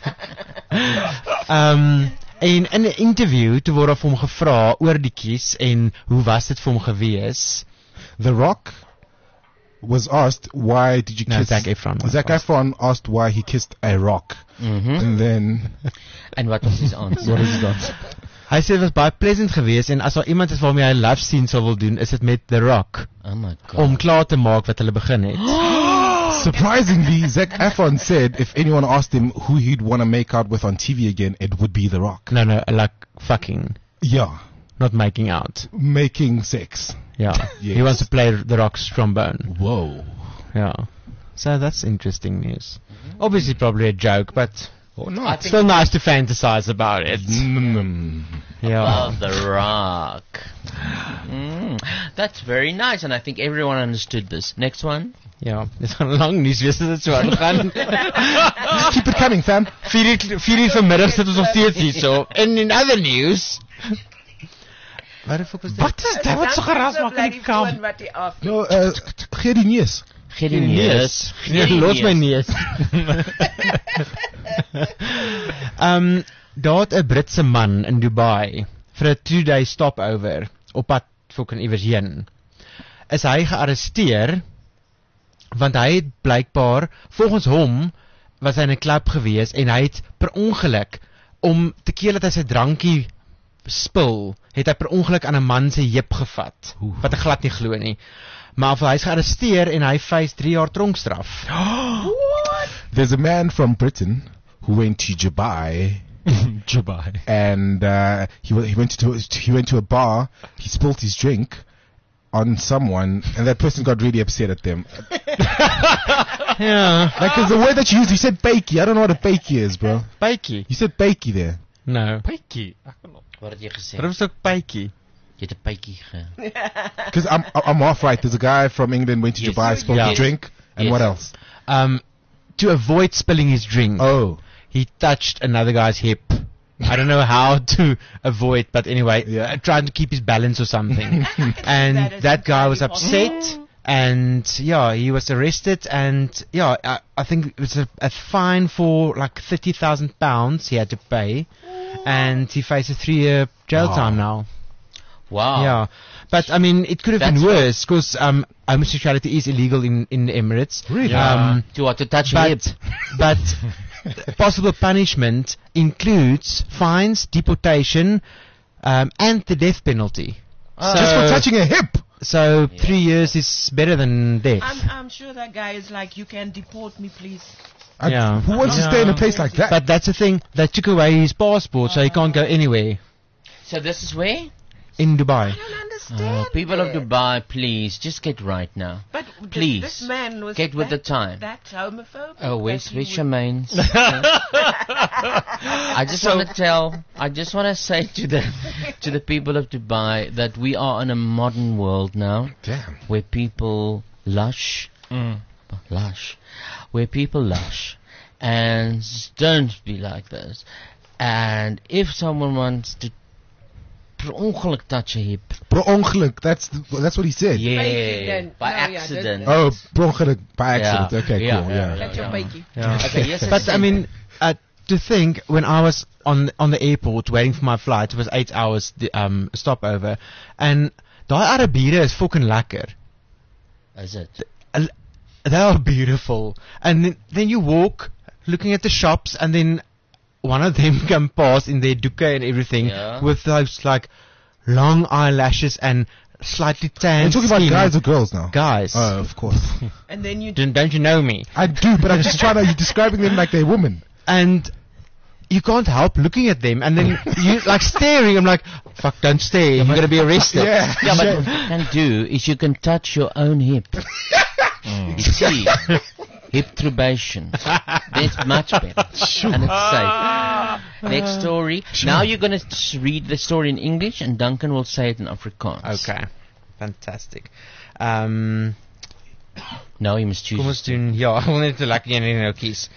S10: En in 'n interview toe word hom gevra oor die kies en hoe was dit vir hom gewees?
S11: The Rock was asked, why did you kiss...
S10: Zac Efron.
S11: Zac Efron asked why he kissed a rock. And then...
S3: And what was his answer?
S11: What is his answer?
S10: Hy sê dit was baie pleasant geweest en as daar iemand is waarmee hy love scene sou wil doen, is dit met The Rock.
S3: Oh my god.
S10: Om klaar te maak wat hulle begin het.
S11: Surprisingly, Zac Efron said if anyone asked him who he'd want to make out with on TV again, it would be The Rock.
S10: No, like fucking.
S11: Yeah.
S10: Not making out.
S11: Making sex.
S10: Yeah.
S11: Yes.
S10: He wants to play The Rock's trombone.
S11: Whoa.
S10: Yeah. So that's interesting news. Obviously probably a joke, but
S11: not.
S10: Still nice to fantasize about it. Yeah.
S3: About The Rock. That's very nice, and I think everyone understood this. Next one.
S10: Ja, dit gaan lang nuus wees as dit so aangaan.
S11: Keep it coming, fam.
S10: 4 uur vanmiddag sit ons nog steeds hier so. And in other news. Wat is dit? Wat so geraas maak in die kamp?
S11: No, gee die neus.
S3: Gee die neus.
S10: Los my neus. Daar het 'n Britse man in Dubai vir 'n 2-day stopover op pad fucking iewers heen. is hy gearresteer want hy het blykbaar volgens hom was hy in 'n klub gewees en hy het per ongeluk om te keer dat hy sy drankie spil, het hy per ongeluk aan 'n man se heup gevat, wat ek glad nie glo nie. Maar hy is gearresteer en hy face 3 jaar tronkstraf.
S11: What? There's a man from Britain who went to Dubai.
S6: Dubai.
S11: And he went to a bar, he spilled his drink on someone, and that person got really upset at them.
S10: Yeah.
S11: Like, cause the word that you used, you said bakey. I don't know what a bakey is, bro.
S10: Bakey?
S11: You said bakey there.
S10: No.
S6: Bakey?
S3: Wat het jy gesê?
S10: Wat is ook bakey?
S3: Jy het 'n bakey
S11: Because I'm half right. There's a guy from England went to Dubai, spilled his drink, and what else?
S10: To avoid spilling his drink, he touched another guy's hip. I don't know how to avoid, but anyway, trying to keep his balance or something. And that guy was upset, and he was arrested, and I think it was a fine for like £30,000 he had to pay, and he faces 3-year jail time now.
S3: Wow.
S10: Yeah, but I mean, it could have been worse because homosexuality is illegal in the Emirates.
S11: Really?
S3: To touch your hip.
S10: But possible punishment includes fines, deportation, and the death penalty.
S11: Just for touching a hip?
S10: So 3 years is better than death.
S18: I'm sure that guy is like, you can deport me, please.
S11: Who wants to stay in a place like that?
S10: But that's the thing. They took away his passport, so he can't go anywhere.
S3: So this is where?
S10: In Dubai.
S3: People of Dubai, please, just get right now.
S18: But
S3: please,
S18: this man was
S3: get with the time.
S18: That's homophobic.
S3: Oh, where's Charmaine's? I just want to say to the people of Dubai that we are in a modern world now.
S11: Damn.
S3: Where people lush, where people lush, and don't be like this. And if someone wants to per ongeluk touch a hip.
S11: Per ongeluk, that's what he said.
S3: Yeah, by accident.
S11: Oh, per ongeluk, by accident. Okay, cool.
S18: Okay,
S3: yes.
S10: But I mean, to think when I was on the airport waiting for my flight, it was 8 hours stopover, and daai Arabiere is fucking lekker.
S3: Is it?
S10: They are beautiful, and then you walk looking at the shops, and then one of them come past in their dukkha and everything with those like long eyelashes and slightly tan.
S11: You're talking about guys or girls now?
S10: Guys.
S11: Oh, of course.
S18: And then you
S10: don't you know me?
S11: I do, but I'm just trying to. You're describing them like they're women,
S10: and you can't help looking at them, and then you like staring. I'm like, fuck, don't stare. You're gonna be arrested.
S3: But what you can do is you can touch your own hip. You see. Hip trubation. That's much better. And it's safe. Next story. Now you're going to read the story in English and Duncan will say it in Afrikaans.
S10: Okay. Fantastic.
S3: Nou, jy moet choose.
S10: Kom ons doen. Ja, ek wil net te lekker een nou kies.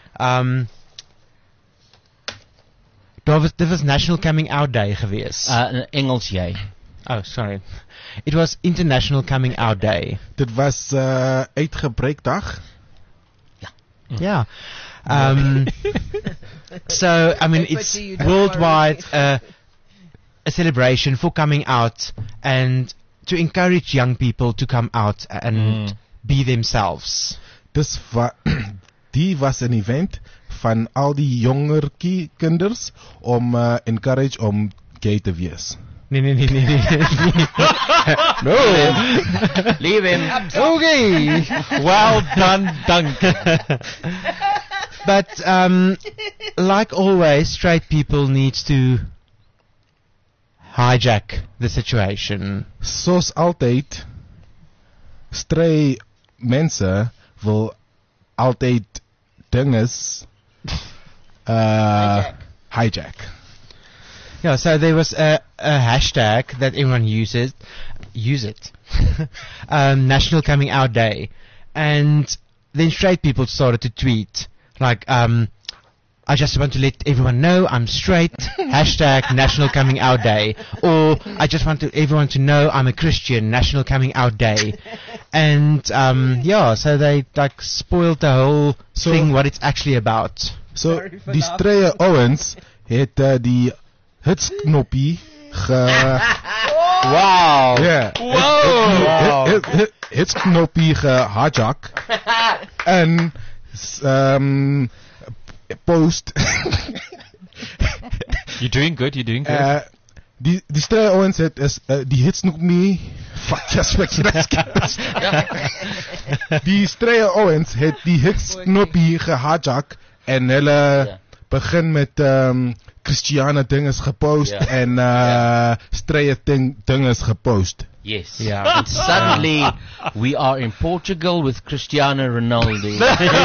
S10: Dit was National Coming Out Day gewees.
S3: Engels jy.
S10: Oh, sorry. It was International Coming Out Day.
S11: Dit was uitgebreekdag.
S10: Yeah. So, I mean, it's worldwide a celebration for coming out and to encourage young people to come out and be themselves.
S11: Die was een event van al die jonger kinders om encourage om gay te wees.
S10: Nee.
S3: No. Leave him.
S10: Okay.
S6: Well done, Duncan.
S10: But like always, straight people need to hijack the situation.
S11: Soos altyd, stray mense wil altyd dinges hijack.
S10: Yeah, so there was a hashtag that everyone use it. National Coming Out Day. And then straight people started to tweet, like, I just want to let everyone know I'm straight, hashtag National Coming Out Day. Or, I just want everyone to know I'm a Christian, National Coming Out Day. And, so they, like, spoiled the whole thing, what it's actually about.
S11: So, die straye ouens het die hitsknoppie
S10: Wow.
S11: Ja.
S10: Wow.
S11: Het knoppie gehijack. En post.
S6: You're doing good.
S11: Die Stray Owens het die hits nog mee. Fuck, just wat Die Stray Owens het die hits knoppie gehijack en hulle begin met Christiana dinges gepost en Stray dinges gepost.
S3: Yes. Yeah. And suddenly we are in Portugal with Cristiano Ronaldo.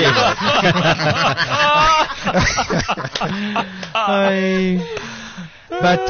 S10: But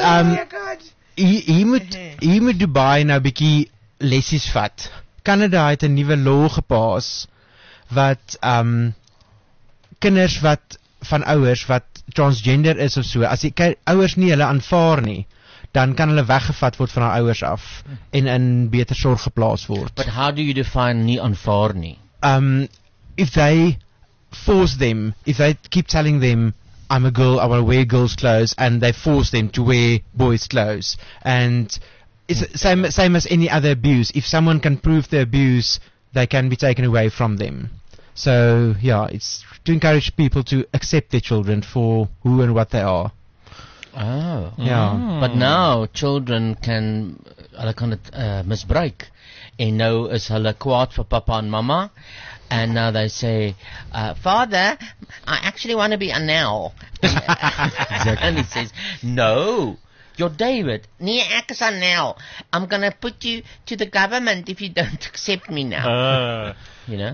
S10: hier moet Dubai nou bietjie lessies vat. Canada het 'n nuwe law gepas wat kinders wat van ouers wat transgender is of so, as die ouers nie hulle aanvaar nie, dan kan hulle weggevat word van haar ouers af en in beter sorg geplaas word.
S3: But how do you define nie aanvaar nie?
S10: If they force them, if they keep telling them I'm a girl, I want to wear girls' clothes, and they force them to wear boys' clothes. And it's same as any other abuse. If someone can prove the abuse, they can be taken away from them. So, yeah, it's to encourage people to accept their children for who and what they are.
S3: Oh.
S10: Yeah.
S3: But now children hulle kan dit misbruik. En nou is hulle kwaad vir papa en mama. And now they say, Father, I actually want to be a Nell. Exactly. And he says, no, you're David. Nee, ek is a Nell. I'm going to put you to the government if you don't accept me now. You know?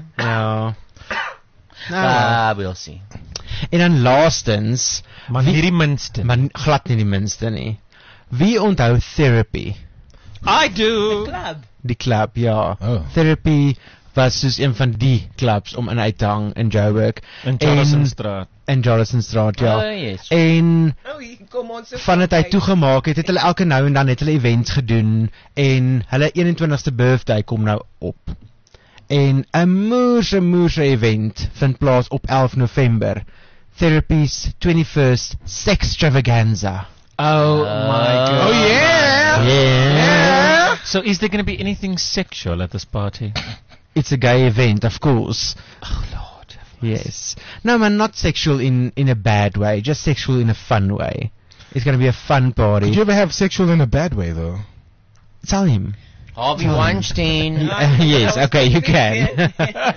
S10: No.
S3: We'll see.
S10: En dan laastens,
S6: maar nie die minste.
S10: Maar glad nie die minste nie. Wie onthou Therapy?
S6: I do.
S10: Die club, ja. Therapy was dus een van die clubs om uit te hang in Joburg.
S6: In Jonathanstraat.
S10: In Jonathanstraat, ja.
S3: Oh, yes.
S10: En van het hy toegemaak het hulle elke nou en dan het hulle events gedoen en hulle 21ste birthday kom nou op. En 'n moerse event vind plaas op 11 November. Therapy's 21st Sextravaganza.
S6: Oh my God.
S10: Oh yeah.
S6: Yeah. So is there going to be anything sexual at this party?
S10: It's a gay event, of course. Oh Lord. Yes. No man, not sexual in a bad way, just sexual in a fun way. It's going to be a fun party.
S11: Could you ever have sexual in a bad way though?
S10: Tell him.
S3: Harvey Weinstein.
S10: Yes, okay, you can.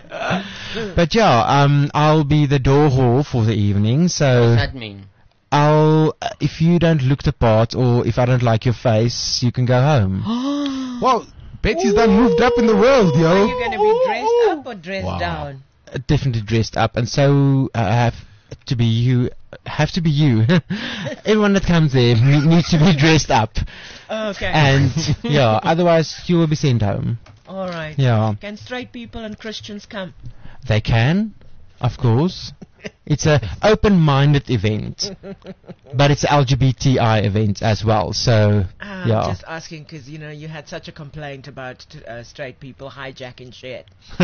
S10: But yeah, I'll be the door whore for the evening, so...
S3: What's that mean?
S10: If you don't look the part, or if I don't like your face, you can go home.
S11: Wow, Betty's done moved up in the world, yo.
S18: Are you going to be dressed up or dressed down?
S10: Definitely dressed up, and so have to be you. Everyone that comes there needs to be dressed up.
S18: Okay.
S10: And yeah, otherwise you will be sent home.
S18: All right.
S10: Yeah.
S18: Can straight people and Christians come?
S10: They can, of course. It's a open-minded event, but it's an LGBTI event as well. So yeah.
S18: I'm just asking because you had such a complaint about straight people hijacking shit.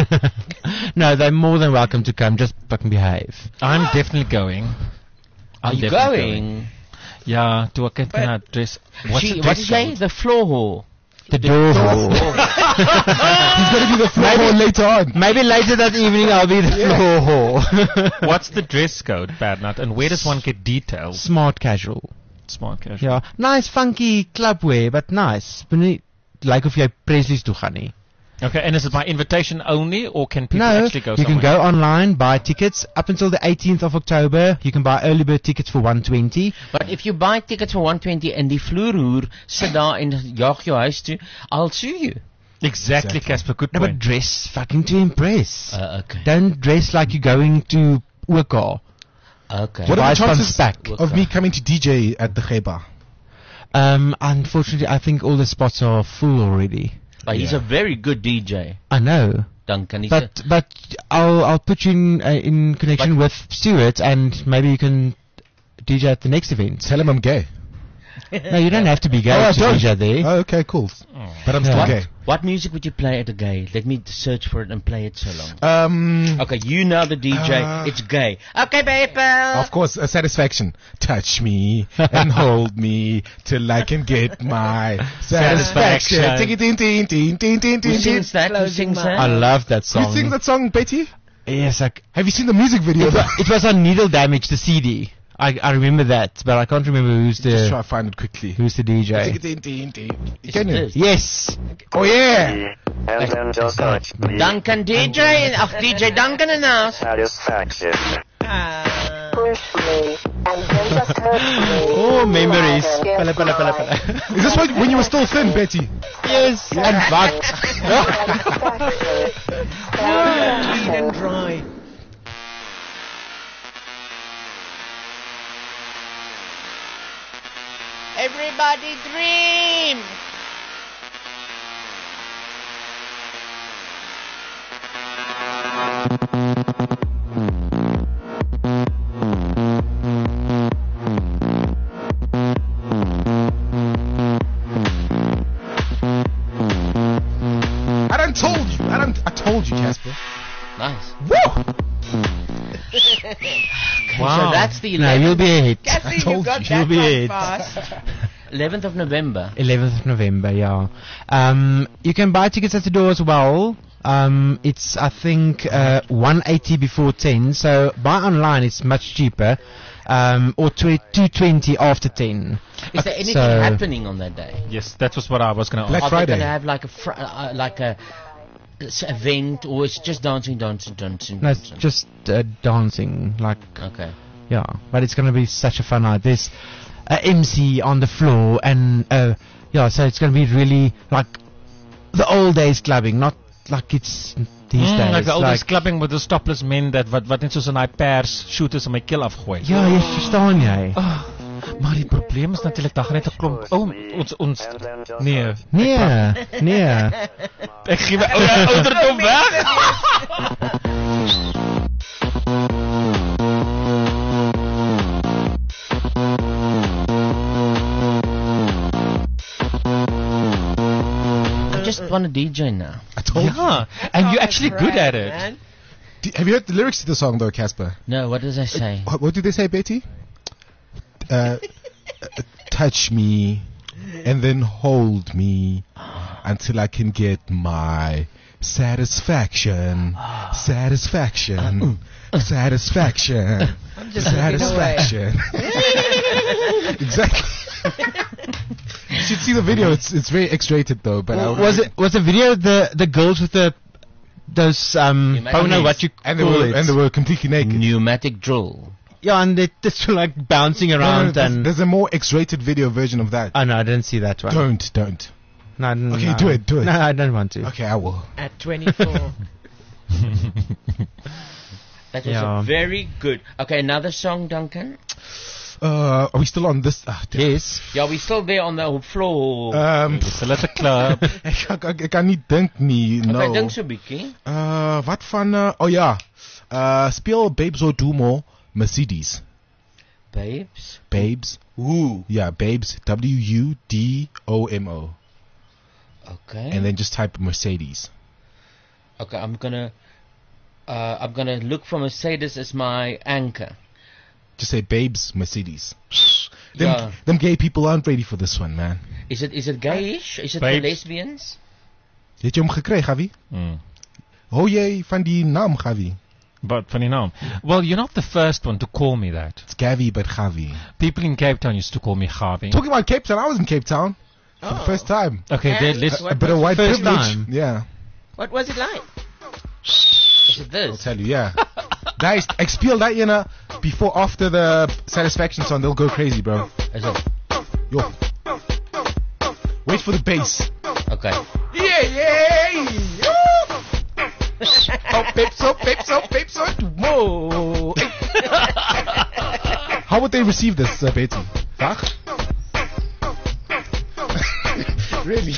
S10: No, they're more than welcome to come. Just fucking behave.
S6: I'm definitely going.
S3: Are you going?
S6: Yeah, to a kid can I dress.
S3: What did you say? The floor whore.
S10: The door whore.
S11: He's going to be the floor whore later on.
S10: Maybe later that evening I'll be the floor whore.
S6: What's the dress code, Bernard? And where does one get details?
S10: Smart casual.
S6: Smart casual.
S10: Yeah, nice funky club wear, but nice. Like of jy Presley's toe gaan nie.
S6: Okay, and is it by invitation only, or can people actually go
S10: you
S6: somewhere?
S10: can go online, buy tickets. Up until the 18th of October, you can buy early bird tickets for $120.
S3: But if you buy tickets for $120 and die vloerhoer sit daar en jaag jou huis toe, I'll sue you.
S6: Exactly, Casper. Good
S10: No,
S6: point.
S10: but dress fucking to impress.
S3: Okay.
S10: Don't dress like you're going to Oka.
S3: Okay.
S11: What are the chances
S10: Spak.
S11: of me coming to DJ at the Kheba?
S10: Unfortunately, I think all the spots are full already.
S3: But he's a very good DJ.
S10: I know.
S3: Dan kan hy
S10: but I'll put you in connection with Stuart, and maybe you can DJ at the next event.
S11: Tell him I'm gay.
S10: No, you don't have to be gay
S11: I
S10: to
S11: don't.
S10: DJ there.
S11: Oh, okay, cool. But I'm still
S3: what,
S11: gay.
S3: What music would you play at a gay? Let me search for it and play it so long. Okay, you know the DJ. It's gay. Okay, baby.
S11: Of course, satisfaction. Touch me and hold me till I can get my satisfaction.
S3: Who sings that? Who sings that?
S10: I love that song.
S11: Who sings that song, Betty?
S10: Yes,
S11: have you seen the music video?
S10: It was on Needle Damage, the CD. I remember that, but I can't remember who's the.
S11: Just try to find it quickly.
S10: Who's the DJ?
S11: Can you?
S10: Yes.
S11: Oh yeah.
S19: And then just touch me.
S12: Duncan DJ, DJ Duncan in the house.
S19: Satisfaction.
S20: Push me, and then just hurt me.
S10: Oh, memories.
S11: Is this when you were still thin, Betty?
S10: Yes. And butt.
S12: Clean and dry. Everybody dream.
S11: I told you, Casper.
S3: Nice.
S11: Woo!
S3: Wow. So that's the 11th.
S10: No, you'll be a hit.
S3: Cassie,
S10: I told
S3: you got
S10: you. You'll
S3: that
S10: be
S3: one
S10: a hit.
S3: fast. 11th of November.
S10: 11th of November, yeah. You can buy tickets at the door as well. It's, I think, 180 before 10. So buy online, it's much cheaper. Or 220 after 10.
S3: Is there anything happening on that day?
S6: Yes, that was what I was going to ask.
S11: Black Friday.
S3: Are they going to have like a event, or it's just dancing?
S10: No, it's just dancing.
S3: Okay.
S10: Yeah, but it's going to be such a fun night. There's a MC on the floor, and yeah, so it's going to be really like the old days clubbing, not like it's these days.
S6: Like the old days clubbing with the stopless men dat wat net soos in daai pers shooters in my keel afgooi.
S10: Ja, jy verstaan jy.
S6: Maar die probleem is natuurlik daar gaan net 'n klomp ons nee. Ek gee my ouderdom weg.
S3: I just want to DJ now.
S11: I told you.
S6: And you're actually good at it.
S18: Man.
S11: Have you heard the lyrics to the song though, Casper?
S3: No, what does I say?
S11: What did they say, Betty? Touch me and then hold me until I can get my satisfaction. Satisfaction. Satisfaction.
S18: I'm just
S11: satisfaction. Exactly. You should see the video. It's very X-rated though. But
S10: was the video the girls with those I don't know what you
S11: and
S10: call it.
S11: they were completely naked.
S3: Pneumatic drill.
S10: Yeah, and they just were like bouncing around. And
S11: there's a more X-rated video version of that.
S10: Oh no, I didn't see that one.
S11: Don't.
S10: No,
S11: okay,
S10: no.
S11: do it.
S10: No, I don't want to.
S11: Okay, I will.
S18: At 24.
S3: That was a very good. Okay, another song, Duncan.
S11: Are we still on this?
S10: Yes.
S3: Yeah, we still there on the floor.
S6: Still at the club.
S11: Ek kan nie dink nie. No.
S3: Okay, dink so 'n bietjie.
S11: Wat van oh ja. Speel Babes Wodumo Mercedes. Babes.
S3: Who?
S11: Yeah, Babes. WUDOMO.
S3: Okay.
S11: And then just type Mercedes.
S3: Okay, I'm gonna look for Mercedes as my anchor.
S11: Just say Babes Mercedes. Them gay people aren't ready for this one, man.
S3: Is it gayish? Is it for lesbians?
S11: Het jy hom gekry, Gavi? Hou jy van die naam, Gavi?
S6: But funny name. Well, you're not the first one to call me that.
S11: It's Gavi, but Gavi.
S6: People in Cape Town used to call me Gavi.
S11: Talking about Cape Town, I was in Cape Town for the first time.
S6: Okay, let's
S11: a bit of white
S10: first
S11: privilege.
S10: time?
S11: Yeah.
S18: What was it like?
S3: Is it this?
S11: I'll tell you, yeah. Guys, ek speel dat ene before, after the Satisfaction song, they'll go crazy, bro.
S3: Is it?
S11: Yo. Wait for the bass.
S3: Okay.
S11: Yeah. Oh, babes, whoa. How would they receive this, Betty? Dag? Really?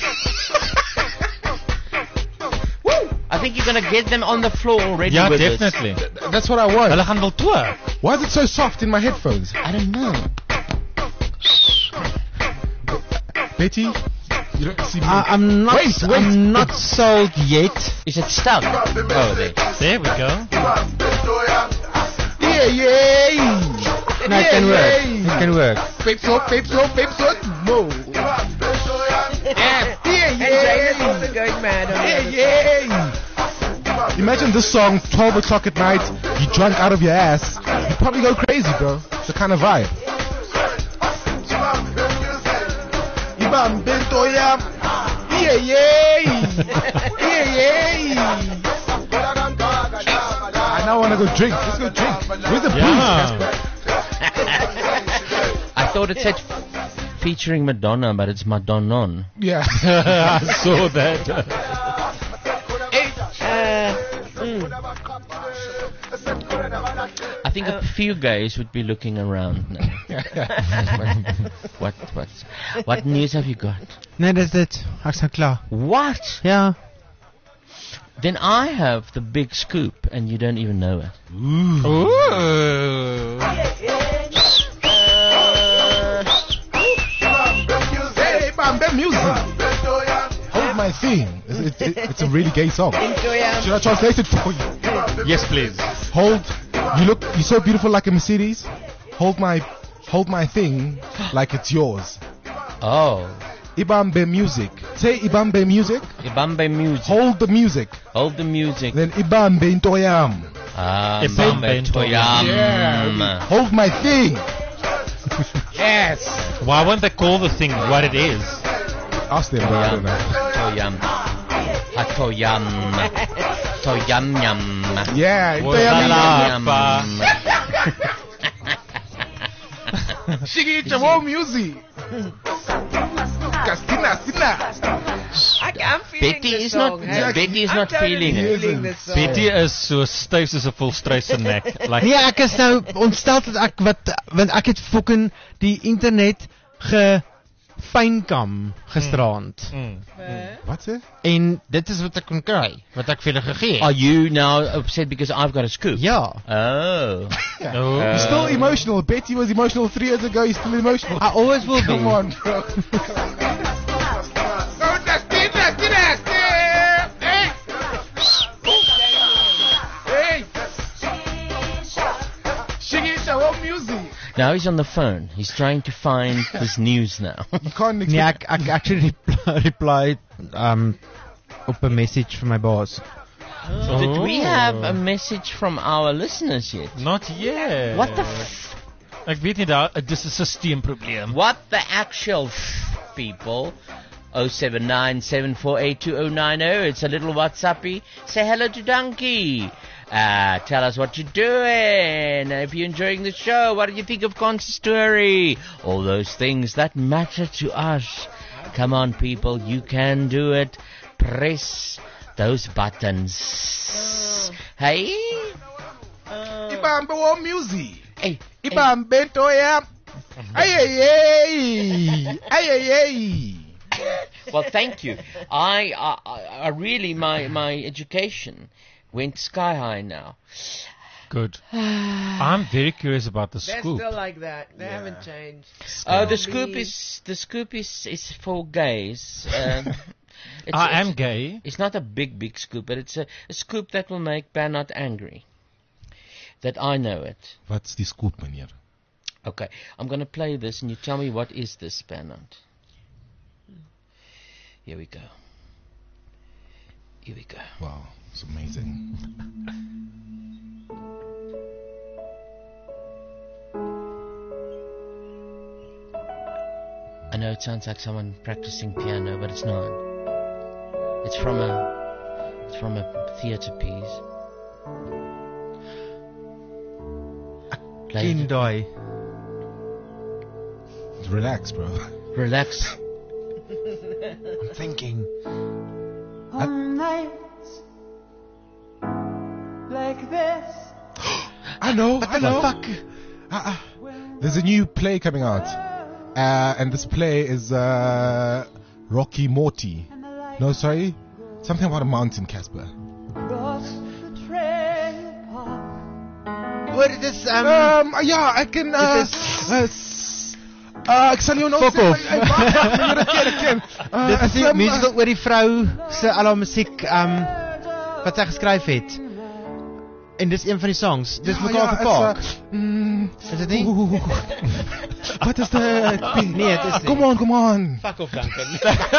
S3: I think you're gonna get them on the floor already.
S6: Yeah,
S3: with
S6: definitely.
S11: That's what I want.
S6: Hulle gaan wel toer.
S11: Why is it so soft in my headphones?
S3: I don't know.
S11: Betty, you don't see me.
S10: I'm not.
S11: Wait.
S10: I'm not sold yet.
S3: Is it stuck? Oh,
S6: there we go.
S11: Yeah.
S10: No, it can work. It can work.
S11: Babe so, no.
S18: And Jane is also going mad on it.
S11: Yeah. Imagine this song, 12 o'clock at night, you drunk out of your ass. You'd probably go crazy, bro. It's the kind of vibe. Ibam Bentoya. Yeah. I now want to go drink. Let's go drink. Where's the booze?
S3: I thought it said featuring Madonna, but it's Madonnon.
S11: Yeah.
S6: I saw that.
S3: I think a few guys would be looking around now. What news have you got?
S10: Nee, dis dit. Ek's nou klaar.
S3: What?
S10: Ja.
S3: Then I have the big scoop, and you don't even know it.
S6: Ooh.
S11: Hey, Bambe music. Hold my thing. It's a really gay song. Should I translate it for you?
S6: Yes, please.
S11: Hold. You're so beautiful like a Mercedes. Hold my thing like it's yours.
S3: Oh.
S11: Ibambe music. Say Ibambe music.
S3: Ibambe music.
S11: Hold the music.
S3: Hold the music.
S11: Then Ibambe Ntoyam.
S3: Ibambe Ntoyam.
S11: Yeah. Hold my thing. Yes.
S6: Why won't they call the thing what it is?
S11: Ask them. I don't know.
S3: Toyam. Toyam. Toyam yam.
S11: Yeah.
S3: Toyam.
S11: Shigi Chamo music.
S18: I'm feeling
S3: Betty
S18: this
S3: is
S18: song.
S3: Betty is not feeling it.
S6: Betty is so styf soos 'n volstruise nek. Like
S10: Nee, ek is nou ontstel dat want ek het fucking die internet fynkom gisterand.
S11: What's it?
S10: En dit is wat ek kon kry, wat ek vir julle gegee het.
S3: Are you now upset because I've got a scoop?
S10: Ja.
S3: Oh.
S11: You're still emotional. Betty was emotional 3 years ago. You're still emotional.
S10: I always will be.
S11: Come on, bro.
S3: Now he's on the phone. He's trying to find this news now.
S11: You can't
S10: Nee, ek actually replied op 'n message from my boss.
S3: So did we have a message from our listeners yet?
S6: Not yet.
S3: What the
S6: Ek weet nie daar dis 'n systeemprobleem.
S3: What the actual people? 0797482090. It's a little WhatsAppy. Say hello to Donkey. Tell us what you're doing. If you're enjoying the show, what do you think of Consistory? All those things that matter to us. Come on, people, you can do it. Press those buttons. Hey?
S11: Ibambe music.
S3: Hey.
S11: Ibambe Toya. Ay.
S3: Well, thank you. I really, my education went sky high now.
S6: Good. I'm very curious about the
S18: They're
S6: scoop.
S18: still like that. They haven't changed.
S3: The scoop is for gays.
S6: I am gay.
S3: It's not a big scoop, but it's a scoop that will make Bernard angry. That I know it.
S11: What's the scoop, meneer?
S3: Okay, I'm going to play this and you tell me what is this, Bernard. Here we go.
S11: Wow, it's amazing.
S3: I know it sounds like someone practicing piano, but it's not. It's from a theatre piece.
S10: Kindai.
S11: Relax, bro.
S3: Relax.
S10: I'm thinking.
S19: On nights like this.
S11: I know.
S10: What the fuck?
S11: There's a new play coming out. And this play is Rocky Morty. No, sorry. Something about a mountain, Casper.
S10: What is this?
S11: Yeah, I can. Ek sal jou nou
S10: Fuck
S11: sê.
S10: off.
S11: Ek ken.
S10: Dit is die musical oor die vrou se al haar musiek wat sy geskryf het. En dis een van die songs. Dis mekaar verpak. Is dit nie?
S11: Wat is dit?
S10: Nee, dit is nie.
S11: Come on.
S10: Fuck off, Duncan.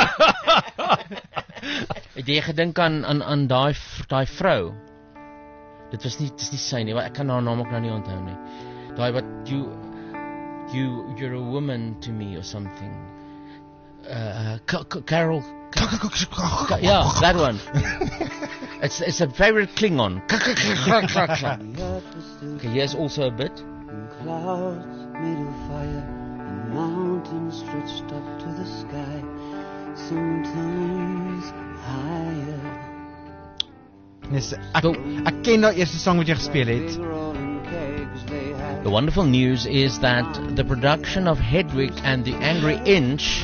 S3: Het jy gedink aan daai vrou? Dit is nie sy nie, ek kan haar naam ook nou nie onthou nie. Daai wat you're a woman to me or something. Carol. Yeah, that one. It's a favorite Klingon. Okay, here's also a bit.
S21: Clouds made of fire and mountains stretched up to the sky, sometimes higher.
S10: Yes, ek ken daai eerste song wat jy gespeel het.
S3: The wonderful news is that the production of Hedwig and the Angry Inch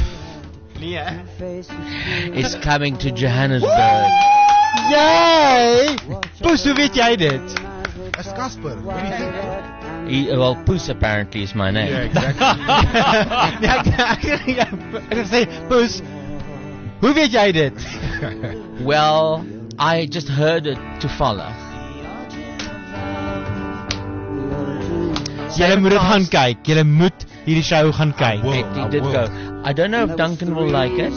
S3: is coming to Johannesburg.
S10: Yay! Poes, hoe weet jy dit?
S11: As Casper, what do you think?
S3: Well, Poes apparently is my name.
S11: Yeah, exactly.
S10: Ek sê, Poes, hoe weet jy dit?
S3: Well, I just heard it toevallig.
S10: Julle moet dit gaan kyk. Julle moet hierdie show gaan kyk.
S3: It did go. I don't know if Duncan will like it.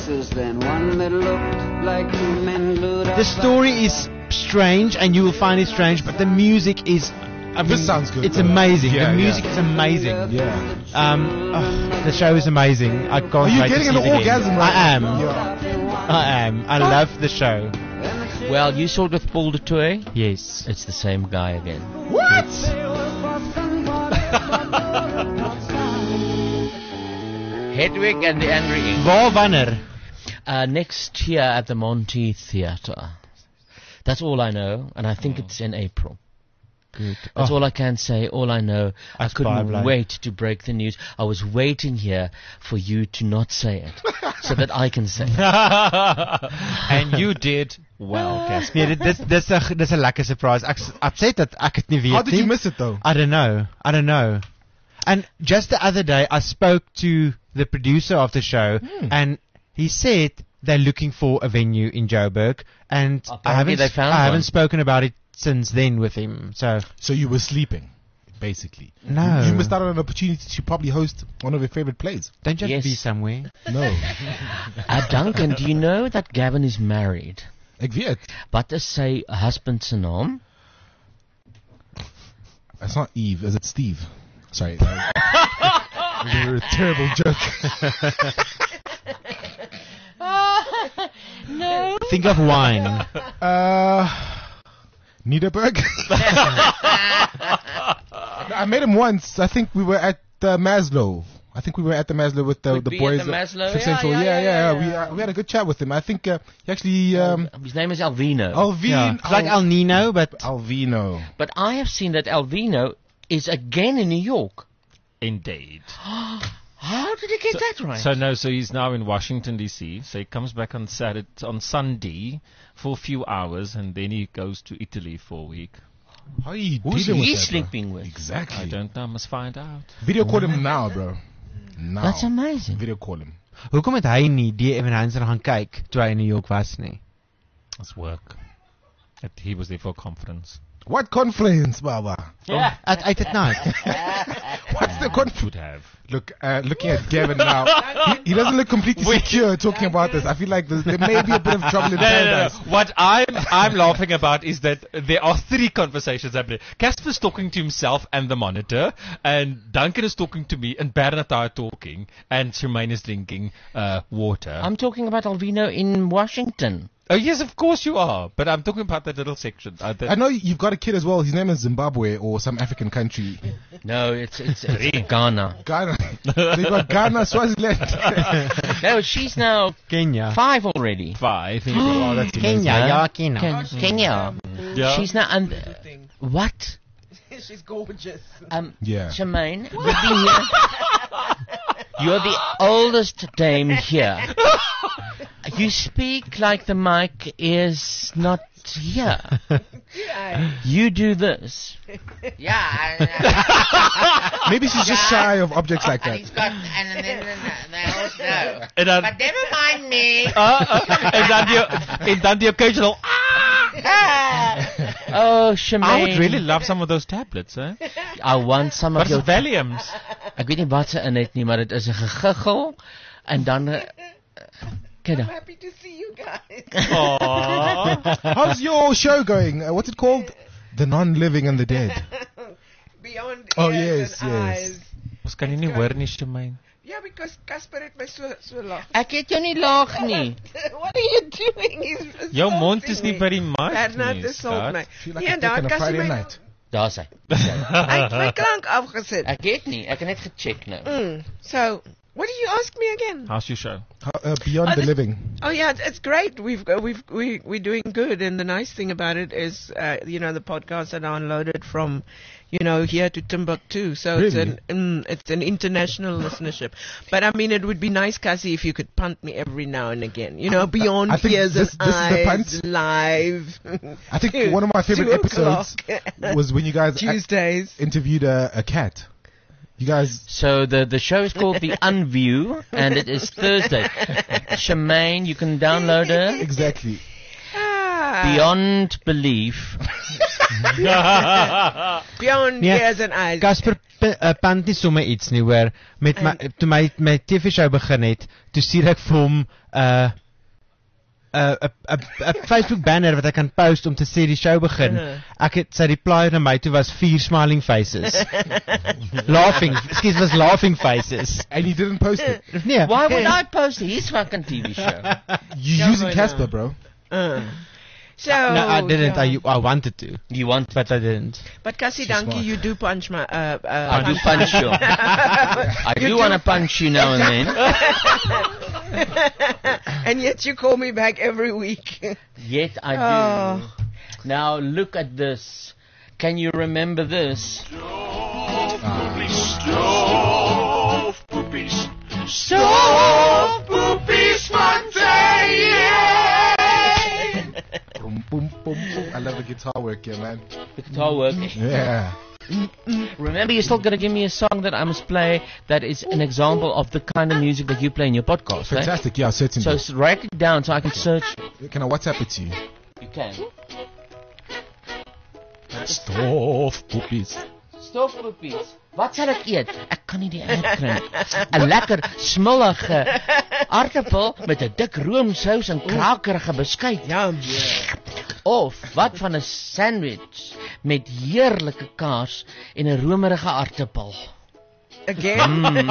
S10: The story is strange, and you will find it strange, but the music is...
S11: this sounds good.
S10: It's amazing.
S11: Yeah,
S10: the music is amazing.
S11: Yeah.
S10: The show is amazing. I can't
S11: Are you
S10: wait to
S11: getting
S10: see
S11: an
S10: it
S11: orgasm
S10: again.
S11: right
S10: I am.
S11: now?
S10: I am. I love the show.
S3: Well, you saw it with Paul de Toy?
S10: Yes.
S3: It's the same guy again.
S10: What?
S3: Hedwig and the Angry Inch.
S10: Waar wanneer?
S3: Next year at the Monty Theatre. That's all I know, and I think it's in April.
S10: Good.
S3: That's all I can say. All I know. I couldn't wait to break the news. I was waiting here for you to not say it, so that I can say it.
S6: And you did well, Casper.
S10: Nee, dis 'n lekker surprise. Ek upset dat ek dit nie weet nie.
S11: How did you miss it though?
S10: I don't know. And just the other day, I spoke to the producer of the show, and he said they're looking for a venue in Joburg, and I haven't spoken about it since then with him. So
S11: you were sleeping, basically.
S10: No.
S11: You missed out on an opportunity to probably host one of your favorite plays.
S10: Don't you have to be somewhere?
S11: No.
S3: Duncan, do you know that Gavin is married?
S11: Ek weet.
S3: Wat is sy husband se naam?
S11: It's not Eve, is it Steve? Sorry. You're a terrible joke.
S16: No.
S10: Think of wine.
S11: Niederberg? I met him once. I think we were at Maslow. With the boys.
S3: At the Maslow?
S11: Flip Central. Yeah. We had a good chat with him. I think he actually...
S3: his name is Alvino.
S11: Alvino.
S10: It's like El Nino, but...
S11: Alvino.
S3: But I have seen that Alvino is again in New York.
S6: Indeed.
S3: How did he get that right?
S6: So he's now in Washington D.C. So he comes back on Sunday for a few hours, and then he goes to Italy for a week.
S11: How are you
S3: Who's
S11: dealing with
S3: he
S11: that,
S3: sleeping
S11: bro?
S3: with?
S11: Exactly.
S6: I don't know. Must find out.
S11: Video call him now, bro. Now.
S3: That's amazing.
S11: Video call him.
S10: Hoekom het hy nie die Evan Hansen gaan kyk toe hy in New York was nie?
S6: It's work. He was there for a conference.
S11: What conference, Baba?
S10: Yeah. At 8 at night.
S11: What's the conference?
S6: Would have.
S11: Look, looking at Gavin now, he doesn't look completely secure talking about this. I feel like there may be a bit of trouble in paradise.
S6: No. What I'm laughing about is that there are 3 conversations happening. Casper's talking to himself and the monitor, and Duncan is talking to me, and Bernard are talking, and Shemaine is drinking water.
S3: I'm talking about Alvino in Washington.
S6: Oh, yes, of course you are. But I'm talking about that little section.
S11: I know you've got a kid as well. His name is Zimbabwe or some African country.
S3: No, it's Ghana.
S11: Ghana. So you've got Ghana, Swaziland.
S3: No, she's now
S10: Kenya.
S3: 5 already.
S6: 5.
S11: Oh, that's amazing.
S3: Kenya.
S6: Yeah.
S3: She's now... what?
S18: She's gorgeous.
S11: Yeah.
S3: Shemaine, you've been here. You're the oldest dame here. You speak like the mic is not here.
S18: Yeah.
S3: You do this.
S12: Yeah.
S11: Maybe she's just shy of objects like that.
S12: He's got, and then they all know.
S6: En dan,
S12: But never mind me.
S6: en dan die occasional.
S3: Oh, Shemaine.
S6: I would really love some of those tablets, eh?
S3: I want some of
S6: Wat is
S3: your
S6: Valiums?
S3: Ek weet nie wat se in het nie, maar dit is 'n gegiggel en dan kyk dan.
S18: Happy to see you guys.
S11: How's your show going? What's it called? The Non-Living and the Dead.
S18: Beyond
S11: Oh,
S18: ears
S11: yes,
S18: and
S11: yes.
S18: eyes.
S6: Ons kan nie hoor nie, Shemaine.
S18: Yeah, because Casper het my so lag.
S3: Ek het jou nie lag nie.
S18: What are you doing? He's
S6: Jou mond is
S18: assaulting
S6: nie
S18: me.
S6: by die mic
S18: Bernard
S6: nie,
S18: assault
S6: skat.
S18: my.
S11: Feel like
S18: Nee,
S11: a dick
S18: daar
S11: on a
S18: Cassie
S11: Friday
S18: my...
S11: night.
S3: Daar's hy.
S18: Hy het my klank afgesit.
S3: Ek het nie, ek het net gecheck nou.
S18: So, what did you ask me again?
S6: How's your show?
S11: Beyond the Living.
S18: Oh yeah, it's great. We're doing good, and the nice thing about it is, the podcasts are downloaded from, here to Timbuktu. So
S11: Really?
S18: it's an international listenership. But I mean, it would be nice, Cassie, if you could punt me every now and again. Beyond
S11: I think
S18: ears
S11: this
S18: and
S11: is the
S18: eyes
S11: punt.
S18: live.
S11: I think one of my favorite
S18: 2
S11: episodes
S18: o'clock.
S11: was when you guys
S18: Tuesdays.
S11: interviewed a cat. You guys.
S3: So the show is called The Unview, and it is Thursday. Shemaine, you can download it.
S11: Exactly.
S3: Beyond belief.
S18: Beyond ears and eyes.
S10: Casper pand nie sommer iets nie hoor. Met toe my TV-show begin het, toe stuur ek vir hom 'n Facebook banner wat ek kan post om te sê die show begin. Ek het sy reply na my toe was 4 smiling faces. was laughing faces.
S11: And you didn't post it.
S10: Nee.
S3: Why would I post his fucking TV show?
S11: You're using Casper, bro.
S18: So
S10: No, I didn't.
S18: yeah.
S10: I wanted to.
S3: You want,
S10: but I didn't.
S18: But Cassie,
S10: She's
S18: Danke,
S10: smart.
S18: you do punch my.
S3: I do punch you. I do want to punch you now and then.
S18: And yet you call me back every week.
S3: Yet I do.
S18: Oh.
S3: Now look at this. Can you remember this?
S7: Stove poopies. Stove poopies one day,
S11: Boom, boom, boom, boom. I love the guitar work here, man.
S3: The guitar work.
S11: Yeah.
S3: Remember, you're still going to give me a song that I must play that is an example of the kind of music that you play in your podcast.
S11: Fantastic, yeah, certainly.
S3: So write it down so I can search.
S11: Can I WhatsApp it to you?
S3: You can.
S11: Stove poopies.
S3: Stofpoopies. Wat sal ek eet? Ek kan nie die uitkry nie. 'n Lekker smullige aartappel met 'n dik roomsous en krakerige beskuit.
S18: Ja.
S3: Of wat van 'n sandwich met heerlike kaas en 'n romerige aartappel.
S18: Again?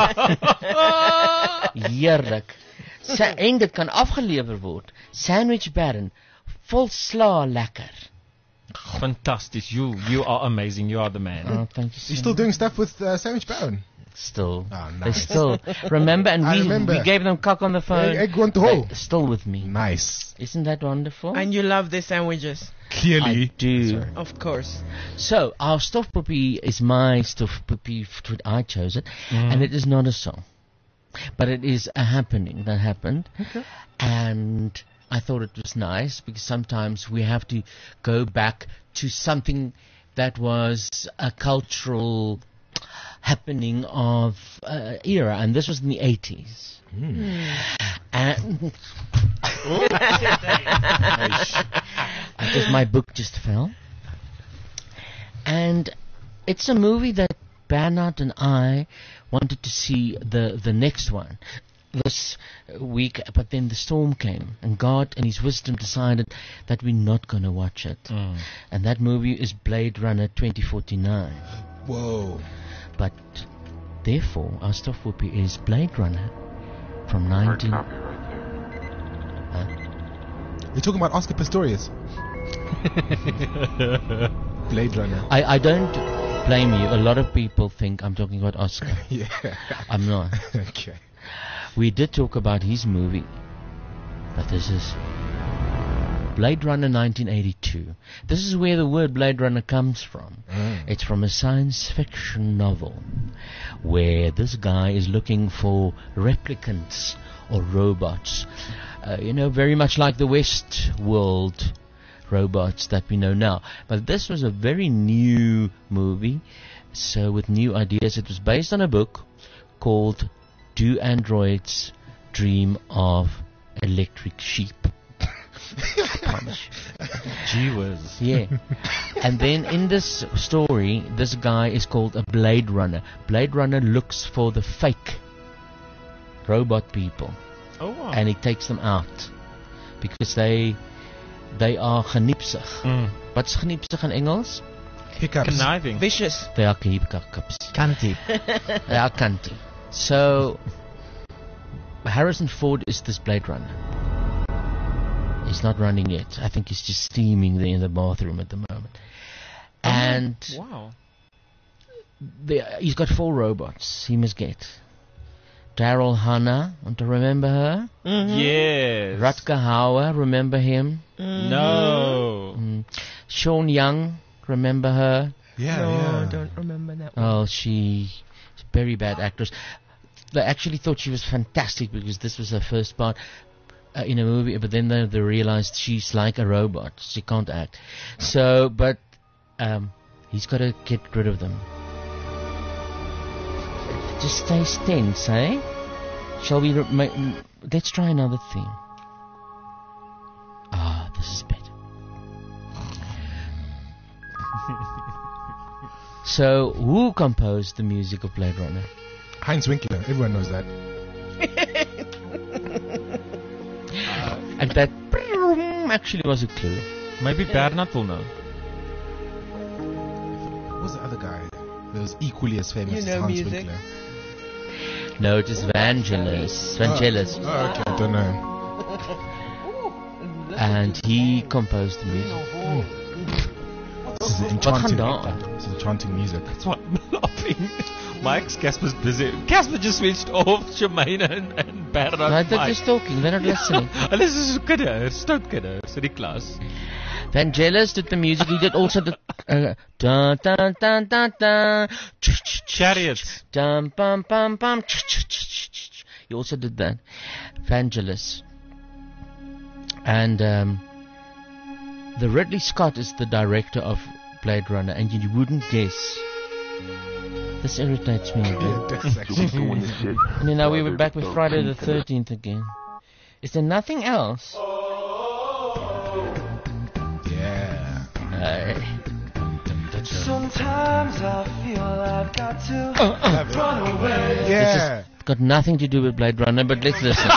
S3: Heerlik. En dit kan afgelewer word. Sandwich Baron, vol sla lekker.
S6: Fantastic. You are amazing. You are the man.
S3: Oh, thank you so
S11: You're still doing stuff with Sandwich Baron?
S3: Still.
S11: Oh,
S3: They
S11: nice.
S3: still remember, and
S11: I
S3: we
S11: remember.
S3: gave them cock on the phone.
S11: Egg want to hold.
S3: They're still with me.
S11: Nice.
S3: Isn't that wonderful?
S18: And you love the sandwiches.
S11: Clearly.
S3: I do.
S18: Of course.
S3: So our stuffed puppy is my stuffed puppy. I chose it, and it is not a song, but it is a happening that happened, and I thought it was nice because sometimes we have to go back to something that was a cultural happening of era, and this was in the 80s. And my book just fell. And it's a movie that Bernard and I wanted to see the next one this week, but then the storm came, and God and His wisdom decided that we're not going to watch it. And that movie is Blade Runner 2049.
S11: Whoa.
S3: But therefore, our stuff whoopee is Blade Runner from 19...
S11: You're talking about Oscar Pistorius. Blade Runner.
S3: I don't blame you. A lot of people think I'm talking about Oscar.
S11: Yeah.
S3: I'm not.
S11: Okay.
S3: We did talk about his movie, but this is Blade Runner 1982. This is where the word Blade Runner comes from. It's from a science fiction novel where this guy is looking for replicants or robots. Very much like the Westworld robots that we know now. But this was a very new movie So with new ideas, it was based on a book called Do Androids Dream of Electric Sheep? I promise you.
S6: Gee whiz.
S3: Yeah. And then in this story, this guy is called a Blade Runner. Blade Runner looks for the fake robot people.
S6: Oh, wow.
S3: And he takes them out. Because they are geniepsig. What's geniepsig in Engels?
S11: Hiccups.
S6: Conniving.
S18: Vicious.
S3: They are hiccups.
S10: Canty.
S3: They are canty. So, Harrison Ford is this Blade Runner. He's not running yet. I think he's just steaming there in the bathroom at the moment. And
S6: wow.
S3: He's got 4 robots he must get. Daryl Hannah, want to remember her?
S6: Yes.
S3: Rutger Hauer, remember him?
S6: No.
S3: Sean Young, remember her?
S18: No, don't remember that one.
S3: Oh, she's a very bad actress. They actually thought she was fantastic because this was her first part in a movie, but then they realized she's like a robot. She can't act. So, but he's got to get rid of them. Just stays tense, eh? Shall we... let's try another theme. Ah, this is better. So, who composed the music of Blade Runner?
S11: Heinz Winkler. Everyone knows that.
S3: And that actually was a clue.
S6: Maybe Bernard will know.
S11: What was the other guy that was equally as famous as Hans
S18: music.
S11: Winkler?
S3: No, it is Vangelis. Vangelis.
S11: Okay, I don't know.
S3: And he composed the music.
S11: This is enchanting. This is enchanting music.
S6: That's why I'm laughing. Mike's Casper's busy. Casper just switched off Shemaine and Bernard.
S3: No, they're just talking. They're not listening.
S6: Hulle is so kinders, stout kinders in die klas.
S3: Vangelis did the music. He did also the dun dun dun dun dun
S6: Chariots.
S3: Dum bum bum bum. He also did that. Vangelis. And the Ridley Scott is the director of Blade Runner, and you wouldn't guess. This irritates me a bit. And now we were back with Friday the 13th again. Is there nothing else?
S11: Yeah.
S19: Sometimes I feel I've got to run away.
S3: This has got nothing to do with Blade Runner, but let's listen.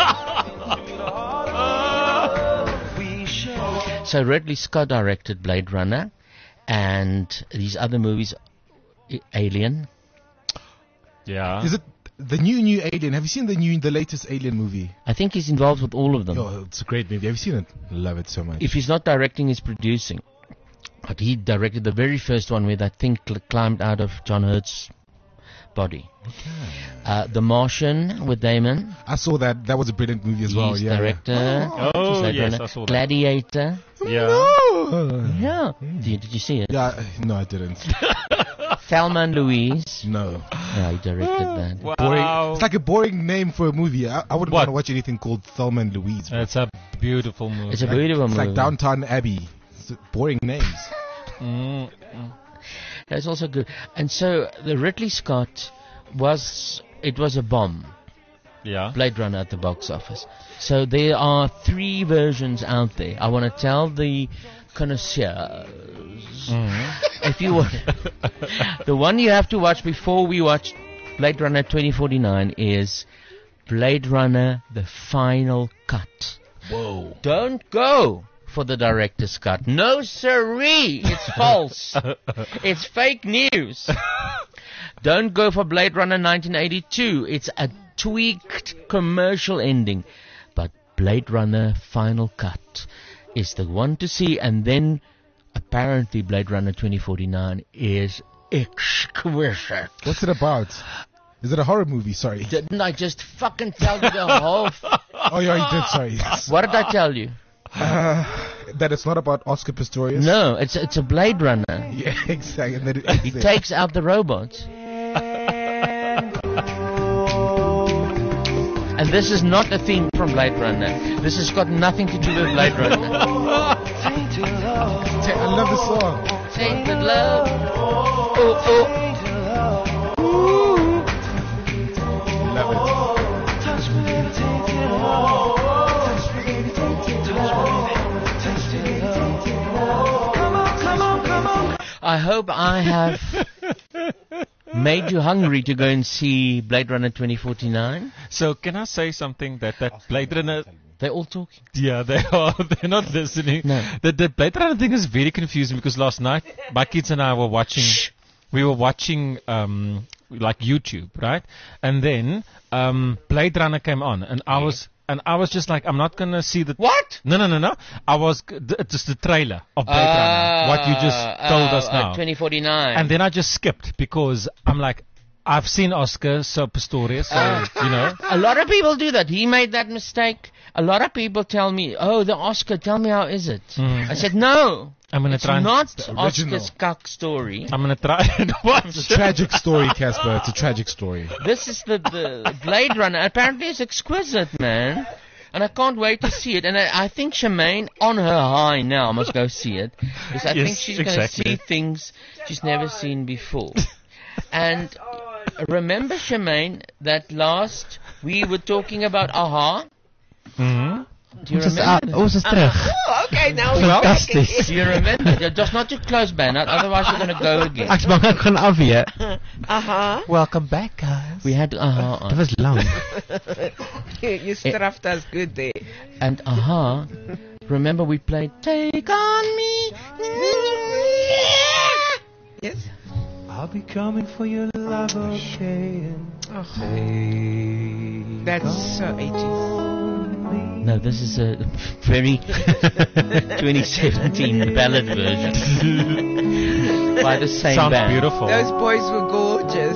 S3: So Ridley Scott directed Blade Runner, and these other movies, Alien.
S6: Yeah.
S11: Is it the new Alien? Have you seen the latest Alien movie?
S3: I think he's involved with all of them.
S11: Oh, it's a great movie. Have you seen it? Love it so much.
S3: If he's not directing, he's producing. But he directed the very first one where that thing climbed out of John Hurt's body. Okay. The Martian with Damon.
S11: I saw that. That was a brilliant movie as well.
S3: He's
S11: Yeah.
S3: director.
S6: Oh, yes, I saw that.
S3: Gladiator.
S6: Yeah.
S11: No.
S3: Yeah. Did you see it?
S11: Yeah. No, I didn't.
S3: Thelma and Louise.
S11: No.
S3: Yeah, he directed that.
S6: Wow.
S11: Boring. It's like a boring name for a movie. I wouldn't want to watch anything called Thelma and Louise.
S6: It's a beautiful movie.
S3: It's a beautiful movie.
S11: It's like Downton Abbey. It's boring names.
S3: That's also good. And so the Ridley Scott was a bomb.
S6: Yeah.
S3: Blade Runner at the box office. So there are 3 versions out there. I want to tell the connoisseurs, if you want, the one you have to watch before we watch Blade Runner 2049 is Blade Runner: The Final Cut.
S11: Whoa!
S3: Don't go for the director's cut. No siree, it's false. It's fake news. Don't go for Blade Runner 1982. It's a tweaked commercial ending. But Blade Runner Final Cut is the one to see. And then apparently Blade Runner 2049 is exquisite.
S11: What's it about? Is it a horror movie? Sorry.
S3: Didn't I just fucking tell you the whole...
S11: Oh, yeah, you did. Sorry.
S3: What did I tell you?
S11: That it's not about Oscar Pistorius?
S3: No, it's a Blade Runner.
S11: Yeah, exactly. And then
S3: He takes out the robots. And this is not a theme from Blade Runner. This has got nothing to do with Blade Runner.
S11: I love the song.
S3: tainted love. Oh, oh.
S11: Love it.
S19: Touch me, baby, tainted love. Touch me, baby, tainted love. Touch me, baby, tainted love. Come on, come on, come on.
S3: I hope I have made you hungry to go and see Blade Runner 2049.
S6: So can I say something that Blade Runner...
S3: They're all talking.
S6: Yeah, they are. They're not listening.
S3: No.
S6: The Blade Runner thing is very confusing because last night my kids and I were watching... We were watching like YouTube, right? And then Blade Runner came on and I was just like, I'm not going to see the...
S3: What?
S6: No. It's the trailer of Blade Runner. What you just told us now.
S3: 2049.
S6: And then I just skipped because I'm like, I've seen Oscar so Pistorius, so, you know.
S3: A lot of people do that. He made that mistake. A lot of people tell me, oh, the Oscar, tell me how is it? I said, no.
S6: I'm gonna
S3: it's
S6: try.
S3: Not Oscar's cuck story.
S6: I'm gonna try and watch.
S11: It's a tragic story, Casper. It's a tragic story.
S3: This is the Blade Runner. Apparently, it's exquisite, man. And I can't wait to see it. And I think Shemaine, on her high now, must go see it. Because I think she's going to see things she's never seen before. And remember, Shemaine, that last we were talking about AHA?
S6: Mm-hmm.
S3: Do you remember?
S10: Ons is terug.
S18: Oh, okay, now
S10: Fantasties.
S3: Do you remember? Just not too close, Bernard, otherwise you're going to go again.
S10: Ek's bang ek gaan afweer.
S11: Welcome back, guys.
S3: We had AHA on.
S10: Dit was lang.
S18: You straffed us good there.
S3: And AHA, remember we played Take On Me.
S18: Yes.
S19: I'll be coming for your love, okay?
S18: That's so 80s.
S3: No, this is a very 2017 ballad version by the same
S6: Sounds
S3: band.
S6: Beautiful.
S18: Those boys were gorgeous.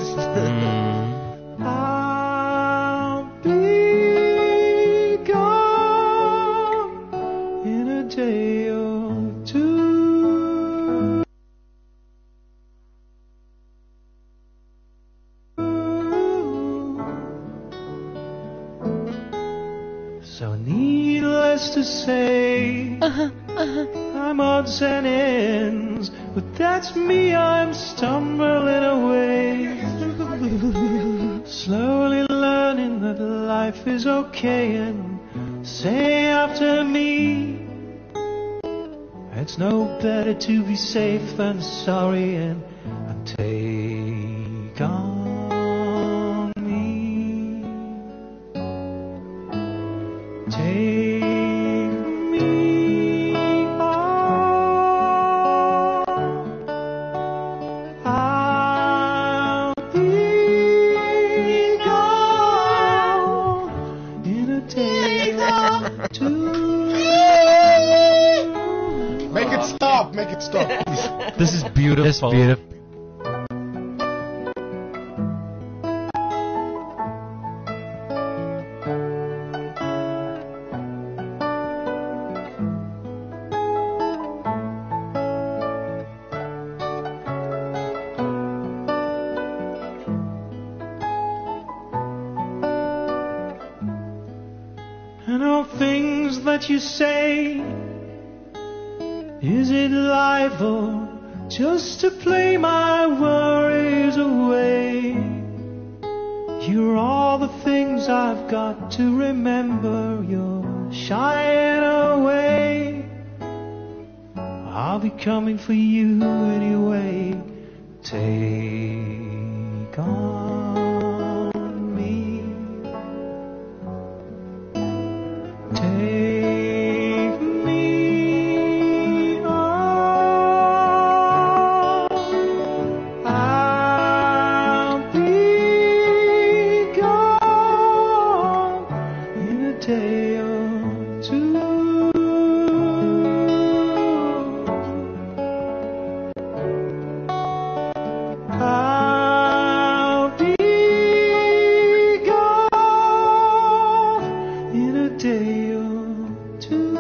S19: I'll be gone in a day or two. So needless to say, I'm odds and ends, but that's me, I'm stumbling away. Slowly learning that life is okay, and say after me, it's no better to be safe than sorry, and take on. Take me on. I'll be gone in a day or two.
S11: Make it stop. Make it stop, please.
S6: This is beautiful.
S10: This is beautiful.
S19: And all things that you say, is it life or just to play my worries away? You're all the things I've got to remember. You're shying away. I'll be coming for you anyway. Take on me. Take me on. I'll be gone in a day or two. I'll be gone in a day or two.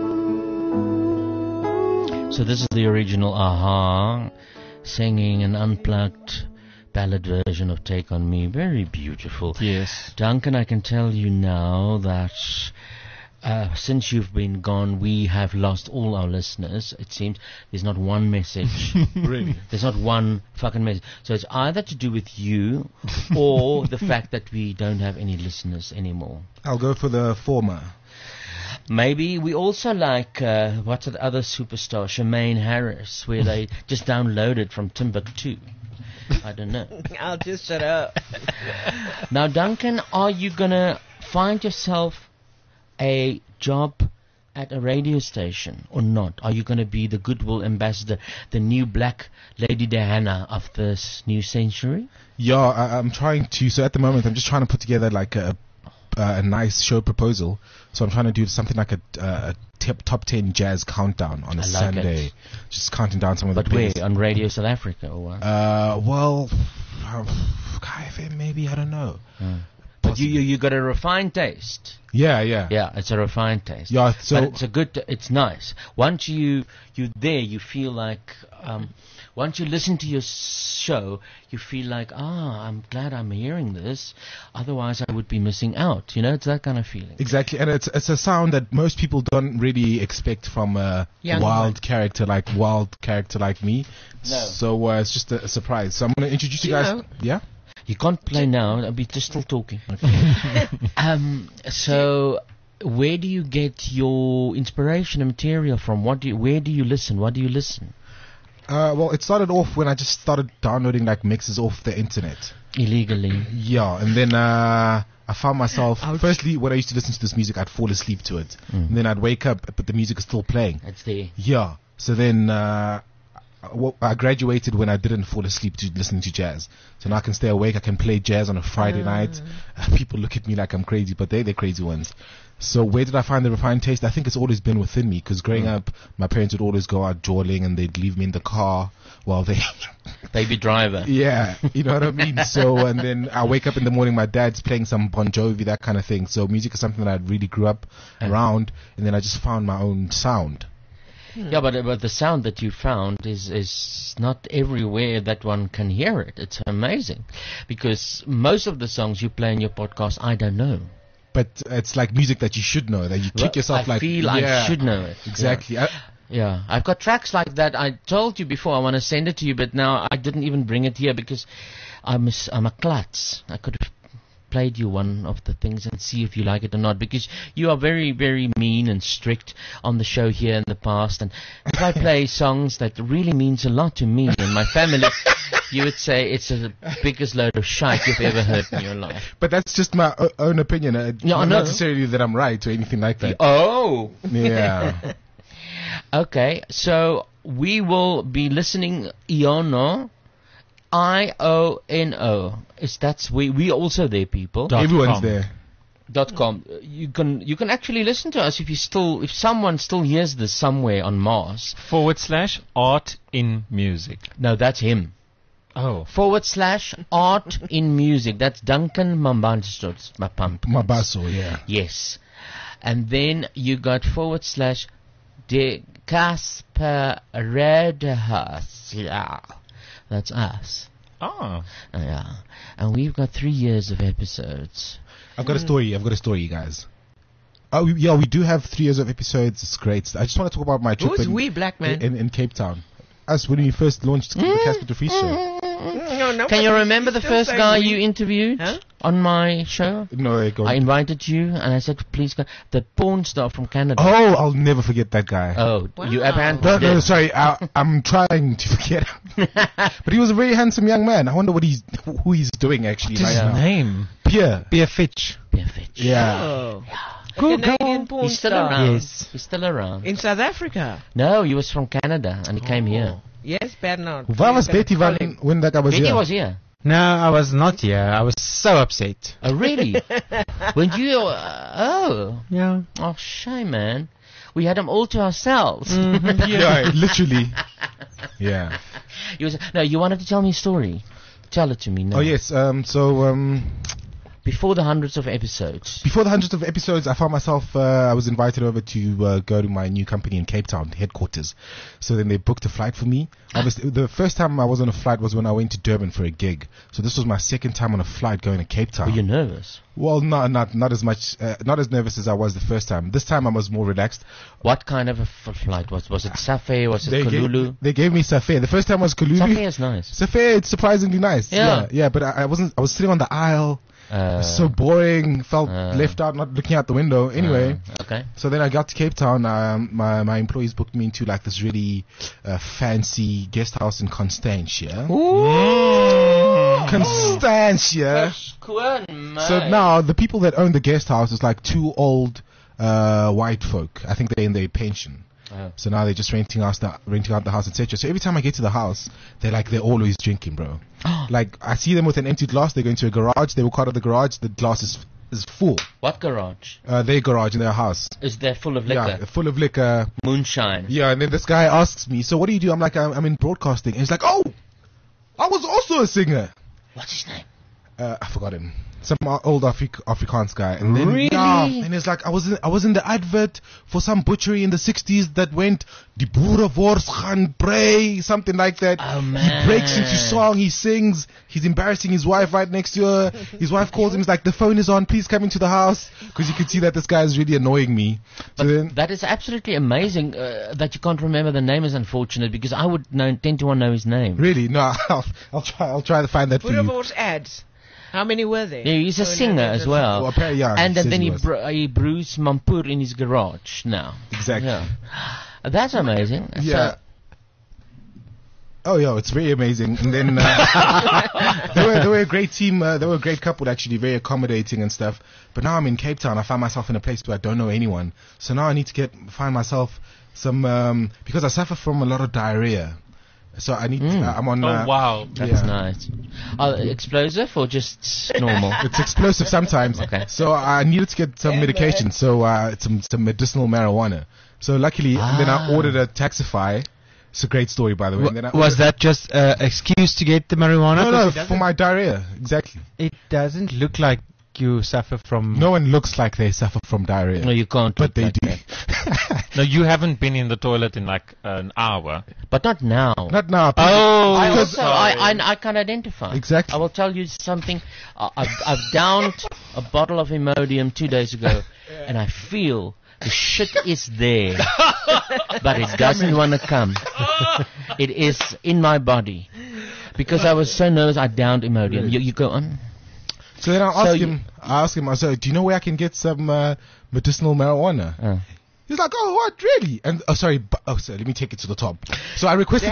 S3: So this is the original AHA singing an unplugged ballad version of Take On Me. Very beautiful.
S6: Yes.
S3: Duncan, I can tell you now that since you've been gone, we have lost all our listeners. It seems there's not one message.
S11: Really?
S3: There's not one fucking message. So it's either to do with you or the fact that we don't have any listeners anymore.
S11: I'll go for the former.
S3: Maybe we also like, what's that other superstar, Shemaine Harris, where they just downloaded from Timbuktu. I don't know.
S18: I'll just shut up.
S3: Now, Duncan, are you going to find yourself a job at a radio station or not? Are you going to be the goodwill ambassador, the new black Lady Diana of this new century?
S11: Yeah, I'm trying to. So at the moment, I'm just trying to put together like a nice show proposal. So I'm trying to do something like a top 10 jazz countdown on a Sunday. Just counting down some of the biggest.
S3: But where? On Radio South Africa or what?
S11: Well, KFM maybe, I don't know.
S3: But you got a refined taste.
S11: Yeah.
S3: Yeah, it's a refined taste.
S11: Yeah, so
S3: but it's nice. Once you're there, you feel like, once you listen to your show, you feel like, I'm glad I'm hearing this. Otherwise, I would be missing out. You know, it's that kind of feeling.
S11: Exactly, and it's a sound that most people don't really expect from a wild character like me.
S3: No.
S11: So it's just a surprise. So I'm going to introduce you guys. Yeah.
S3: You can't play now. I'll be just still talking. So, where do you get your inspiration and material from? Where do you listen? What do you listen?
S11: Well, it started off when I just started downloading like mixes off the internet
S3: illegally.
S11: Yeah, and then I found myself. Firstly, when I used to listen to this music, I'd fall asleep to it, and then I'd wake up, but the music is still playing.
S3: It's there.
S11: Yeah. So then I graduated when I didn't fall asleep to listening to jazz. So now I can stay awake. I can play jazz on a Friday night. People look at me like I'm crazy, but they're the crazy ones. So where did I find the refined taste? I think it's always been within me, because growing up, my parents would always go out jawling and they'd leave me in the car while they...
S3: Baby driver.
S11: Yeah, you know what I mean? So, and then I wake up in the morning, my dad's playing some Bon Jovi, that kind of thing. So music is something that I really grew up around, and then I just found my own sound.
S3: Yeah, but the sound that you found is not everywhere that one can hear it. It's amazing, because most of the songs you play in your podcast, I don't know.
S11: But it's like music that you should know, that you kick yourself
S3: I
S11: like...
S3: feel I should know it.
S11: Exactly.
S3: Yeah, I've got tracks like that. I told you before I want to send it to you, but now I didn't even bring it here because I'm a klutz. I could have played you one of the things and see if you like it or not, because you are very, very mean and strict on the show here in the past, and if I play songs that really means a lot to me and my family, you would say it's the biggest load of shite you've ever heard in your life.
S11: But that's just my own opinion. Not necessarily that I'm right or anything like that.
S3: Oh!
S11: Yeah.
S3: Okay, so we will be listening Iono. IONO. That's we also there, people.
S11: Everyone's there.
S3: .com. You can actually listen to us if someone still hears this somewhere on Mars.
S6: /art in music.
S3: No, that's him.
S6: Oh.
S3: /art in music. That's Duncan
S11: Mabaso, yeah.
S3: Yes. And then you got /de Casper Redhurst. Yeah. That's us.
S6: Oh.
S3: Yeah. And we've got 3 years of episodes.
S11: I've got a story, you guys. Oh, yeah, we do have 3 years of episodes. It's great. I just want to talk about my trip
S18: black man?
S11: In Cape Town. Us, when we first launched the Casper de Vries show.
S3: Can you remember the first guy you interviewed on my show?
S11: No,
S3: I invited you and I said, please go. The porn star from Canada.
S11: Oh, I'll never forget that guy.
S3: Oh, you apparently
S11: No, sorry. I'm trying to forget him. But he was a very handsome young man. I wonder who he's doing actually.
S6: What's his name?
S11: Pierre Fitch.
S3: Pierre Fitch.
S11: Yeah.
S18: Oh.
S3: Canadian porn
S18: He's
S3: still
S18: star.
S3: around.
S11: Yes.
S3: He's still around.
S18: In South Africa?
S3: No, he was from Canada and he came here.
S18: Yes, Bernard.
S11: Waar was Betty when that guy was
S3: Betty
S11: here?
S3: was here.
S10: No, I was not here. I was so upset.
S3: Oh, really? When you... oh.
S10: Yeah.
S3: Oh, shame, man. We had them all to ourselves.
S11: Yeah, literally. Yeah.
S3: You wanted to tell me a story. Tell it to me now.
S11: Oh, yes.
S3: Before the hundreds of episodes.
S11: Before the hundreds of episodes, I found myself, I was invited over to go to my new company in Cape Town, headquarters. So then they booked a flight for me. Obviously, the first time I was on a flight was when I went to Durban for a gig. So this was my second time on a flight going to Cape Town.
S3: Were you nervous?
S11: Well, not as much, not as nervous as I was the first time. This time I was more relaxed.
S3: What kind of a flight was it? Safair? Was it Kululu?
S11: They gave me Safair. The first time was Kululu.
S3: Safair is nice.
S11: Safair, it's surprisingly nice.
S3: Yeah.
S11: Yeah, but I was sitting on the aisle. It was so boring. Felt left out, not looking out the window. Anyway,
S3: okay.
S11: So then I got to Cape Town. My employees booked me into like this really fancy guest house in Constantia. Constantia. So now the people that own the guest house is like two old white folk. I think they're in their pension. So now they're just renting out the house, etc. So every time I get to the house, they're always drinking, bro. Like I see them with an empty glass. They go into a garage. They walk out of the garage. The glass is full.
S3: What garage?
S11: Their garage in their house.
S3: Is there full of liquor?
S11: Yeah, full of liquor.
S3: Moonshine.
S11: Yeah, and then this guy asks me, "So what do you do?" I'm like, "I'm in broadcasting." And he's like, "Oh, I was also a singer."
S3: What's his name?
S11: I forgot him. Some old Afrikaans guy. And then,
S3: really?
S11: Yeah, and it's like I was in the advert for some butchery in the 60s that went Die boerewors gaan brei, something like that.
S3: Oh man.
S11: He breaks into song, he sings, he's embarrassing his wife right next to her. His wife calls him, he's like, "The phone is on, please come into the house," because you could see that this guy is really annoying me.
S3: But that is absolutely amazing that you can't remember the name is unfortunate, because I would tend to want to know his name.
S11: Really? No, I'll try to find that for you.
S18: Boerewors ads. How many were there?
S3: Yeah, he's a singer as well.
S11: Well, apparently, yeah,
S3: and then
S11: he
S3: he brews Mampur in his garage now.
S11: Exactly.
S3: Yeah. That's amazing.
S11: Yeah.
S3: So,
S11: oh, yeah, it's very amazing. And then they were a great team. They were a great couple, actually, very accommodating and stuff. But now I'm in Cape Town. I find myself in a place where I don't know anyone. So now I need to find myself some because I suffer from a lot of diarrhea. So I need. I'm on.
S6: Oh wow,
S3: that's nice. Explosive or just normal?
S11: It's explosive sometimes.
S3: Okay.
S11: So I needed to get some medication. So some medicinal marijuana. So luckily, and then I ordered a Taxify. It's a great story, by the way. And then
S10: Was that just an excuse to get the marijuana?
S11: No, for my diarrhea. Exactly.
S10: It doesn't look like you suffer from.
S11: No one looks like they suffer from diarrhea.
S3: No, you can't.
S11: But they do.
S6: No, you haven't been in the toilet in like an hour.
S3: But not now.
S11: Not now.
S6: Oh,
S3: I can identify.
S11: Exactly.
S3: I will tell you something. I've downed a bottle of Imodium 2 days ago, and I feel the shit is there, but it doesn't want to come. It is in my body because I was so nervous. I downed Imodium.
S11: Really?
S3: You go on.
S11: So then I asked him, I said, "Do you know where I can get some medicinal marijuana?" He's like, "Oh, what, really?" And sorry, let me take it to the top. So I requested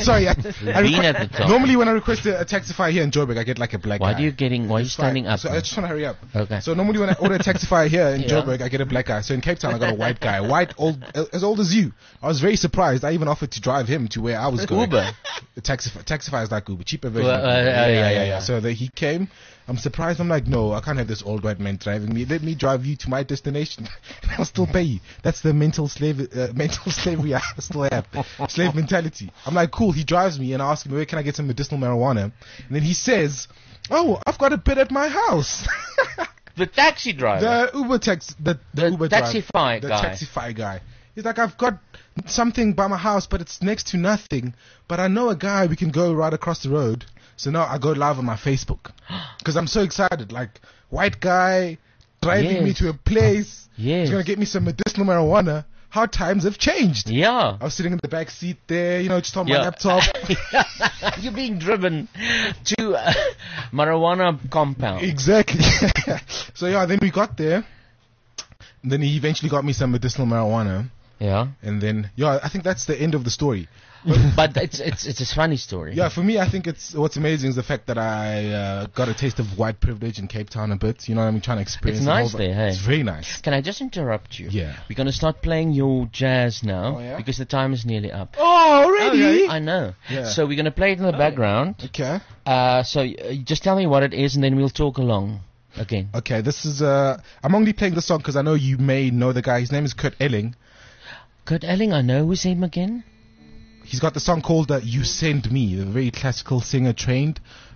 S11: normally when I request a Taxify here in Joburg, I get like a black guy.
S3: Why are you standing up?
S11: So I just want to hurry up.
S3: Okay.
S11: So normally when I order a Taxify here in Joburg, I get a black guy. So in Cape Town, I got a white guy, as old as you. I was very surprised. I even offered to drive him to where I was going.
S3: Uber.
S11: Taxify is like Uber, cheaper version.
S3: Yeah.
S11: So he came. I'm surprised. I'm like, "No, I can't have this old white man driving me. Let me drive you to my destination. I'll still pay you." That's the mental slavery I still have. Slave mentality. I'm like, cool. He drives me and I ask him, "Where can I get some medicinal marijuana?" And then he says, "Oh, I've got a bit at my house."
S3: The taxi driver.
S11: The Uber Uber
S3: Taxify
S11: guy.
S3: guy.
S11: The Taxify guy. He's like, "I've got something by my house, but it's next to nothing. But I know a guy we can go right across the road." So now I go live on my Facebook because I'm so excited. Like, white guy driving me to a place.
S3: Yes.
S11: He's going to get me some medicinal marijuana. How times have changed.
S3: Yeah.
S11: I was sitting in the back seat there, just on my laptop.
S3: You're being driven to marijuana compound.
S11: Exactly. So then we got there. And then he eventually got me some medicinal marijuana.
S3: Yeah.
S11: And then, I think that's the end of the story.
S3: But it's a funny story.
S11: Yeah, for me, I think what's amazing is the fact that I got a taste of white privilege in Cape Town a bit. You know what I mean? Trying to experience.
S3: It's nice there, hey?
S11: It's very nice.
S3: Can I just interrupt you?
S11: Yeah.
S3: We're going to start playing your jazz now because the time is nearly up.
S11: Oh, already?
S3: Okay. I know.
S11: Yeah.
S3: So we're going to play it in the background.
S11: Okay.
S3: So just tell me what it is and then we'll talk along again.
S11: Okay, this is I'm only playing the song because I know you may know the guy. His name is Kurt Elling.
S3: Kurt Elling, I know. Who's him again?
S11: He's got the song called You Send Me, a very classical singer trained.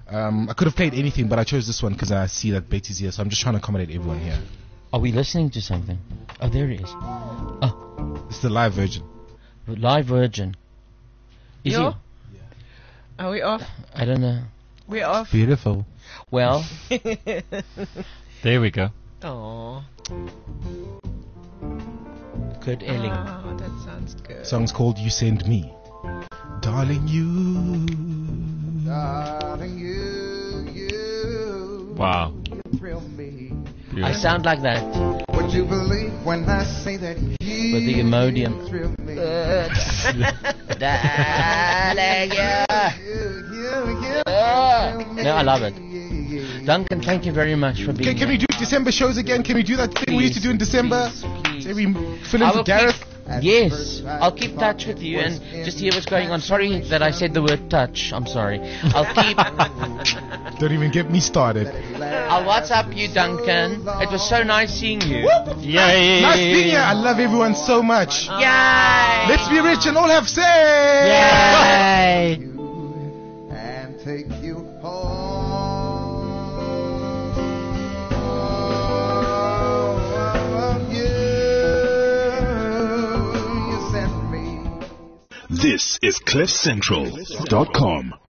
S11: I could have played anything, but I chose this one because I see that Betty's here, so I'm just trying to accommodate everyone here.
S3: Are we listening to something? Oh, there it is. Oh,
S11: it's the live version.
S3: Live version. Is
S18: Yo?
S3: it?
S18: Are we off?
S3: I don't know.
S18: We're off.
S10: Beautiful.
S3: Well,
S6: there we go.
S18: Oh.
S3: Good Elling.
S18: Oh, that sounds good.
S11: Song's called You Send Me. Darling, you.
S21: Darling, you.
S6: Wow.
S21: You thrill me.
S3: I sound like that.
S21: Would you believe when I say that you
S3: with the Imodium.
S21: thrill me?
S3: No, I love it. Duncan, thank you very much for being
S11: Can we do December shows again? Can we do that thing we used to do in December?
S3: Please.
S11: Say we fill in for Gareth?
S3: Yes, I'll keep touch with you and just hear what's going on. Sorry that I said the word touch. I'm sorry. I'll keep...
S11: Don't even get me started.
S3: I'll WhatsApp you, Duncan. It was so nice seeing you.
S11: Yay! Nice being here. I love everyone so much.
S3: Yay!
S11: Let's be rich and all have say.
S3: Yay!
S21: And take you home.
S4: This is CliffCentral.com.